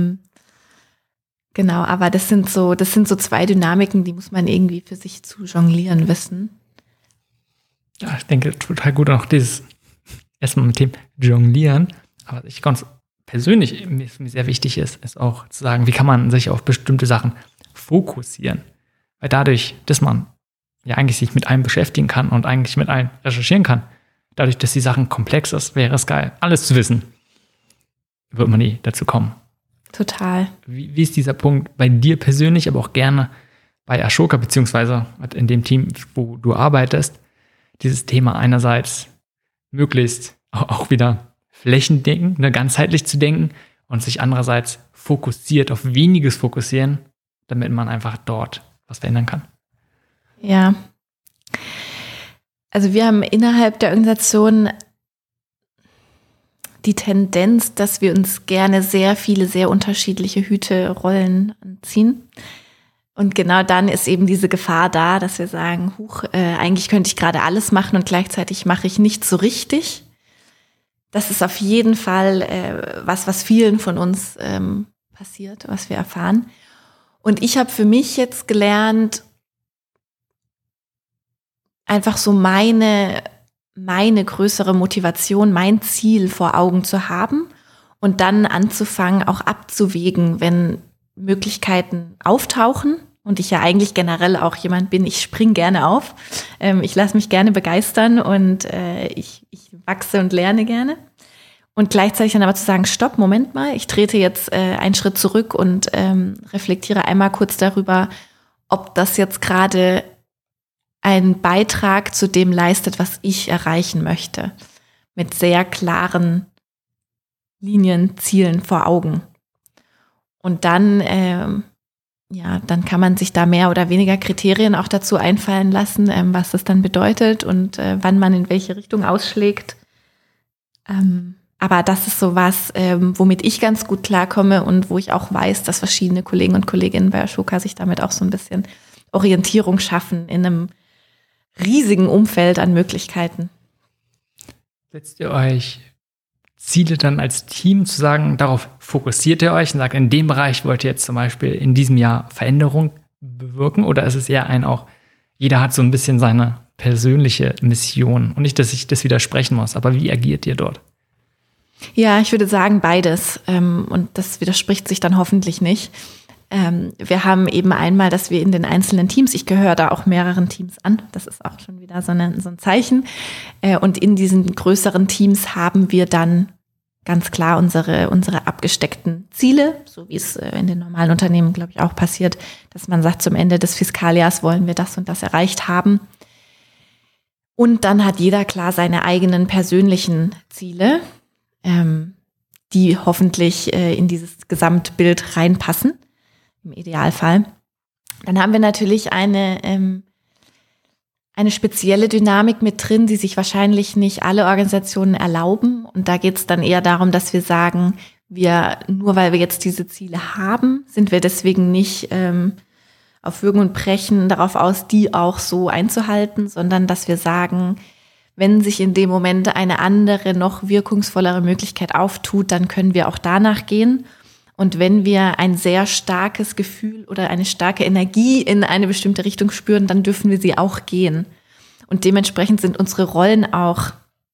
Genau, aber das sind so 2 Dynamiken, die muss man irgendwie für sich zu jonglieren wissen. Ja, ich denke, total gut auch dieses erstmal mit dem Jonglieren. Aber ich ganz persönlich, mir sehr wichtig ist auch zu sagen, wie kann man sich auf bestimmte Sachen fokussieren. Weil dadurch, dass man ja eigentlich sich mit allem beschäftigen kann und eigentlich mit allem recherchieren kann, dadurch, dass die Sachen komplex ist, wäre es geil, alles zu wissen. Wird man nie dazu kommen. Total. Wie ist dieser Punkt bei dir persönlich, aber auch gerne bei Ashoka, beziehungsweise in dem Team, wo du arbeitest, dieses Thema einerseits möglichst auch wieder flächendeckend, ganzheitlich zu denken und sich andererseits fokussiert auf weniges fokussieren, damit man einfach dort was verändern kann? Ja. Also wir haben innerhalb der Organisation die Tendenz, dass wir uns gerne sehr viele, sehr unterschiedliche Hüte-Rollen anziehen. Und genau dann ist eben diese Gefahr da, dass wir sagen, eigentlich könnte ich gerade alles machen und gleichzeitig mache ich nichts so richtig. Das ist auf jeden Fall was vielen von uns passiert, was wir erfahren. Und ich habe für mich jetzt gelernt, einfach so meine größere Motivation, mein Ziel vor Augen zu haben und dann anzufangen, auch abzuwägen, wenn Möglichkeiten auftauchen. Und ich ja eigentlich generell auch jemand bin, ich spring gerne auf. Ich lasse mich gerne begeistern und ich wachse und lerne gerne. Und gleichzeitig dann aber zu sagen, stopp, Moment mal, ich trete jetzt einen Schritt zurück und reflektiere einmal kurz darüber, ob das jetzt gerade einen Beitrag zu dem leistet, was ich erreichen möchte. Mit sehr klaren Linien, Zielen vor Augen. Und dann, dann kann man sich da mehr oder weniger Kriterien auch dazu einfallen lassen, was das dann bedeutet und wann man in welche Richtung ausschlägt. Aber das ist so was, womit ich ganz gut klarkomme und wo ich auch weiß, dass verschiedene Kollegen und Kolleginnen bei Ashoka sich damit auch so ein bisschen Orientierung schaffen in einem riesigen Umfeld an Möglichkeiten. Setzt ihr euch Ziele dann als Team zu sagen, darauf fokussiert ihr euch und sagt, in dem Bereich wollt ihr jetzt zum Beispiel in diesem Jahr Veränderung bewirken? Oder ist es eher jeder hat so ein bisschen seine persönliche Mission? Und nicht, dass ich das widersprechen muss, aber wie agiert ihr dort? Ja, ich würde sagen beides. Und das widerspricht sich dann hoffentlich nicht. Wir haben eben einmal, dass wir in den einzelnen Teams, ich gehöre da auch mehreren Teams an, das ist auch schon wieder so ein Zeichen. Und in diesen größeren Teams haben wir dann ganz klar unsere abgesteckten Ziele, so wie es in den normalen Unternehmen, glaube ich, auch passiert, dass man sagt, zum Ende des Fiskaljahrs wollen wir das und das erreicht haben. Und dann hat jeder klar seine eigenen persönlichen Ziele, die hoffentlich in dieses Gesamtbild reinpassen. Im Idealfall. Dann haben wir natürlich eine spezielle Dynamik mit drin, die sich wahrscheinlich nicht alle Organisationen erlauben. Und da geht es dann eher darum, dass wir sagen, nur weil wir jetzt diese Ziele haben, sind wir deswegen nicht auf Würgen und Brechen darauf aus, die auch so einzuhalten, sondern dass wir sagen, wenn sich in dem Moment eine andere, noch wirkungsvollere Möglichkeit auftut, dann können wir auch danach gehen. Und wenn wir ein sehr starkes Gefühl oder eine starke Energie in eine bestimmte Richtung spüren, dann dürfen wir sie auch gehen. Und dementsprechend sind unsere Rollen auch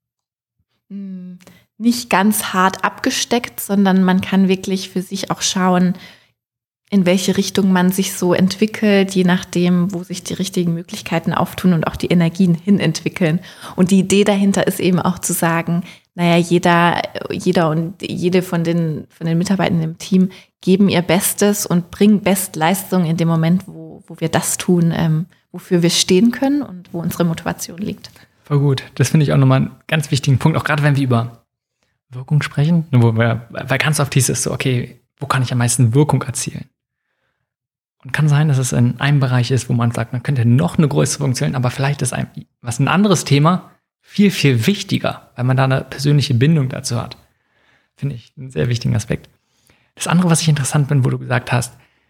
nicht ganz hart abgesteckt, sondern man kann wirklich für sich auch schauen, in welche Richtung man sich so entwickelt, je nachdem, wo sich die richtigen Möglichkeiten auftun und auch die Energien hin entwickeln. Und die Idee dahinter ist eben auch zu sagen, naja, jeder und jede von den Mitarbeitenden im Team geben ihr Bestes und bringen Bestleistung in dem Moment, wo wir das tun, wofür wir stehen können und wo unsere Motivation liegt. Voll gut. Das finde ich auch nochmal einen ganz wichtigen Punkt, auch gerade wenn wir über Wirkung sprechen, weil ganz oft hieß es so, okay, wo kann ich am meisten Wirkung erzielen? Und kann sein, dass es in einem Bereich ist, wo man sagt, man könnte noch eine größere Funktion, aber vielleicht ist ein anderes Thema viel, viel wichtiger, weil man da eine persönliche Bindung dazu hat. Finde ich einen sehr wichtigen Aspekt. Das andere, was ich interessant bin, wo du gesagt hast,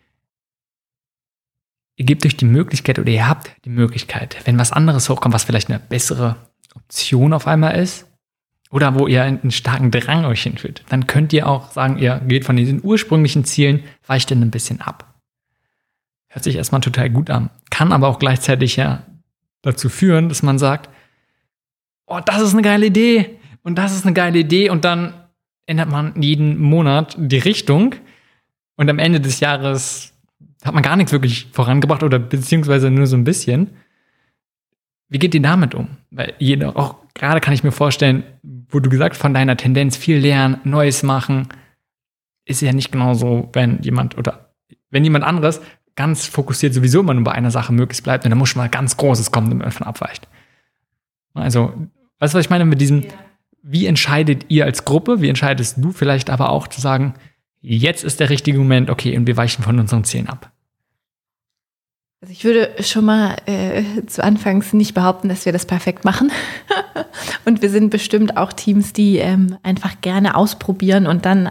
ihr gebt euch die Möglichkeit oder ihr habt die Möglichkeit, wenn was anderes hochkommt, was vielleicht eine bessere Option auf einmal ist, oder wo ihr einen starken Drang euch hinführt, dann könnt ihr auch sagen, ihr geht von diesen ursprünglichen Zielen, weicht dann ein bisschen ab. Hört sich erstmal total gut an, kann aber auch gleichzeitig ja dazu führen, dass man sagt, oh, das ist eine geile Idee und das ist eine geile Idee und dann ändert man jeden Monat die Richtung und am Ende des Jahres hat man gar nichts wirklich vorangebracht oder beziehungsweise nur so ein bisschen. Wie geht ihr damit um? Weil auch gerade kann ich mir vorstellen, wo du gesagt hast, von deiner Tendenz viel lernen, Neues machen, ist ja nicht genauso, wenn jemand anderes ganz fokussiert sowieso immer nur bei einer Sache möglichst bleibt und dann muss schon mal ganz Großes kommen, damit man davon abweicht. Also, weißt du, was ich meine mit diesem, wie entscheidet ihr als Gruppe, wie entscheidest du vielleicht aber auch zu sagen, jetzt ist der richtige Moment, okay, und wir weichen von unseren Zielen ab? Also ich würde schon mal zu Anfangs nicht behaupten, dass wir das perfekt machen. Und wir sind bestimmt auch Teams, die einfach gerne ausprobieren und dann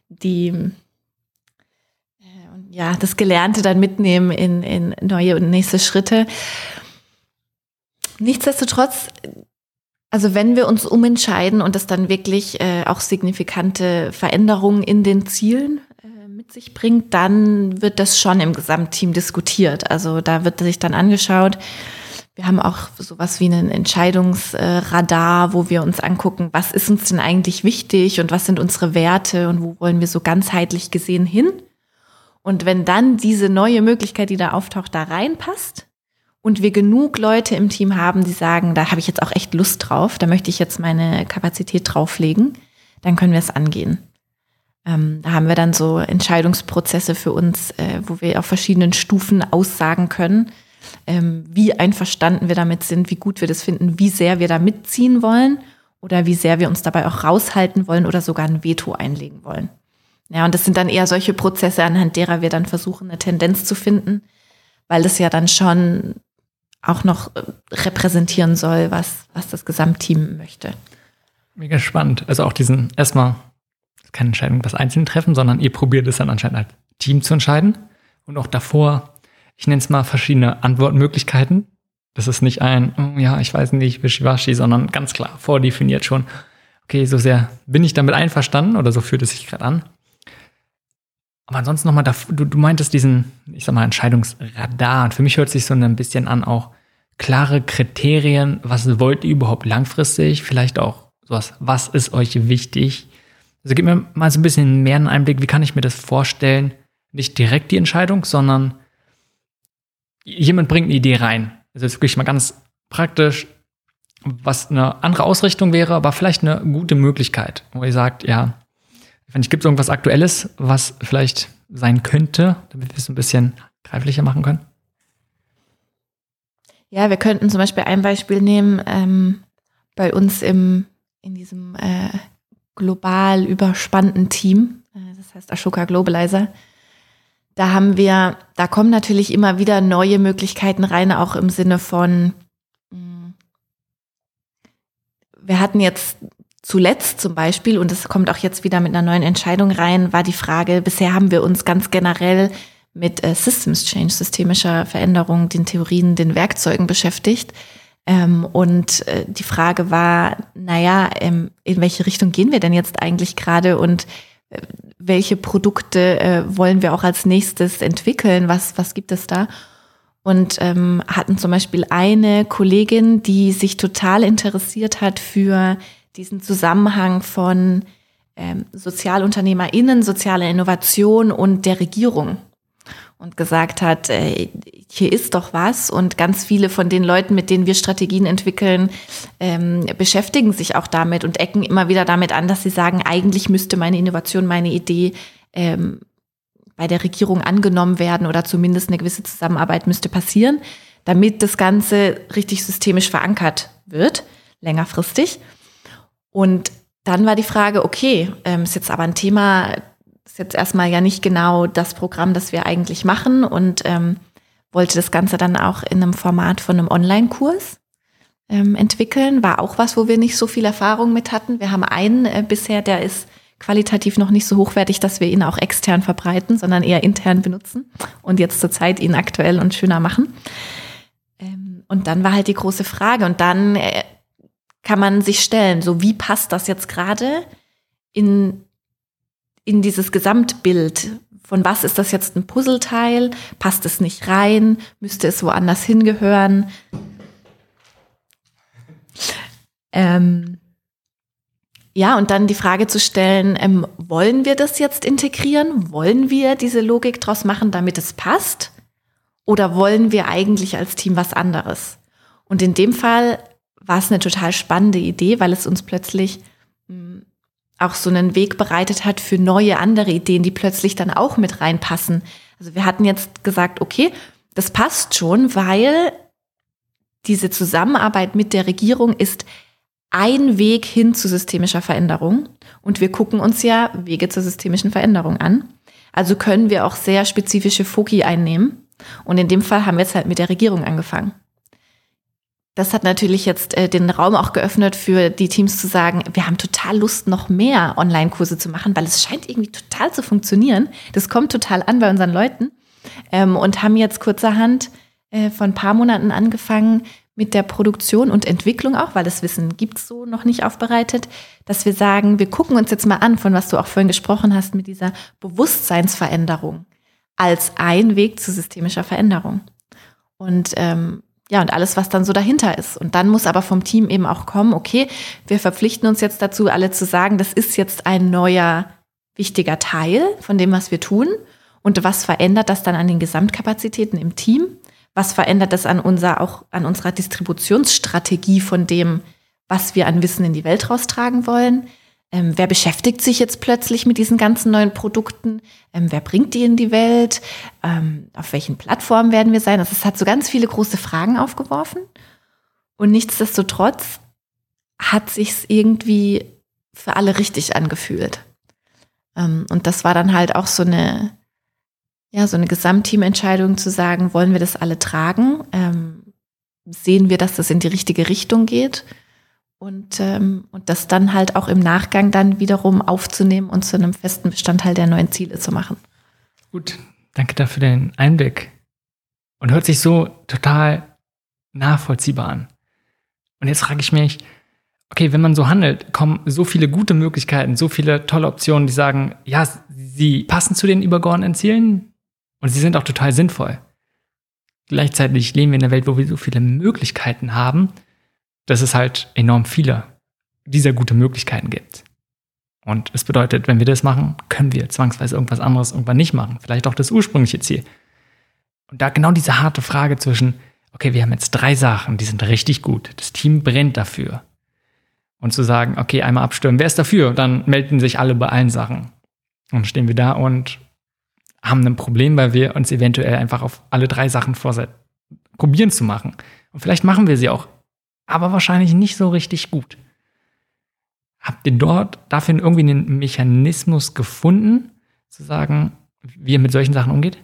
das Gelernte dann mitnehmen in neue und nächste Schritte. Nichtsdestotrotz, also wenn wir uns umentscheiden und das dann wirklich auch signifikante Veränderungen in den Zielen mit sich bringt, dann wird das schon im Gesamtteam diskutiert. Also da wird sich dann angeschaut. Wir haben auch sowas wie einen Entscheidungsradar, wo wir uns angucken, was ist uns denn eigentlich wichtig und was sind unsere Werte und wo wollen wir so ganzheitlich gesehen hin. Und wenn dann diese neue Möglichkeit, die da auftaucht, da reinpasst und wir genug Leute im Team haben, die sagen, da habe ich jetzt auch echt Lust drauf, da möchte ich jetzt meine Kapazität drauflegen, dann können wir es angehen. Da haben wir dann so Entscheidungsprozesse für uns, wo wir auf verschiedenen Stufen aussagen können, wie einverstanden wir damit sind, wie gut wir das finden, wie sehr wir da mitziehen wollen oder wie sehr wir uns dabei auch raushalten wollen oder sogar ein Veto einlegen wollen. Ja, und das sind dann eher solche Prozesse, anhand derer wir dann versuchen, eine Tendenz zu finden, weil das ja dann schon auch noch repräsentieren soll, was das Gesamtteam möchte. Mega spannend. Also auch diesen erstmal keine Entscheidung, was Einzelne treffen, sondern ihr probiert es dann anscheinend als Team zu entscheiden. Und auch davor, ich nenne es mal verschiedene Antwortmöglichkeiten. Das ist nicht ich weiß nicht, wischiwaschi, sondern ganz klar vordefiniert schon, okay, so sehr bin ich damit einverstanden oder so fühlt es sich gerade an. Aber ansonsten nochmal, du meintest diesen, ich sag mal, Entscheidungsradar. Und für mich hört sich so ein bisschen an, auch klare Kriterien, was wollt ihr überhaupt langfristig? Vielleicht auch sowas, was ist euch wichtig? Also gib mir mal so ein bisschen mehr einen Einblick, wie kann ich mir das vorstellen? Nicht direkt die Entscheidung, sondern jemand bringt eine Idee rein. Also jetzt wirklich mal ganz praktisch, was eine andere Ausrichtung wäre, aber vielleicht eine gute Möglichkeit, wo ihr sagt, ja, gibt es irgendwas Aktuelles, was vielleicht sein könnte, damit wir es ein bisschen greiflicher machen können? Ja, wir könnten zum Beispiel ein Beispiel nehmen, bei uns in diesem global überspannten Team, das heißt Ashoka Globalizer. Da kommen natürlich immer wieder neue Möglichkeiten rein, auch im Sinne von, wir hatten jetzt zuletzt zum Beispiel, und das kommt auch jetzt wieder mit einer neuen Entscheidung rein, war die Frage, bisher haben wir uns ganz generell mit Systems Change, systemischer Veränderung, den Theorien, den Werkzeugen beschäftigt. Und die Frage war, in welche Richtung gehen wir denn jetzt eigentlich gerade und welche Produkte wollen wir auch als nächstes entwickeln? Was gibt es da? Und hatten zum Beispiel eine Kollegin, die sich total interessiert hat für diesen Zusammenhang von SozialunternehmerInnen, sozialer Innovation und der Regierung. Und gesagt hat, hier ist doch was. Und ganz viele von den Leuten, mit denen wir Strategien entwickeln, beschäftigen sich auch damit und ecken immer wieder damit an, dass sie sagen, eigentlich müsste meine Innovation, meine Idee bei der Regierung angenommen werden oder zumindest eine gewisse Zusammenarbeit müsste passieren, damit das Ganze richtig systemisch verankert wird, längerfristig. Und dann war die Frage, okay, ist jetzt aber ein Thema, ist jetzt erstmal ja nicht genau das Programm, das wir eigentlich machen und wollte das Ganze dann auch in einem Format von einem Online-Kurs entwickeln. War auch was, wo wir nicht so viel Erfahrung mit hatten. Wir haben einen bisher, der ist qualitativ noch nicht so hochwertig, dass wir ihn auch extern verbreiten, sondern eher intern benutzen und jetzt zur Zeit ihn aktuell und schöner machen. Und dann war halt die große Frage und dann kann man sich stellen? So, wie passt das jetzt gerade in dieses Gesamtbild? Von was ist das jetzt ein Puzzleteil? Passt es nicht rein? Müsste es woanders hingehören? Ja, und dann die Frage zu stellen, wollen wir das jetzt integrieren? Wollen wir diese Logik draus machen, damit es passt? Oder wollen wir eigentlich als Team was anderes? Und in dem Fall war es eine total spannende Idee, weil es uns plötzlich auch so einen Weg bereitet hat für neue, andere Ideen, die plötzlich dann auch mit reinpassen. Also wir hatten jetzt gesagt, okay, das passt schon, weil diese Zusammenarbeit mit der Regierung ist ein Weg hin zu systemischer Veränderung. Und wir gucken uns ja Wege zur systemischen Veränderung an. Also können wir auch sehr spezifische Foki einnehmen. Und in dem Fall haben wir jetzt halt mit der Regierung angefangen. Das hat natürlich jetzt den Raum auch geöffnet für die Teams zu sagen, wir haben total Lust, noch mehr Online-Kurse zu machen, weil es scheint irgendwie total zu funktionieren. Das kommt total an bei unseren Leuten. Und haben jetzt kurzerhand vor ein paar Monaten angefangen mit der Produktion und Entwicklung auch, weil das Wissen gibt's so noch nicht aufbereitet, dass wir sagen, wir gucken uns jetzt mal an, von was du auch vorhin gesprochen hast, mit dieser Bewusstseinsveränderung als ein Weg zu systemischer Veränderung. Und und alles, was dann so dahinter ist. Und dann muss aber vom Team eben auch kommen, okay, wir verpflichten uns jetzt dazu, alle zu sagen, das ist jetzt ein neuer, wichtiger Teil von dem, was wir tun. Und was verändert das dann an den Gesamtkapazitäten im Team? Was verändert das an unserer Distributionsstrategie von dem, was wir an Wissen in die Welt raustragen wollen? Wer beschäftigt sich jetzt plötzlich mit diesen ganzen neuen Produkten? Wer bringt die in die Welt? Auf welchen Plattformen werden wir sein? Also es hat so ganz viele große Fragen aufgeworfen. Und nichtsdestotrotz hat sich's irgendwie für alle richtig angefühlt. Und das war dann halt auch so eine Gesamtteamentscheidung zu sagen, wollen wir das alle tragen? Sehen wir, dass das in die richtige Richtung geht? Und das dann halt auch im Nachgang dann wiederum aufzunehmen und zu einem festen Bestandteil der neuen Ziele zu machen. Gut, danke dafür für den Einblick. Und hört sich so total nachvollziehbar an. Und jetzt frage ich mich, okay, wenn man so handelt, kommen so viele gute Möglichkeiten, so viele tolle Optionen, die sagen, ja, sie passen zu den übergeordneten Zielen und sie sind auch total sinnvoll. Gleichzeitig leben wir in einer Welt, wo wir so viele Möglichkeiten haben, dass es halt enorm viele dieser gute Möglichkeiten gibt. Und es bedeutet, wenn wir das machen, können wir zwangsweise irgendwas anderes irgendwann nicht machen. Vielleicht auch das ursprüngliche Ziel. Und da genau diese harte Frage zwischen, okay, wir haben jetzt 3 Sachen, die sind richtig gut. Das Team brennt dafür. Und zu sagen, okay, einmal abstimmen, wer ist dafür? Dann melden sich alle bei allen Sachen. Und dann stehen wir da und haben ein Problem, weil wir uns eventuell einfach auf alle 3 Sachen probieren zu machen. Und vielleicht machen wir sie auch, aber wahrscheinlich nicht so richtig gut. Habt ihr dort dafür irgendwie einen Mechanismus gefunden, zu sagen, wie ihr mit solchen Sachen umgeht?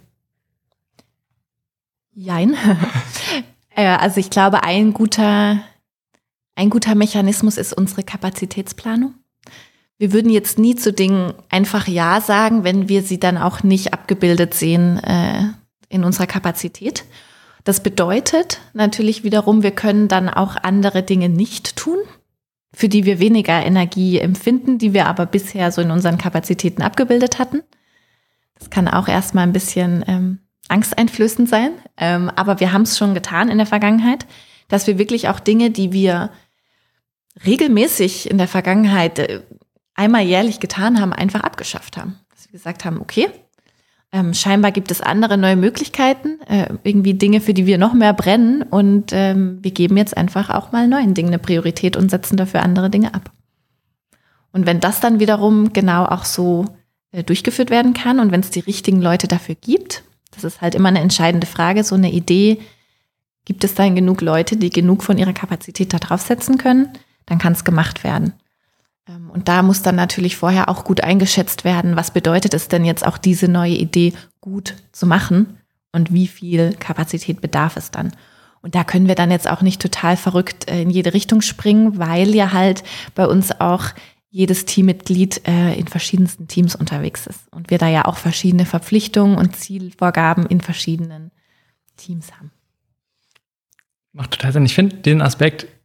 Jein. Also ich glaube, ein guter Mechanismus ist unsere Kapazitätsplanung. Wir würden jetzt nie zu Dingen einfach Ja sagen, wenn wir sie dann auch nicht abgebildet sehen in unserer Kapazität. Das bedeutet natürlich wiederum, wir können dann auch andere Dinge nicht tun, für die wir weniger Energie empfinden, die wir aber bisher so in unseren Kapazitäten abgebildet hatten. Das kann auch erstmal ein bisschen angsteinflößend sein, aber wir haben es schon getan in der Vergangenheit, dass wir wirklich auch Dinge, die wir regelmäßig in der Vergangenheit einmal jährlich getan haben, einfach abgeschafft haben. Dass wir gesagt haben, okay, scheinbar gibt es andere neue Möglichkeiten, irgendwie Dinge, für die wir noch mehr brennen und wir geben jetzt einfach auch mal neuen Dingen eine Priorität und setzen dafür andere Dinge ab. Und wenn das dann wiederum genau auch so durchgeführt werden kann und wenn es die richtigen Leute dafür gibt, das ist halt immer eine entscheidende Frage, so eine Idee, gibt es dann genug Leute, die genug von ihrer Kapazität da draufsetzen können, dann kann es gemacht werden. Und da muss dann natürlich vorher auch gut eingeschätzt werden, was bedeutet es denn jetzt auch diese neue Idee gut zu machen und wie viel Kapazität bedarf es dann. Und da können wir dann jetzt auch nicht total verrückt in jede Richtung springen, weil ja halt bei uns auch jedes Teammitglied in verschiedensten Teams unterwegs ist und wir da ja auch verschiedene Verpflichtungen und Zielvorgaben in verschiedenen Teams haben. Macht total Sinn. Ich finde den Aspekt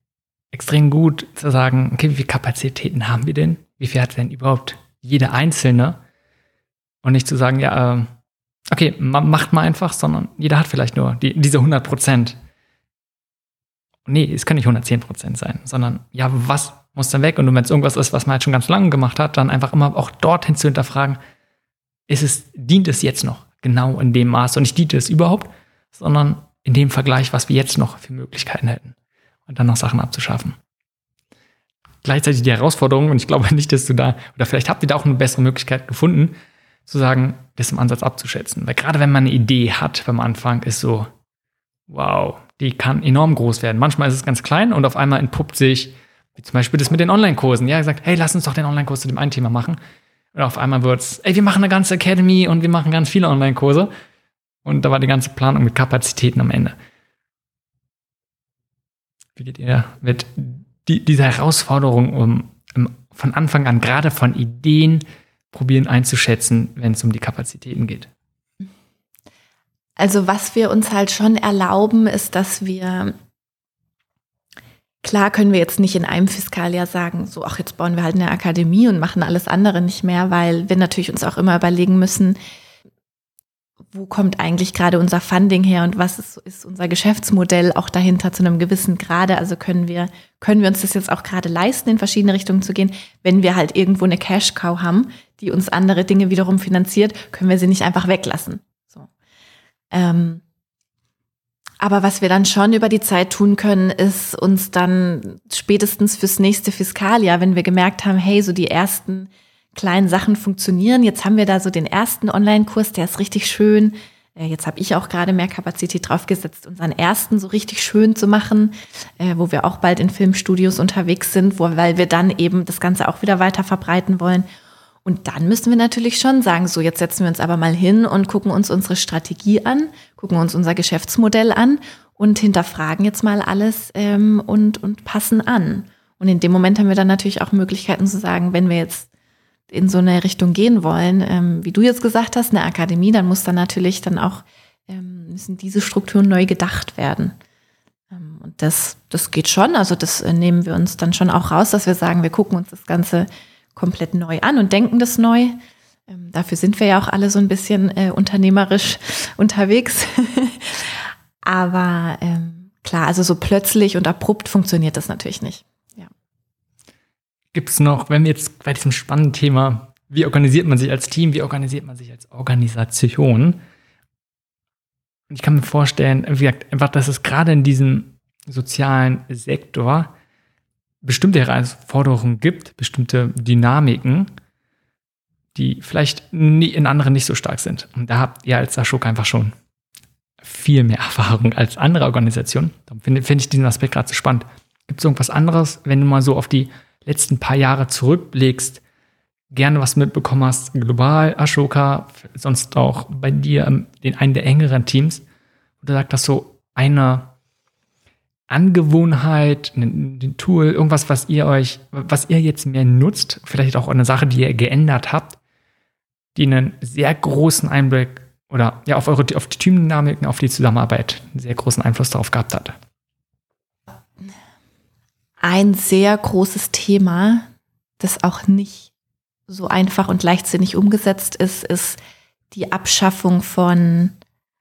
extrem gut zu sagen, okay, wie viele Kapazitäten haben wir denn? Wie viel hat denn überhaupt jeder Einzelne? Und nicht zu sagen, ja, okay, macht mal einfach, sondern jeder hat vielleicht nur diese 100%. Nee, es können nicht 110% sein, sondern ja, was muss dann weg? Und wenn es irgendwas ist, was man halt schon ganz lange gemacht hat, dann einfach immer auch dorthin zu hinterfragen, dient es jetzt noch genau in dem Maß und nicht dient es überhaupt, sondern in dem Vergleich, was wir jetzt noch für Möglichkeiten hätten und dann noch Sachen abzuschaffen. Gleichzeitig die Herausforderung, und ich glaube nicht, dass du da, oder vielleicht habt ihr da auch eine bessere Möglichkeit gefunden, zu sagen, das im Ansatz abzuschätzen. Weil gerade wenn man eine Idee hat beim Anfang, ist so, wow, die kann enorm groß werden. Manchmal ist es ganz klein und auf einmal entpuppt sich, wie zum Beispiel das mit den Online-Kursen. Ja, gesagt, hey, lass uns doch den Online-Kurs zu dem einen Thema machen. Und auf einmal wird's, ey, wir machen eine ganze Academy und wir machen ganz viele Online-Kurse. Und da war die ganze Planung mit Kapazitäten am Ende. Wie geht ihr mit dieser Herausforderung, von Anfang an gerade von Ideen probieren einzuschätzen, wenn es um die Kapazitäten geht? Also was wir uns halt schon erlauben, ist, dass wir, klar können wir jetzt nicht in einem Fiskaljahr sagen, so, ach, jetzt bauen wir halt eine Akademie und machen alles andere nicht mehr, weil wir natürlich uns auch immer überlegen müssen, wo kommt eigentlich gerade unser Funding her und was ist unser Geschäftsmodell auch dahinter zu einem gewissen Grade. Also können wir uns das jetzt auch gerade leisten, in verschiedene Richtungen zu gehen. Wenn wir halt irgendwo eine Cash-Cow haben, die uns andere Dinge wiederum finanziert, können wir sie nicht einfach weglassen. So. Aber was wir dann schon über die Zeit tun können, ist uns dann spätestens fürs nächste Fiskaljahr, wenn wir gemerkt haben, hey, so die ersten kleinen Sachen funktionieren. Jetzt haben wir da so den ersten Online-Kurs, der ist richtig schön. Jetzt habe ich auch gerade mehr Kapazität drauf gesetzt, unseren ersten so richtig schön zu machen, wo wir auch bald in Filmstudios unterwegs sind, weil wir dann eben das Ganze auch wieder weiter verbreiten wollen. Und dann müssen wir natürlich schon sagen, so jetzt setzen wir uns aber mal hin und gucken uns unsere Strategie an, gucken uns unser Geschäftsmodell an und hinterfragen jetzt mal alles und passen an. Und in dem Moment haben wir dann natürlich auch Möglichkeiten zu sagen, wenn wir jetzt in so eine Richtung gehen wollen, wie du jetzt gesagt hast, eine Akademie, dann muss dann natürlich dann auch, müssen diese Strukturen neu gedacht werden. Und das geht schon, also das nehmen wir uns dann schon auch raus, dass wir sagen, wir gucken uns das Ganze komplett neu an und denken das neu. Dafür sind wir ja auch alle so ein bisschen unternehmerisch unterwegs. Aber klar, also so plötzlich und abrupt funktioniert das natürlich nicht. Gibt es noch, wenn wir jetzt bei diesem spannenden Thema, wie organisiert man sich als Team, wie organisiert man sich als Organisation? Und ich kann mir vorstellen, wie gesagt, einfach, dass es gerade in diesem sozialen Sektor bestimmte Herausforderungen gibt, bestimmte Dynamiken, die vielleicht in anderen nicht so stark sind. Und da habt ihr als Ashoka einfach schon viel mehr Erfahrung als andere Organisationen. Darum finde ich diesen Aspekt gerade so spannend. Gibt es irgendwas anderes, wenn du mal so auf die letzten paar Jahre zurückblickst, gerne was mitbekommen hast, global, Ashoka, sonst auch bei dir in einem der engeren Teams, wo du sagst, dass so eine Angewohnheit, ein Tool, irgendwas, was ihr jetzt mehr nutzt, vielleicht auch eine Sache, die ihr geändert habt, die einen sehr großen Einblick oder ja auf die Teamdynamiken, auf die Zusammenarbeit einen sehr großen Einfluss darauf gehabt hat. Ein sehr großes Thema, das auch nicht so einfach und leichtsinnig umgesetzt ist die Abschaffung von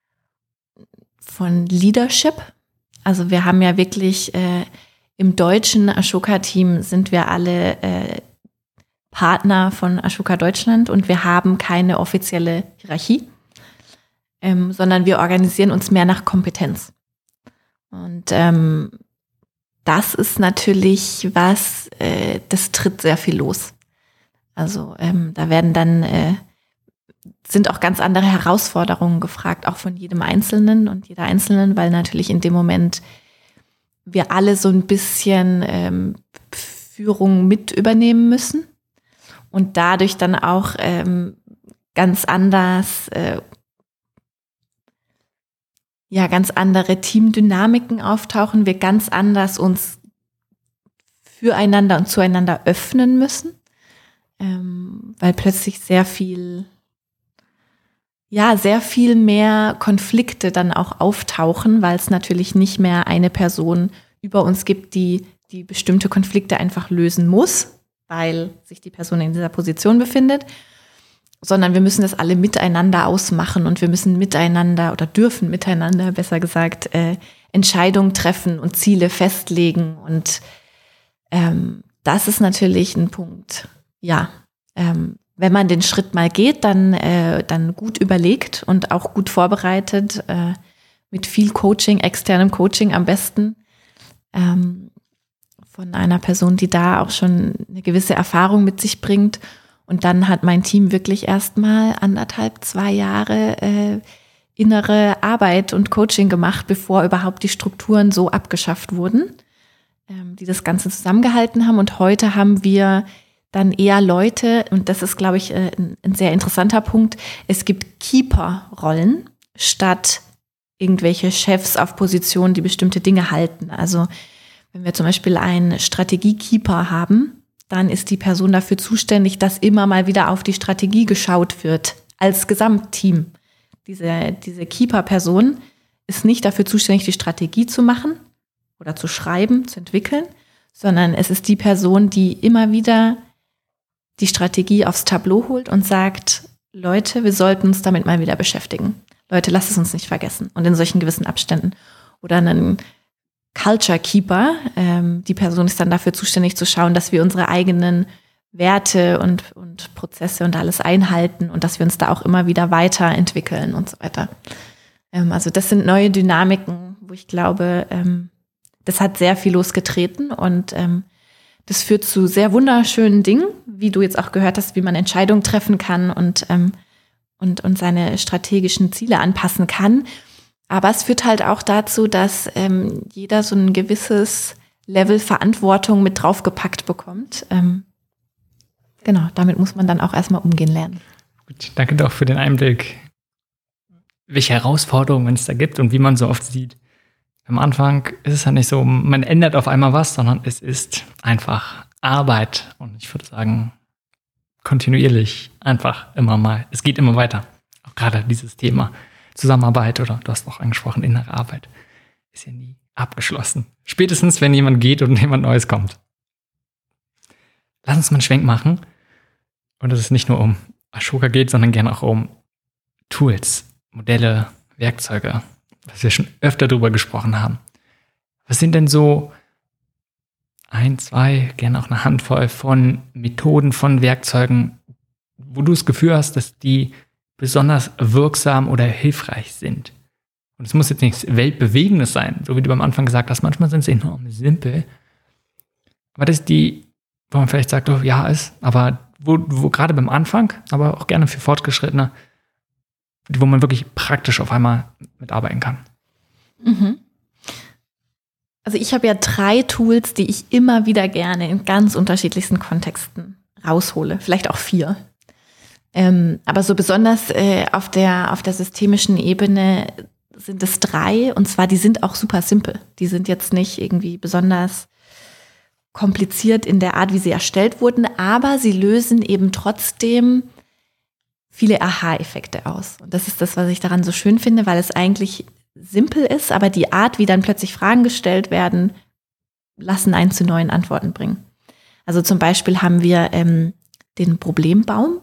Leadership. Also wir haben ja wirklich im deutschen Ashoka-Team sind wir alle Partner von Ashoka Deutschland und wir haben keine offizielle Hierarchie, sondern wir organisieren uns mehr nach Kompetenz. Und das ist natürlich was, das tritt sehr viel los. Also da werden dann, sind auch ganz andere Herausforderungen gefragt, auch von jedem Einzelnen und jeder Einzelnen, weil natürlich in dem Moment wir alle so ein bisschen Führung mit übernehmen müssen und dadurch dann auch ganz anders ganz andere Teamdynamiken auftauchen, wir ganz anders uns füreinander und zueinander öffnen müssen, weil plötzlich sehr viel mehr Konflikte dann auch auftauchen, weil es natürlich nicht mehr eine Person über uns gibt, die die bestimmte Konflikte einfach lösen muss, weil sich die Person in dieser Position befindet, sondern wir müssen das alle miteinander ausmachen und wir müssen miteinander oder dürfen miteinander, besser gesagt, Entscheidungen treffen und Ziele festlegen. Und das ist natürlich ein Punkt, wenn man den Schritt mal geht, dann gut überlegt und auch gut vorbereitet, mit viel Coaching, externem Coaching am besten, von einer Person, die da auch schon eine gewisse Erfahrung mit sich bringt. Und dann hat mein Team wirklich erstmal 2 Jahre innere Arbeit und Coaching gemacht, bevor überhaupt die Strukturen so abgeschafft wurden, die das Ganze zusammengehalten haben. Und heute haben wir dann eher Leute, und das ist, glaube ich, ein sehr interessanter Punkt, es gibt Keeper-Rollen statt irgendwelche Chefs auf Positionen, die bestimmte Dinge halten. Also wenn wir zum Beispiel einen Strategie-Keeper haben, dann ist die Person dafür zuständig, dass immer mal wieder auf die Strategie geschaut wird, als Gesamtteam. Diese Keeper-Person ist nicht dafür zuständig, die Strategie zu machen oder zu schreiben, zu entwickeln, sondern es ist die Person, die immer wieder die Strategie aufs Tableau holt und sagt, Leute, wir sollten uns damit mal wieder beschäftigen. Leute, lasst es uns nicht vergessen. Und in solchen gewissen Abständen. Oder einen Culture Keeper, die Person ist dann dafür zuständig zu schauen, dass wir unsere eigenen Werte und Prozesse und alles einhalten und dass wir uns da auch immer wieder weiterentwickeln und so weiter. Also das sind neue Dynamiken, wo ich glaube, das hat sehr viel losgetreten und das führt zu sehr wunderschönen Dingen, wie du jetzt auch gehört hast, wie man Entscheidungen treffen kann und seine strategischen Ziele anpassen kann. Aber es führt halt auch dazu, dass jeder so ein gewisses Level Verantwortung mit draufgepackt bekommt. Genau, damit muss man dann auch erstmal umgehen lernen. Gut, danke doch für den Einblick, welche Herausforderungen es da gibt und wie man so oft sieht. Am Anfang ist es ja nicht so, man ändert auf einmal was, sondern es ist einfach Arbeit. Und ich würde sagen, kontinuierlich einfach immer mal. Es geht immer weiter. Auch gerade dieses Thema Zusammenarbeit oder du hast auch angesprochen, innere Arbeit ist ja nie abgeschlossen. Spätestens, wenn jemand geht und jemand Neues kommt. Lass uns mal einen Schwenk machen. Und dass es nicht nur um Ashoka geht, sondern gerne auch um Tools, Modelle, Werkzeuge, was wir schon öfter drüber gesprochen haben. Was sind denn so 1, 2, gerne auch eine Handvoll von Methoden, von Werkzeugen, wo du das Gefühl hast, dass die besonders wirksam oder hilfreich sind? Und es muss jetzt nichts Weltbewegendes sein, so wie du am Anfang gesagt hast. Manchmal sind sie enorm simpel. Aber das ist die, wo man vielleicht sagt, oh, ja, ist, aber wo gerade beim Anfang, aber auch gerne für Fortgeschrittene, wo man wirklich praktisch auf einmal mitarbeiten kann. Mhm. Also ich habe ja 3 Tools, die ich immer wieder gerne in ganz unterschiedlichsten Kontexten raushole. Vielleicht auch 4. Aber so besonders auf der systemischen Ebene sind es 3. Und zwar, die sind auch super simpel. Die sind jetzt nicht irgendwie besonders kompliziert in der Art, wie sie erstellt wurden. Aber sie lösen eben trotzdem viele Aha-Effekte aus. Und das ist das, was ich daran so schön finde, weil es eigentlich simpel ist, aber die Art, wie dann plötzlich Fragen gestellt werden, lassen einen zu neuen Antworten bringen. Also zum Beispiel haben wir den Problembaum,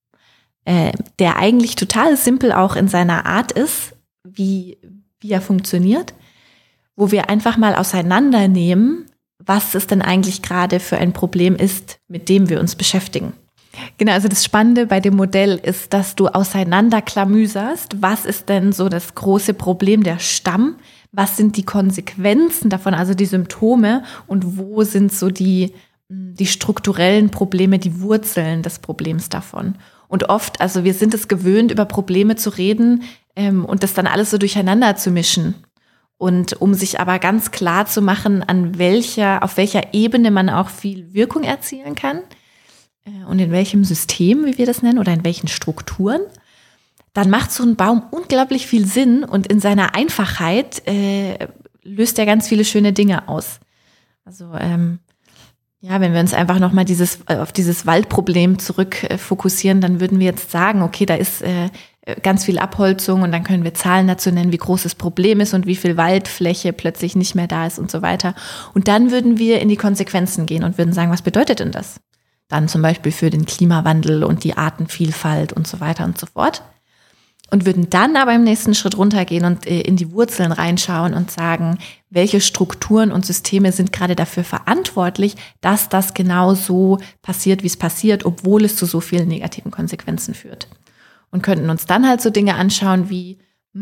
der eigentlich total simpel auch in seiner Art ist, wie er funktioniert, wo wir einfach mal auseinandernehmen, was es denn eigentlich gerade für ein Problem ist, mit dem wir uns beschäftigen. Genau, also das Spannende bei dem Modell ist, dass du auseinanderklamüserst, was ist denn so das große Problem, der Stamm, was sind die Konsequenzen davon, also die Symptome und wo sind so die strukturellen Probleme, die Wurzeln des Problems davon. Und oft, also wir sind es gewöhnt, über Probleme zu reden und das dann alles so durcheinander zu mischen. Und um sich aber ganz klar zu machen, auf welcher Ebene man auch viel Wirkung erzielen kann und in welchem System, wie wir das nennen, oder in welchen Strukturen, dann macht so ein Baum unglaublich viel Sinn und in seiner Einfachheit löst er ganz viele schöne Dinge aus. Also wenn wir uns einfach nochmal auf dieses Waldproblem zurück fokussieren, dann würden wir jetzt sagen, okay, da ist ganz viel Abholzung und dann können wir Zahlen dazu nennen, wie groß das Problem ist und wie viel Waldfläche plötzlich nicht mehr da ist und so weiter. Und dann würden wir in die Konsequenzen gehen und würden sagen, was bedeutet denn das? Dann zum Beispiel für den Klimawandel und die Artenvielfalt und so weiter und so fort. Und würden dann aber im nächsten Schritt runtergehen und in die Wurzeln reinschauen und sagen, welche Strukturen und Systeme sind gerade dafür verantwortlich, dass das genau so passiert, wie es passiert, obwohl es zu so vielen negativen Konsequenzen führt. Und könnten uns dann halt so Dinge anschauen wie,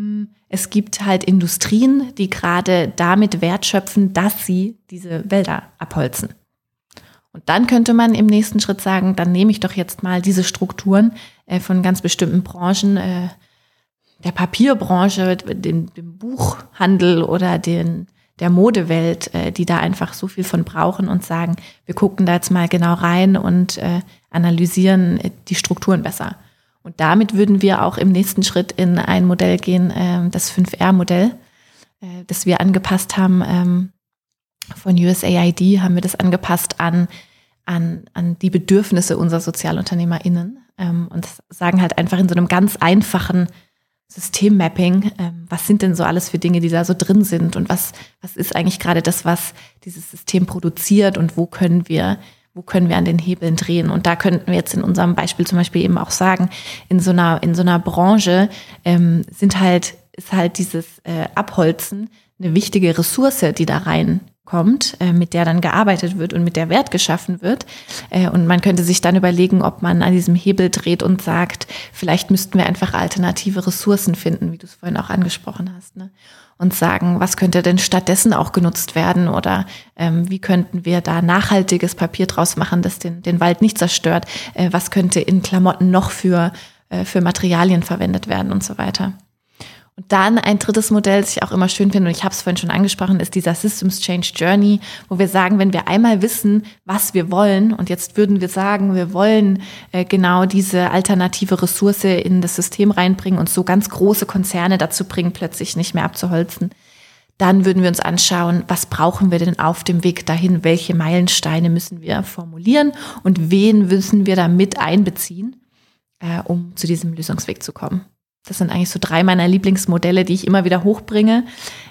es gibt halt Industrien, die gerade damit Wert schöpfen, dass sie diese Wälder abholzen. Und dann könnte man im nächsten Schritt sagen, dann nehme ich doch jetzt mal diese Strukturen von ganz bestimmten Branchen, der Papierbranche, dem Buchhandel oder der Modewelt, die da einfach so viel von brauchen und sagen, wir gucken da jetzt mal genau rein und analysieren die Strukturen besser. Und damit würden wir auch im nächsten Schritt in ein Modell gehen, das 5R-Modell, das wir angepasst haben. Von USAID haben wir das angepasst an die Bedürfnisse unserer SozialunternehmerInnen und sagen halt einfach in so einem ganz einfachen Systemmapping, was sind denn so alles für Dinge, die da so drin sind und was ist eigentlich gerade das, was dieses System produziert und wo können wir an den Hebeln drehen. Und da könnten wir jetzt in unserem Beispiel zum Beispiel eben auch sagen, in so einer Branche ist halt dieses Abholzen eine wichtige Ressource, die da reinkommt, mit der dann gearbeitet wird und mit der Wert geschaffen wird. Und man könnte sich dann überlegen, ob man an diesem Hebel dreht und sagt, vielleicht müssten wir einfach alternative Ressourcen finden, wie du es vorhin auch angesprochen hast, ne? Und sagen, was könnte denn stattdessen auch genutzt werden oder wie könnten wir da nachhaltiges Papier draus machen, das den Wald nicht zerstört, was könnte in Klamotten noch für Materialien verwendet werden und so weiter. Und dann ein drittes Modell, das ich auch immer schön finde, und ich habe es vorhin schon angesprochen, ist dieser Systems Change Journey, wo wir sagen, wenn wir einmal wissen, was wir wollen, und jetzt würden wir sagen, wir wollen genau diese alternative Ressource in das System reinbringen und so ganz große Konzerne dazu bringen, plötzlich nicht mehr abzuholzen, dann würden wir uns anschauen, was brauchen wir denn auf dem Weg dahin, welche Meilensteine müssen wir formulieren und wen müssen wir da mit einbeziehen, um zu diesem Lösungsweg zu kommen. Das sind eigentlich so 3 meiner Lieblingsmodelle, die ich immer wieder hochbringe,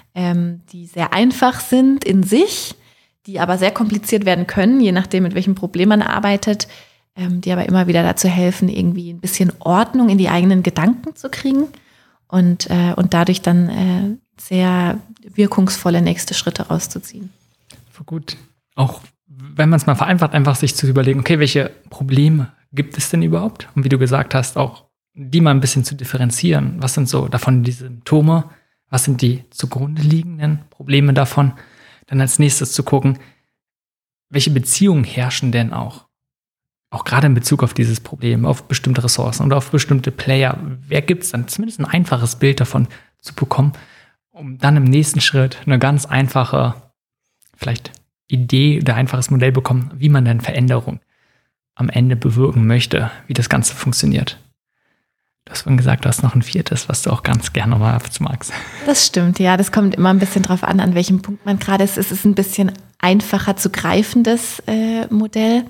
die sehr einfach sind in sich, die aber sehr kompliziert werden können, je nachdem, mit welchem Problem man arbeitet, die aber immer wieder dazu helfen, irgendwie ein bisschen Ordnung in die eigenen Gedanken zu kriegen und dadurch dann sehr wirkungsvolle nächste Schritte rauszuziehen. Gut, auch wenn man es mal vereinfacht, einfach sich zu überlegen, okay, welche Probleme gibt es denn überhaupt? Und wie du gesagt hast, auch die mal ein bisschen zu differenzieren. Was sind so davon die Symptome? Was sind die zugrunde liegenden Probleme davon? Dann als nächstes zu gucken, welche Beziehungen herrschen denn auch gerade in Bezug auf dieses Problem, auf bestimmte Ressourcen oder auf bestimmte Player. Wer gibt es dann? Zumindest ein einfaches Bild davon zu bekommen, um dann im nächsten Schritt eine ganz einfache, vielleicht Idee oder einfaches Modell bekommen, wie man dann Veränderung am Ende bewirken möchte, wie das Ganze funktioniert. Du hast vorhin gesagt, du hast noch ein 4., was du auch ganz gerne mal magst. Das stimmt, ja. Das kommt immer ein bisschen drauf an welchem Punkt man gerade ist. Es ist ein bisschen einfacher zu greifendes Modell.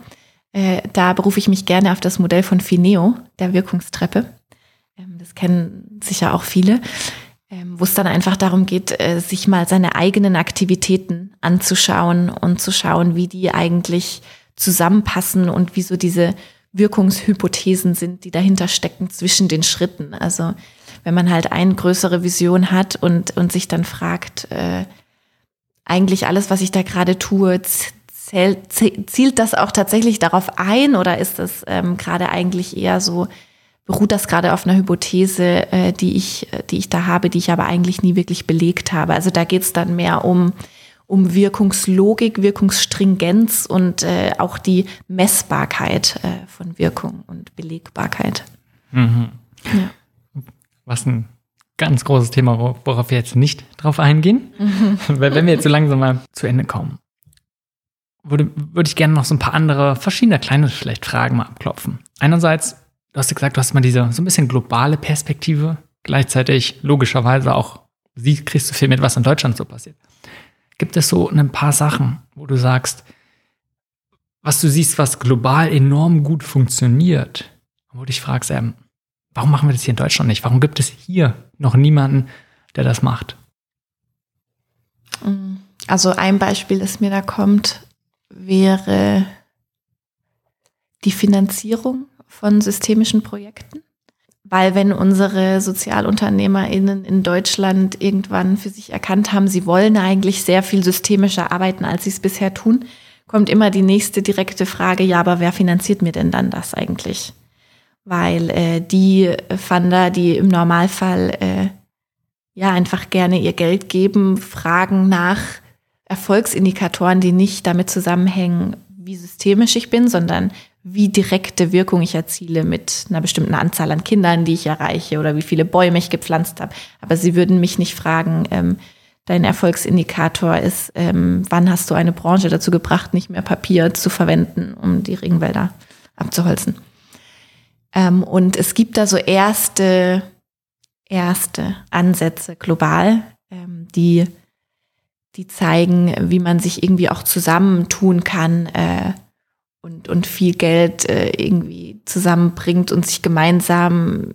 Da berufe ich mich gerne auf das Modell von Fineo, der Wirkungstreppe. Das kennen sicher auch viele. Wo es dann einfach darum geht, sich mal seine eigenen Aktivitäten anzuschauen und zu schauen, wie die eigentlich zusammenpassen und wie so diese Wirkungshypothesen sind, die dahinter stecken zwischen den Schritten. Also wenn man halt eine größere Vision hat und sich dann fragt, eigentlich alles, was ich da gerade tue, zielt das auch tatsächlich darauf ein oder ist das gerade eigentlich eher so, beruht das gerade auf einer Hypothese, die ich da habe, die ich aber eigentlich nie wirklich belegt habe. Also da geht es dann mehr um Wirkungslogik, Wirkungsstringenz und auch die Messbarkeit von Wirkung und Belegbarkeit. Mhm. Ja. Was ein ganz großes Thema, worauf wir jetzt nicht drauf eingehen. Mhm. Weil wenn wir jetzt so langsam mal zu Ende kommen, würde ich gerne noch so ein paar andere, verschiedene kleine vielleicht Fragen mal abklopfen. Einerseits, du hast ja gesagt, du hast mal diese so ein bisschen globale Perspektive, gleichzeitig logischerweise auch, kriegst du viel mit, was in Deutschland so passiert. Gibt es so ein paar Sachen, wo du sagst, was du siehst, was global enorm gut funktioniert, wo du dich fragst, Warum machen wir das hier in Deutschland nicht? Warum gibt es hier noch niemanden, der das macht? Also ein Beispiel, das mir da kommt, wäre die Finanzierung von systemischen Projekten. Weil wenn unsere SozialunternehmerInnen in Deutschland irgendwann für sich erkannt haben, sie wollen eigentlich sehr viel systemischer arbeiten, als sie es bisher tun, kommt immer die nächste direkte Frage, ja, aber wer finanziert mir denn dann das eigentlich? Weil die Funder, die im Normalfall einfach gerne ihr Geld geben, fragen nach Erfolgsindikatoren, die nicht damit zusammenhängen, wie systemisch ich bin, sondern wie direkte Wirkung ich erziele mit einer bestimmten Anzahl an Kindern, die ich erreiche oder wie viele Bäume ich gepflanzt habe. Aber sie würden mich nicht fragen, dein Erfolgsindikator ist, wann hast du eine Branche dazu gebracht, nicht mehr Papier zu verwenden, um die Regenwälder abzuholzen. Und es gibt da so erste Ansätze global, die zeigen, wie man sich irgendwie auch zusammentun kann und viel Geld irgendwie zusammenbringt und sich gemeinsam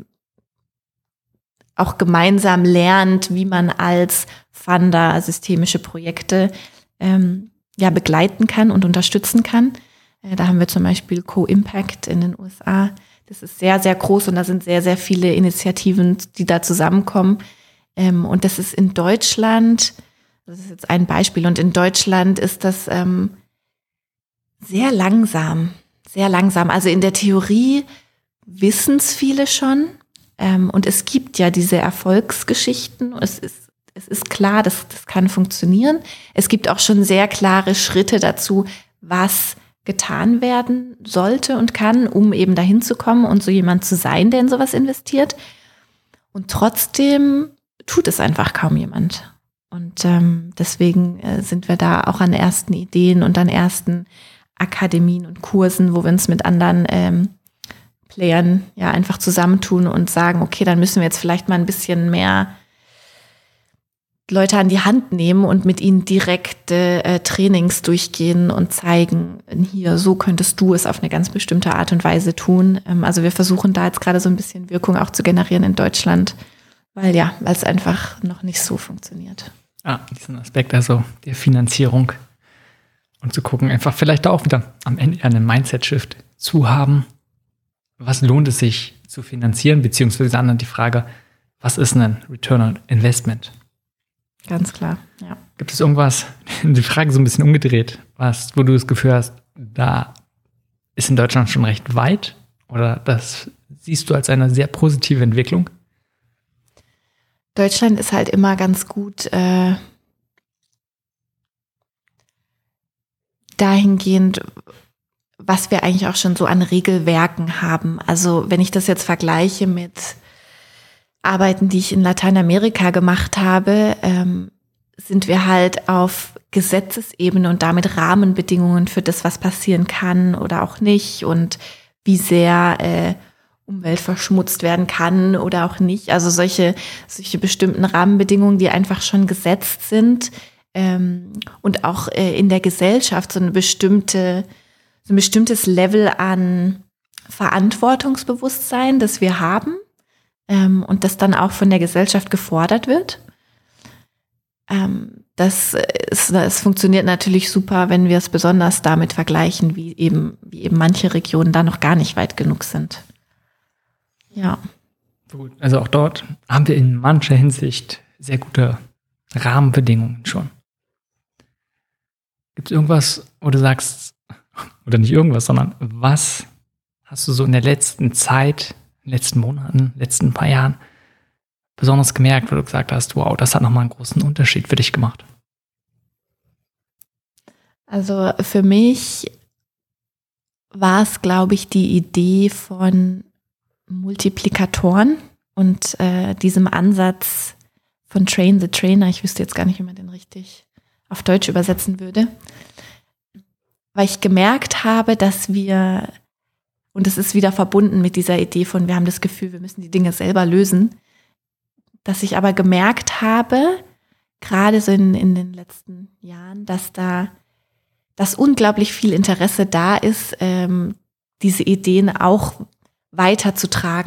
lernt, wie man als Funder systemische Projekte begleiten kann und unterstützen kann. Da haben wir zum Beispiel Co-Impact in den USA. Das ist sehr, sehr groß und da sind sehr, sehr viele Initiativen, die da zusammenkommen. Und das ist in Deutschland, das ist jetzt ein Beispiel, und in Deutschland ist das sehr langsam. Also in der Theorie wissen es viele schon. Und es gibt ja diese Erfolgsgeschichten. Es ist klar, das kann funktionieren. Es gibt auch schon sehr klare Schritte dazu, was getan werden sollte und kann, um eben dahin zu kommen und so jemand zu sein, der in sowas investiert. Und trotzdem tut es einfach kaum jemand. Und deswegen sind wir da auch an ersten Ideen und an ersten Akademien und Kursen, wo wir uns mit anderen Playern einfach zusammentun und sagen, okay, dann müssen wir jetzt vielleicht mal ein bisschen mehr Leute an die Hand nehmen und mit ihnen direkte Trainings durchgehen und zeigen, hier, so könntest du es auf eine ganz bestimmte Art und Weise tun. Also wir versuchen da jetzt gerade so ein bisschen Wirkung auch zu generieren in Deutschland, weil es einfach noch nicht so funktioniert. Diesen Aspekt also der Finanzierung und zu gucken, einfach vielleicht auch wieder am Ende einen Mindset-Shift zu haben. Was lohnt es sich zu finanzieren, beziehungsweise dann die Frage, was ist ein Return on Investment? Ganz klar, ja. Gibt es irgendwas, die Frage so ein bisschen umgedreht, wo du das Gefühl hast, da ist in Deutschland schon recht weit oder das siehst du als eine sehr positive Entwicklung? Deutschland ist halt immer ganz gut dahingehend, was wir eigentlich auch schon so an Regelwerken haben. Also wenn ich das jetzt vergleiche mit Arbeiten, die ich in Lateinamerika gemacht habe, sind wir halt auf Gesetzesebene und damit Rahmenbedingungen für das, was passieren kann oder auch nicht und wie sehr Umwelt verschmutzt werden kann oder auch nicht. Also solche bestimmten Rahmenbedingungen, die einfach schon gesetzt sind und auch in der Gesellschaft so ein bestimmtes Level an Verantwortungsbewusstsein, das wir haben. Und das dann auch von der Gesellschaft gefordert wird. Das funktioniert natürlich super, wenn wir es besonders damit vergleichen, wie eben manche Regionen da noch gar nicht weit genug sind. Ja. Gut, also auch dort haben wir in mancher Hinsicht sehr gute Rahmenbedingungen schon. Gibt es irgendwas, wo du sagst, oder nicht irgendwas, sondern was hast du so in der letzten Zeit, in den letzten Monaten, letzten paar Jahren besonders gemerkt, wo du gesagt hast, wow, das hat nochmal einen großen Unterschied für dich gemacht? Also für mich war es, glaube ich, die Idee von Multiplikatoren und diesem Ansatz von Train the Trainer. Ich wüsste jetzt gar nicht, wie man den richtig auf Deutsch übersetzen würde. Weil ich gemerkt habe, dass wir, und es ist wieder verbunden mit dieser Idee von, wir haben das Gefühl, wir müssen die Dinge selber lösen, dass ich aber gemerkt habe, gerade so in den letzten Jahren, dass unglaublich viel Interesse da ist, diese Ideen auch weiterzutragen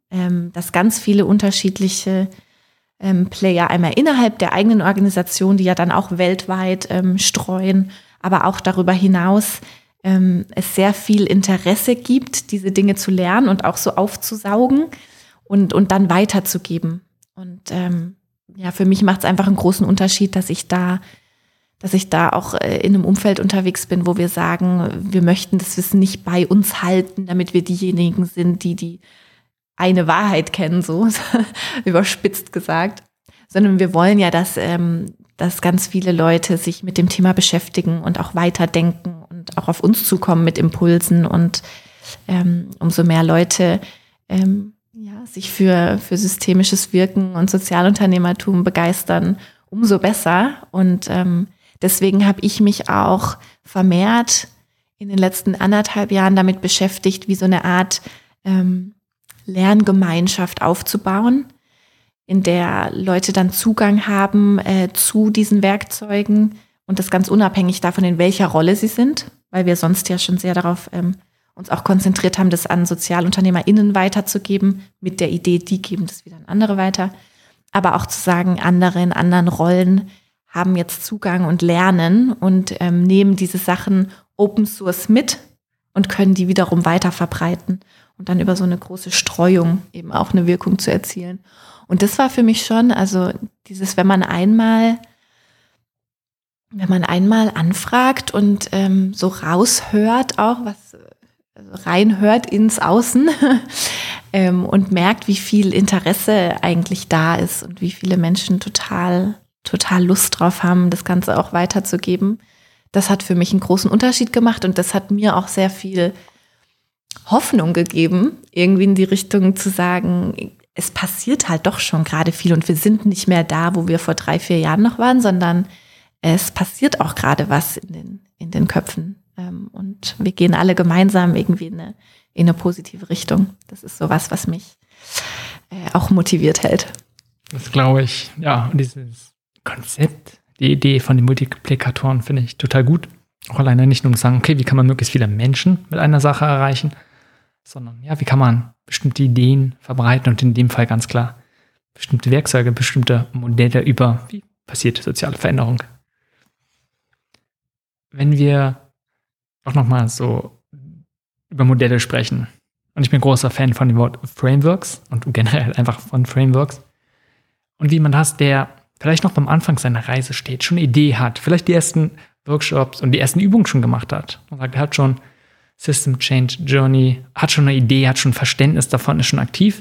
dass ganz viele unterschiedliche Player einmal innerhalb der eigenen Organisation, die ja dann auch weltweit streuen, aber auch darüber hinaus es sehr viel Interesse gibt, diese Dinge zu lernen und auch so aufzusaugen und dann weiterzugeben. Und für mich macht es einfach einen großen Unterschied, dass ich da auch in einem Umfeld unterwegs bin, wo wir sagen, wir möchten das Wissen nicht bei uns halten, damit wir diejenigen sind, die eine Wahrheit kennen, so überspitzt gesagt, sondern wir wollen ja, dass ganz viele Leute sich mit dem Thema beschäftigen und auch weiterdenken und auch auf uns zukommen mit Impulsen und umso mehr Leute sich für systemisches Wirken und Sozialunternehmertum begeistern, umso besser. Und deswegen habe ich mich auch vermehrt in den letzten 1,5 Jahren damit beschäftigt, wie so eine Art Lerngemeinschaft aufzubauen, in der Leute dann Zugang haben zu diesen Werkzeugen und das ganz unabhängig davon, in welcher Rolle sie sind, weil wir sonst ja schon sehr darauf uns auch konzentriert haben, das an SozialunternehmerInnen weiterzugeben, mit der Idee, die geben das wieder an andere weiter. Aber auch zu sagen, andere in anderen Rollen haben jetzt Zugang und lernen und nehmen diese Sachen Open Source mit und können die wiederum weiter verbreiten und dann über so eine große Streuung eben auch eine Wirkung zu erzielen. Und das war für mich schon, also dieses, wenn man einmal anfragt und so raushört auch, reinhört ins Außen und merkt, wie viel Interesse eigentlich da ist und wie viele Menschen total Lust drauf haben, das Ganze auch weiterzugeben. Das hat für mich einen großen Unterschied gemacht und das hat mir auch sehr viel Hoffnung gegeben, irgendwie in die Richtung zu sagen, es passiert halt doch schon gerade viel und wir sind nicht mehr da, wo wir vor 3-4 Jahren noch waren, sondern es passiert auch gerade was in den Köpfen. Und wir gehen alle gemeinsam irgendwie in eine positive Richtung. Das ist sowas, was mich auch motiviert hält. Das glaube ich, ja. Und dieses Konzept, die Idee von den Multiplikatoren finde ich total gut. Auch alleine nicht nur zu sagen, okay, wie kann man möglichst viele Menschen mit einer Sache erreichen, sondern ja, wie kann man bestimmte Ideen verbreiten und in dem Fall ganz klar bestimmte Werkzeuge, bestimmte Modelle über, wie passiert soziale Veränderung. Wenn wir auch nochmal so über Modelle sprechen, und ich bin großer Fan von dem Wort Frameworks und generell einfach von Frameworks, und wie man das, der vielleicht noch beim Anfang seiner Reise steht, schon eine Idee hat, vielleicht die ersten Workshops und die ersten Übungen schon gemacht hat. Man sagt, er hat schon System Change Journey, hat schon eine Idee, hat schon Verständnis davon, ist schon aktiv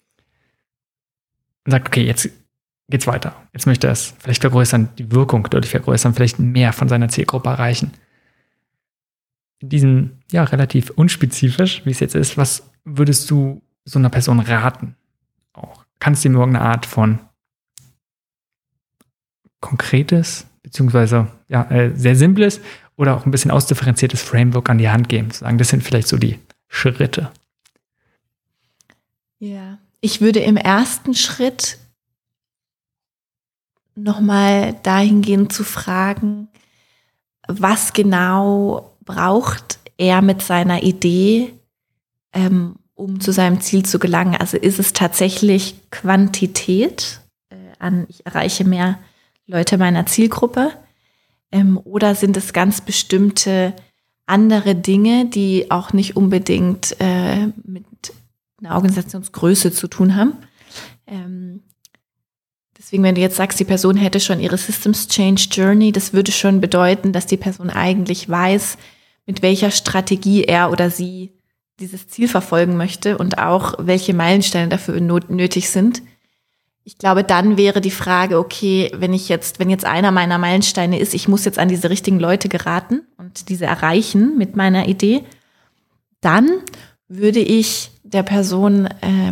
und sagt, okay, jetzt geht's weiter. Jetzt möchte er es vielleicht vergrößern, die Wirkung deutlich vergrößern, vielleicht mehr von seiner Zielgruppe erreichen. In diesem, ja, relativ unspezifisch, wie es jetzt ist, was würdest du so einer Person raten? Auch kannst du ihm irgendeine Art von konkretes, beziehungsweise ja, sehr simples oder auch ein bisschen ausdifferenziertes Framework an die Hand geben, zu sagen, das sind vielleicht so die Schritte. Ja, ich würde im ersten Schritt nochmal dahingehend zu fragen, was genau braucht er mit seiner Idee, um zu seinem Ziel zu gelangen? Also ist es tatsächlich Quantität ich erreiche mehr Leute meiner Zielgruppe, oder sind es ganz bestimmte andere Dinge, die auch nicht unbedingt mit einer Organisationsgröße zu tun haben? Deswegen, wenn du jetzt sagst, die Person hätte schon ihre Systems Change Journey, das würde schon bedeuten, dass die Person eigentlich weiß, mit welcher Strategie er oder sie dieses Ziel verfolgen möchte und auch welche Meilensteine dafür nötig sind. Ich glaube, dann wäre die Frage, okay, wenn jetzt einer meiner Meilensteine ist, ich muss jetzt an diese richtigen Leute geraten und diese erreichen mit meiner Idee, dann würde ich der Person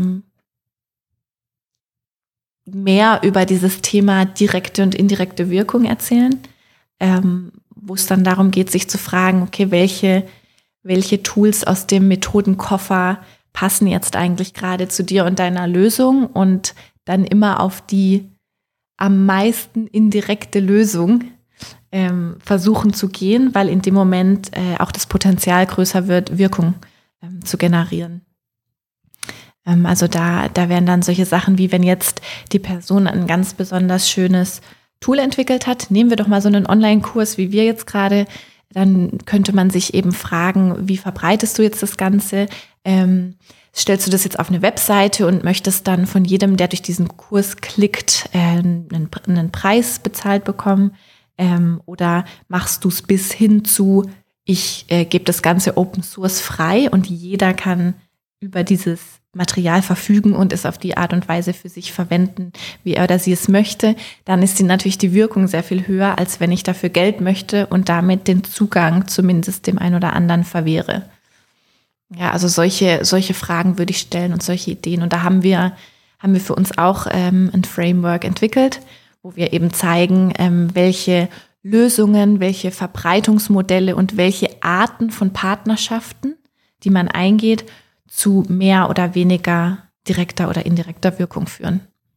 mehr über dieses Thema direkte und indirekte Wirkung erzählen, wo es dann darum geht, sich zu fragen, okay, welche Tools aus dem Methodenkoffer passen jetzt eigentlich gerade zu dir und deiner Lösung und dann immer auf die am meisten indirekte Lösung versuchen zu gehen, weil in dem Moment auch das Potenzial größer wird, Wirkung zu generieren. Also da wären dann solche Sachen wie, wenn jetzt die Person ein ganz besonders schönes Tool entwickelt hat, nehmen wir doch mal so einen Online-Kurs wie wir jetzt gerade, dann könnte man sich eben fragen, wie verbreitest du jetzt das Ganze? Stellst du das jetzt auf eine Webseite und möchtest dann von jedem, der durch diesen Kurs klickt, einen Preis bezahlt bekommen? Oder machst du es bis hin zu, ich gebe das Ganze Open Source frei und jeder kann über dieses Material verfügen und es auf die Art und Weise für sich verwenden, wie er oder sie es möchte, dann ist natürlich die Wirkung sehr viel höher, als wenn ich dafür Geld möchte und damit den Zugang zumindest dem einen oder anderen verwehre. Ja, also solche Fragen würde ich stellen und solche Ideen. Und da haben wir für uns auch ein Framework entwickelt, wo wir eben zeigen, welche Lösungen, welche Verbreitungsmodelle und welche Arten von Partnerschaften, die man eingeht, zu mehr oder weniger direkter oder indirekter Wirkung führen.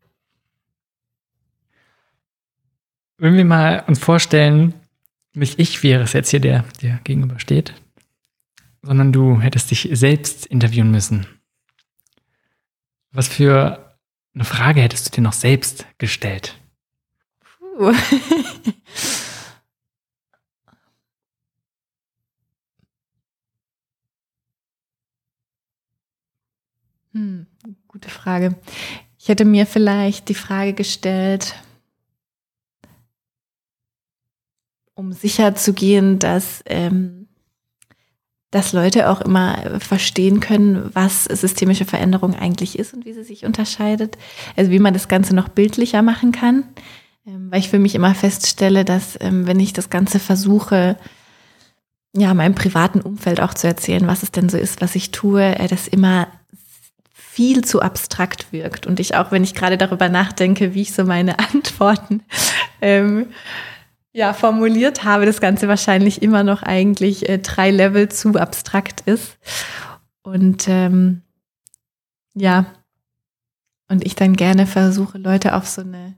Wenn wir mal uns vorstellen, nicht ich wäre es jetzt hier, der dir gegenübersteht, sondern du hättest dich selbst interviewen müssen. Was für eine Frage hättest du dir noch selbst gestellt? Gute Frage. Ich hätte mir vielleicht die Frage gestellt, um sicherzugehen, dass Leute auch immer verstehen können, was systemische Veränderung eigentlich ist und wie sie sich unterscheidet. Also wie man das Ganze noch bildlicher machen kann. Weil ich für mich immer feststelle, dass wenn ich das Ganze versuche, ja, meinem privaten Umfeld auch zu erzählen, was es denn so ist, was ich tue, das immer viel zu abstrakt wirkt. Und ich auch, wenn ich gerade darüber nachdenke, wie ich so meine Antworten formuliert habe, das Ganze wahrscheinlich immer noch eigentlich 3 Level zu abstrakt ist. Und und ich dann gerne versuche, Leute auf so eine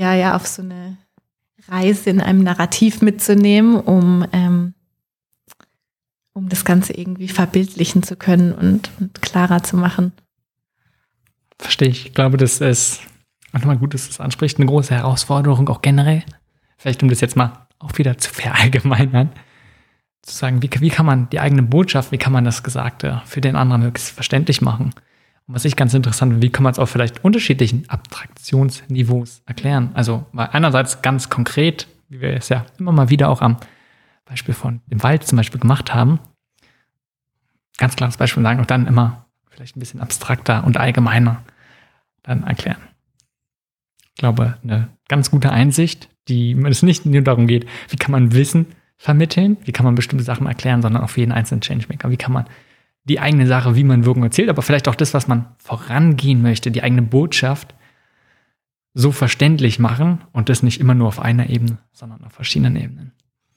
Reise in einem Narrativ mitzunehmen, um das Ganze irgendwie verbildlichen zu können und klarer zu machen. Verstehe ich. Ich glaube, das ist auch nochmal gut, dass du es ansprichst, eine große Herausforderung, auch generell. Vielleicht, um das jetzt mal auch wieder zu verallgemeinern, zu sagen, wie kann man die eigene Botschaft, wie kann man das Gesagte für den anderen möglichst verständlich machen? Und was ich ganz interessant finde, wie kann man es auf vielleicht unterschiedlichen Abstraktionsniveaus erklären? Also mal einerseits ganz konkret, wie wir es ja immer mal wieder auch am Beispiel von dem Wald zum Beispiel gemacht haben, ganz klares Beispiel sagen und dann immer vielleicht ein bisschen abstrakter und allgemeiner dann erklären. Ich glaube, eine ganz gute Einsicht, die es nicht nur darum geht, wie kann man Wissen vermitteln, wie kann man bestimmte Sachen erklären, sondern auch für jeden einzelnen Changemaker, wie kann man die eigene Sache, wie man Wirkung erzielt, aber vielleicht auch das, was man vorangehen möchte, die eigene Botschaft so verständlich machen und das nicht immer nur auf einer Ebene, sondern auf verschiedenen Ebenen.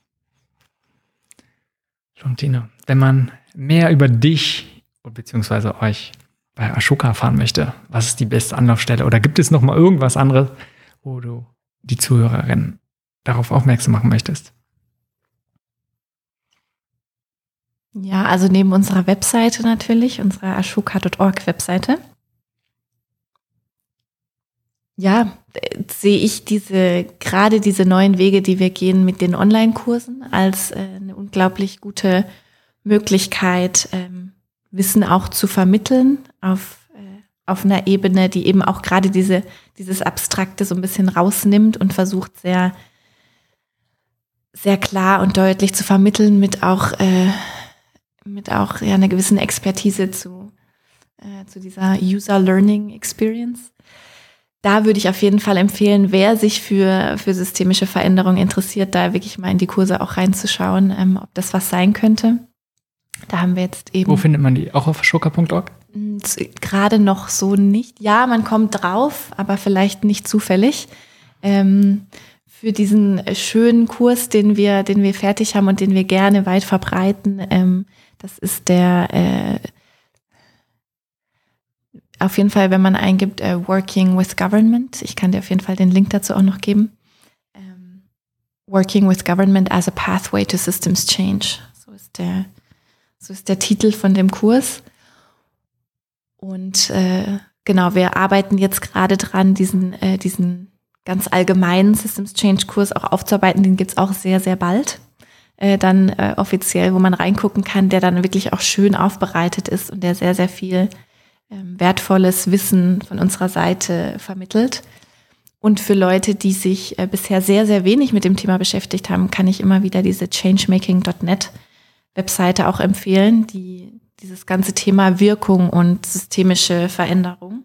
Florentina, wenn man mehr über dich beziehungsweise euch bei Ashoka erfahren möchte, was ist die beste Anlaufstelle? Oder gibt es noch mal irgendwas anderes, wo du die Zuhörerinnen darauf aufmerksam machen möchtest? Ja, also neben unserer Webseite natürlich, unserer ashoka.org Webseite, ja, sehe ich gerade diese neuen Wege, die wir gehen mit den Online-Kursen, als eine unglaublich gute Möglichkeit, Wissen auch zu vermitteln auf einer Ebene, die eben auch gerade dieses Abstrakte so ein bisschen rausnimmt und versucht sehr, sehr klar und deutlich zu vermitteln mit auch einer gewissen Expertise zu dieser User Learning Experience. Da würde ich auf jeden Fall empfehlen, wer sich für systemische Veränderungen interessiert, da wirklich mal in die Kurse auch reinzuschauen, ob das was sein könnte. Da haben wir jetzt eben. Wo findet man die? Auch auf ashoka.org? Gerade noch so nicht. Ja, man kommt drauf, aber vielleicht nicht zufällig. Für diesen schönen Kurs, den wir fertig haben und den wir gerne weit verbreiten, das ist der auf jeden Fall, wenn man eingibt, Working with Government. Ich kann dir auf jeden Fall den Link dazu auch noch geben. Working with Government as a Pathway to Systems Change. So ist der Titel von dem Kurs. Und genau, wir arbeiten jetzt gerade dran, diesen ganz allgemeinen Systems Change Kurs auch aufzuarbeiten. Den gibt's auch sehr, sehr bald. Dann offiziell, wo man reingucken kann, der dann wirklich auch schön aufbereitet ist und der sehr, sehr viel wertvolles Wissen von unserer Seite vermittelt. Und für Leute, die sich bisher sehr, sehr wenig mit dem Thema beschäftigt haben, kann ich immer wieder diese changemaking.net Webseite auch empfehlen, die dieses ganze Thema Wirkung und systemische Veränderung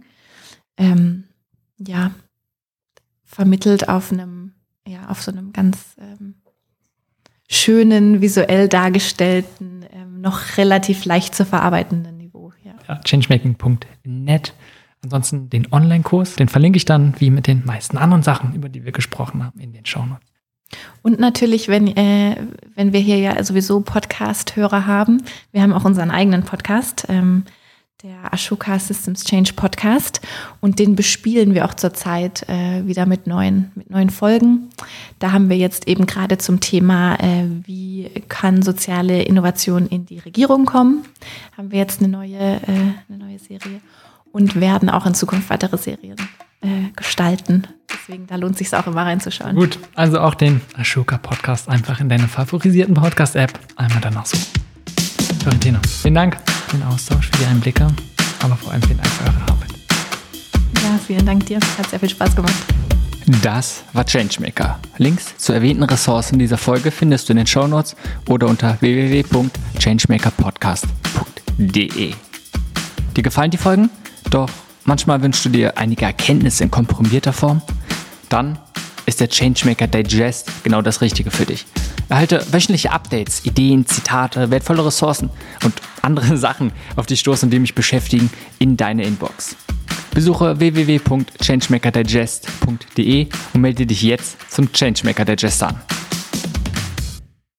vermittelt auf so einem ganz schönen, visuell dargestellten, noch relativ leicht zu verarbeitenden Niveau. Ja, changemaking.net. Ansonsten den Online-Kurs, den verlinke ich dann, wie mit den meisten anderen Sachen, über die wir gesprochen haben, in den Shownotes. Und natürlich, wenn wir hier ja sowieso Podcast-Hörer haben, wir haben auch unseren eigenen Podcast, der Ashoka Systems Change Podcast, und den bespielen wir auch zurzeit wieder mit neuen Folgen. Da haben wir jetzt eben gerade zum Thema, wie kann soziale Innovation in die Regierung kommen, haben wir jetzt eine neue Serie und werden auch in Zukunft weitere Serien gestalten. Deswegen, da lohnt es sich auch immer reinzuschauen. Gut, also auch den Ashoka Podcast einfach in deiner favorisierten Podcast-App einmal danach suchen. Florentina, vielen Dank für den Austausch, für die Einblicke, aber vor allem vielen Dank für eure Arbeit. Ja, vielen Dank dir. Hat sehr viel Spaß gemacht. Das war Changemaker. Links zu erwähnten Ressourcen dieser Folge findest du in den Shownotes oder unter www.changemakerpodcast.de. Dir gefallen die Folgen? Doch manchmal wünschst du dir einige Erkenntnisse in komprimierter Form? Dann ist der Changemaker Digest genau das Richtige für dich. Erhalte wöchentliche Updates, Ideen, Zitate, wertvolle Ressourcen und andere Sachen, auf die stoßen, die mich beschäftigen, in deine Inbox. Besuche www.changemakerdigest.de und melde dich jetzt zum Changemaker Digest an.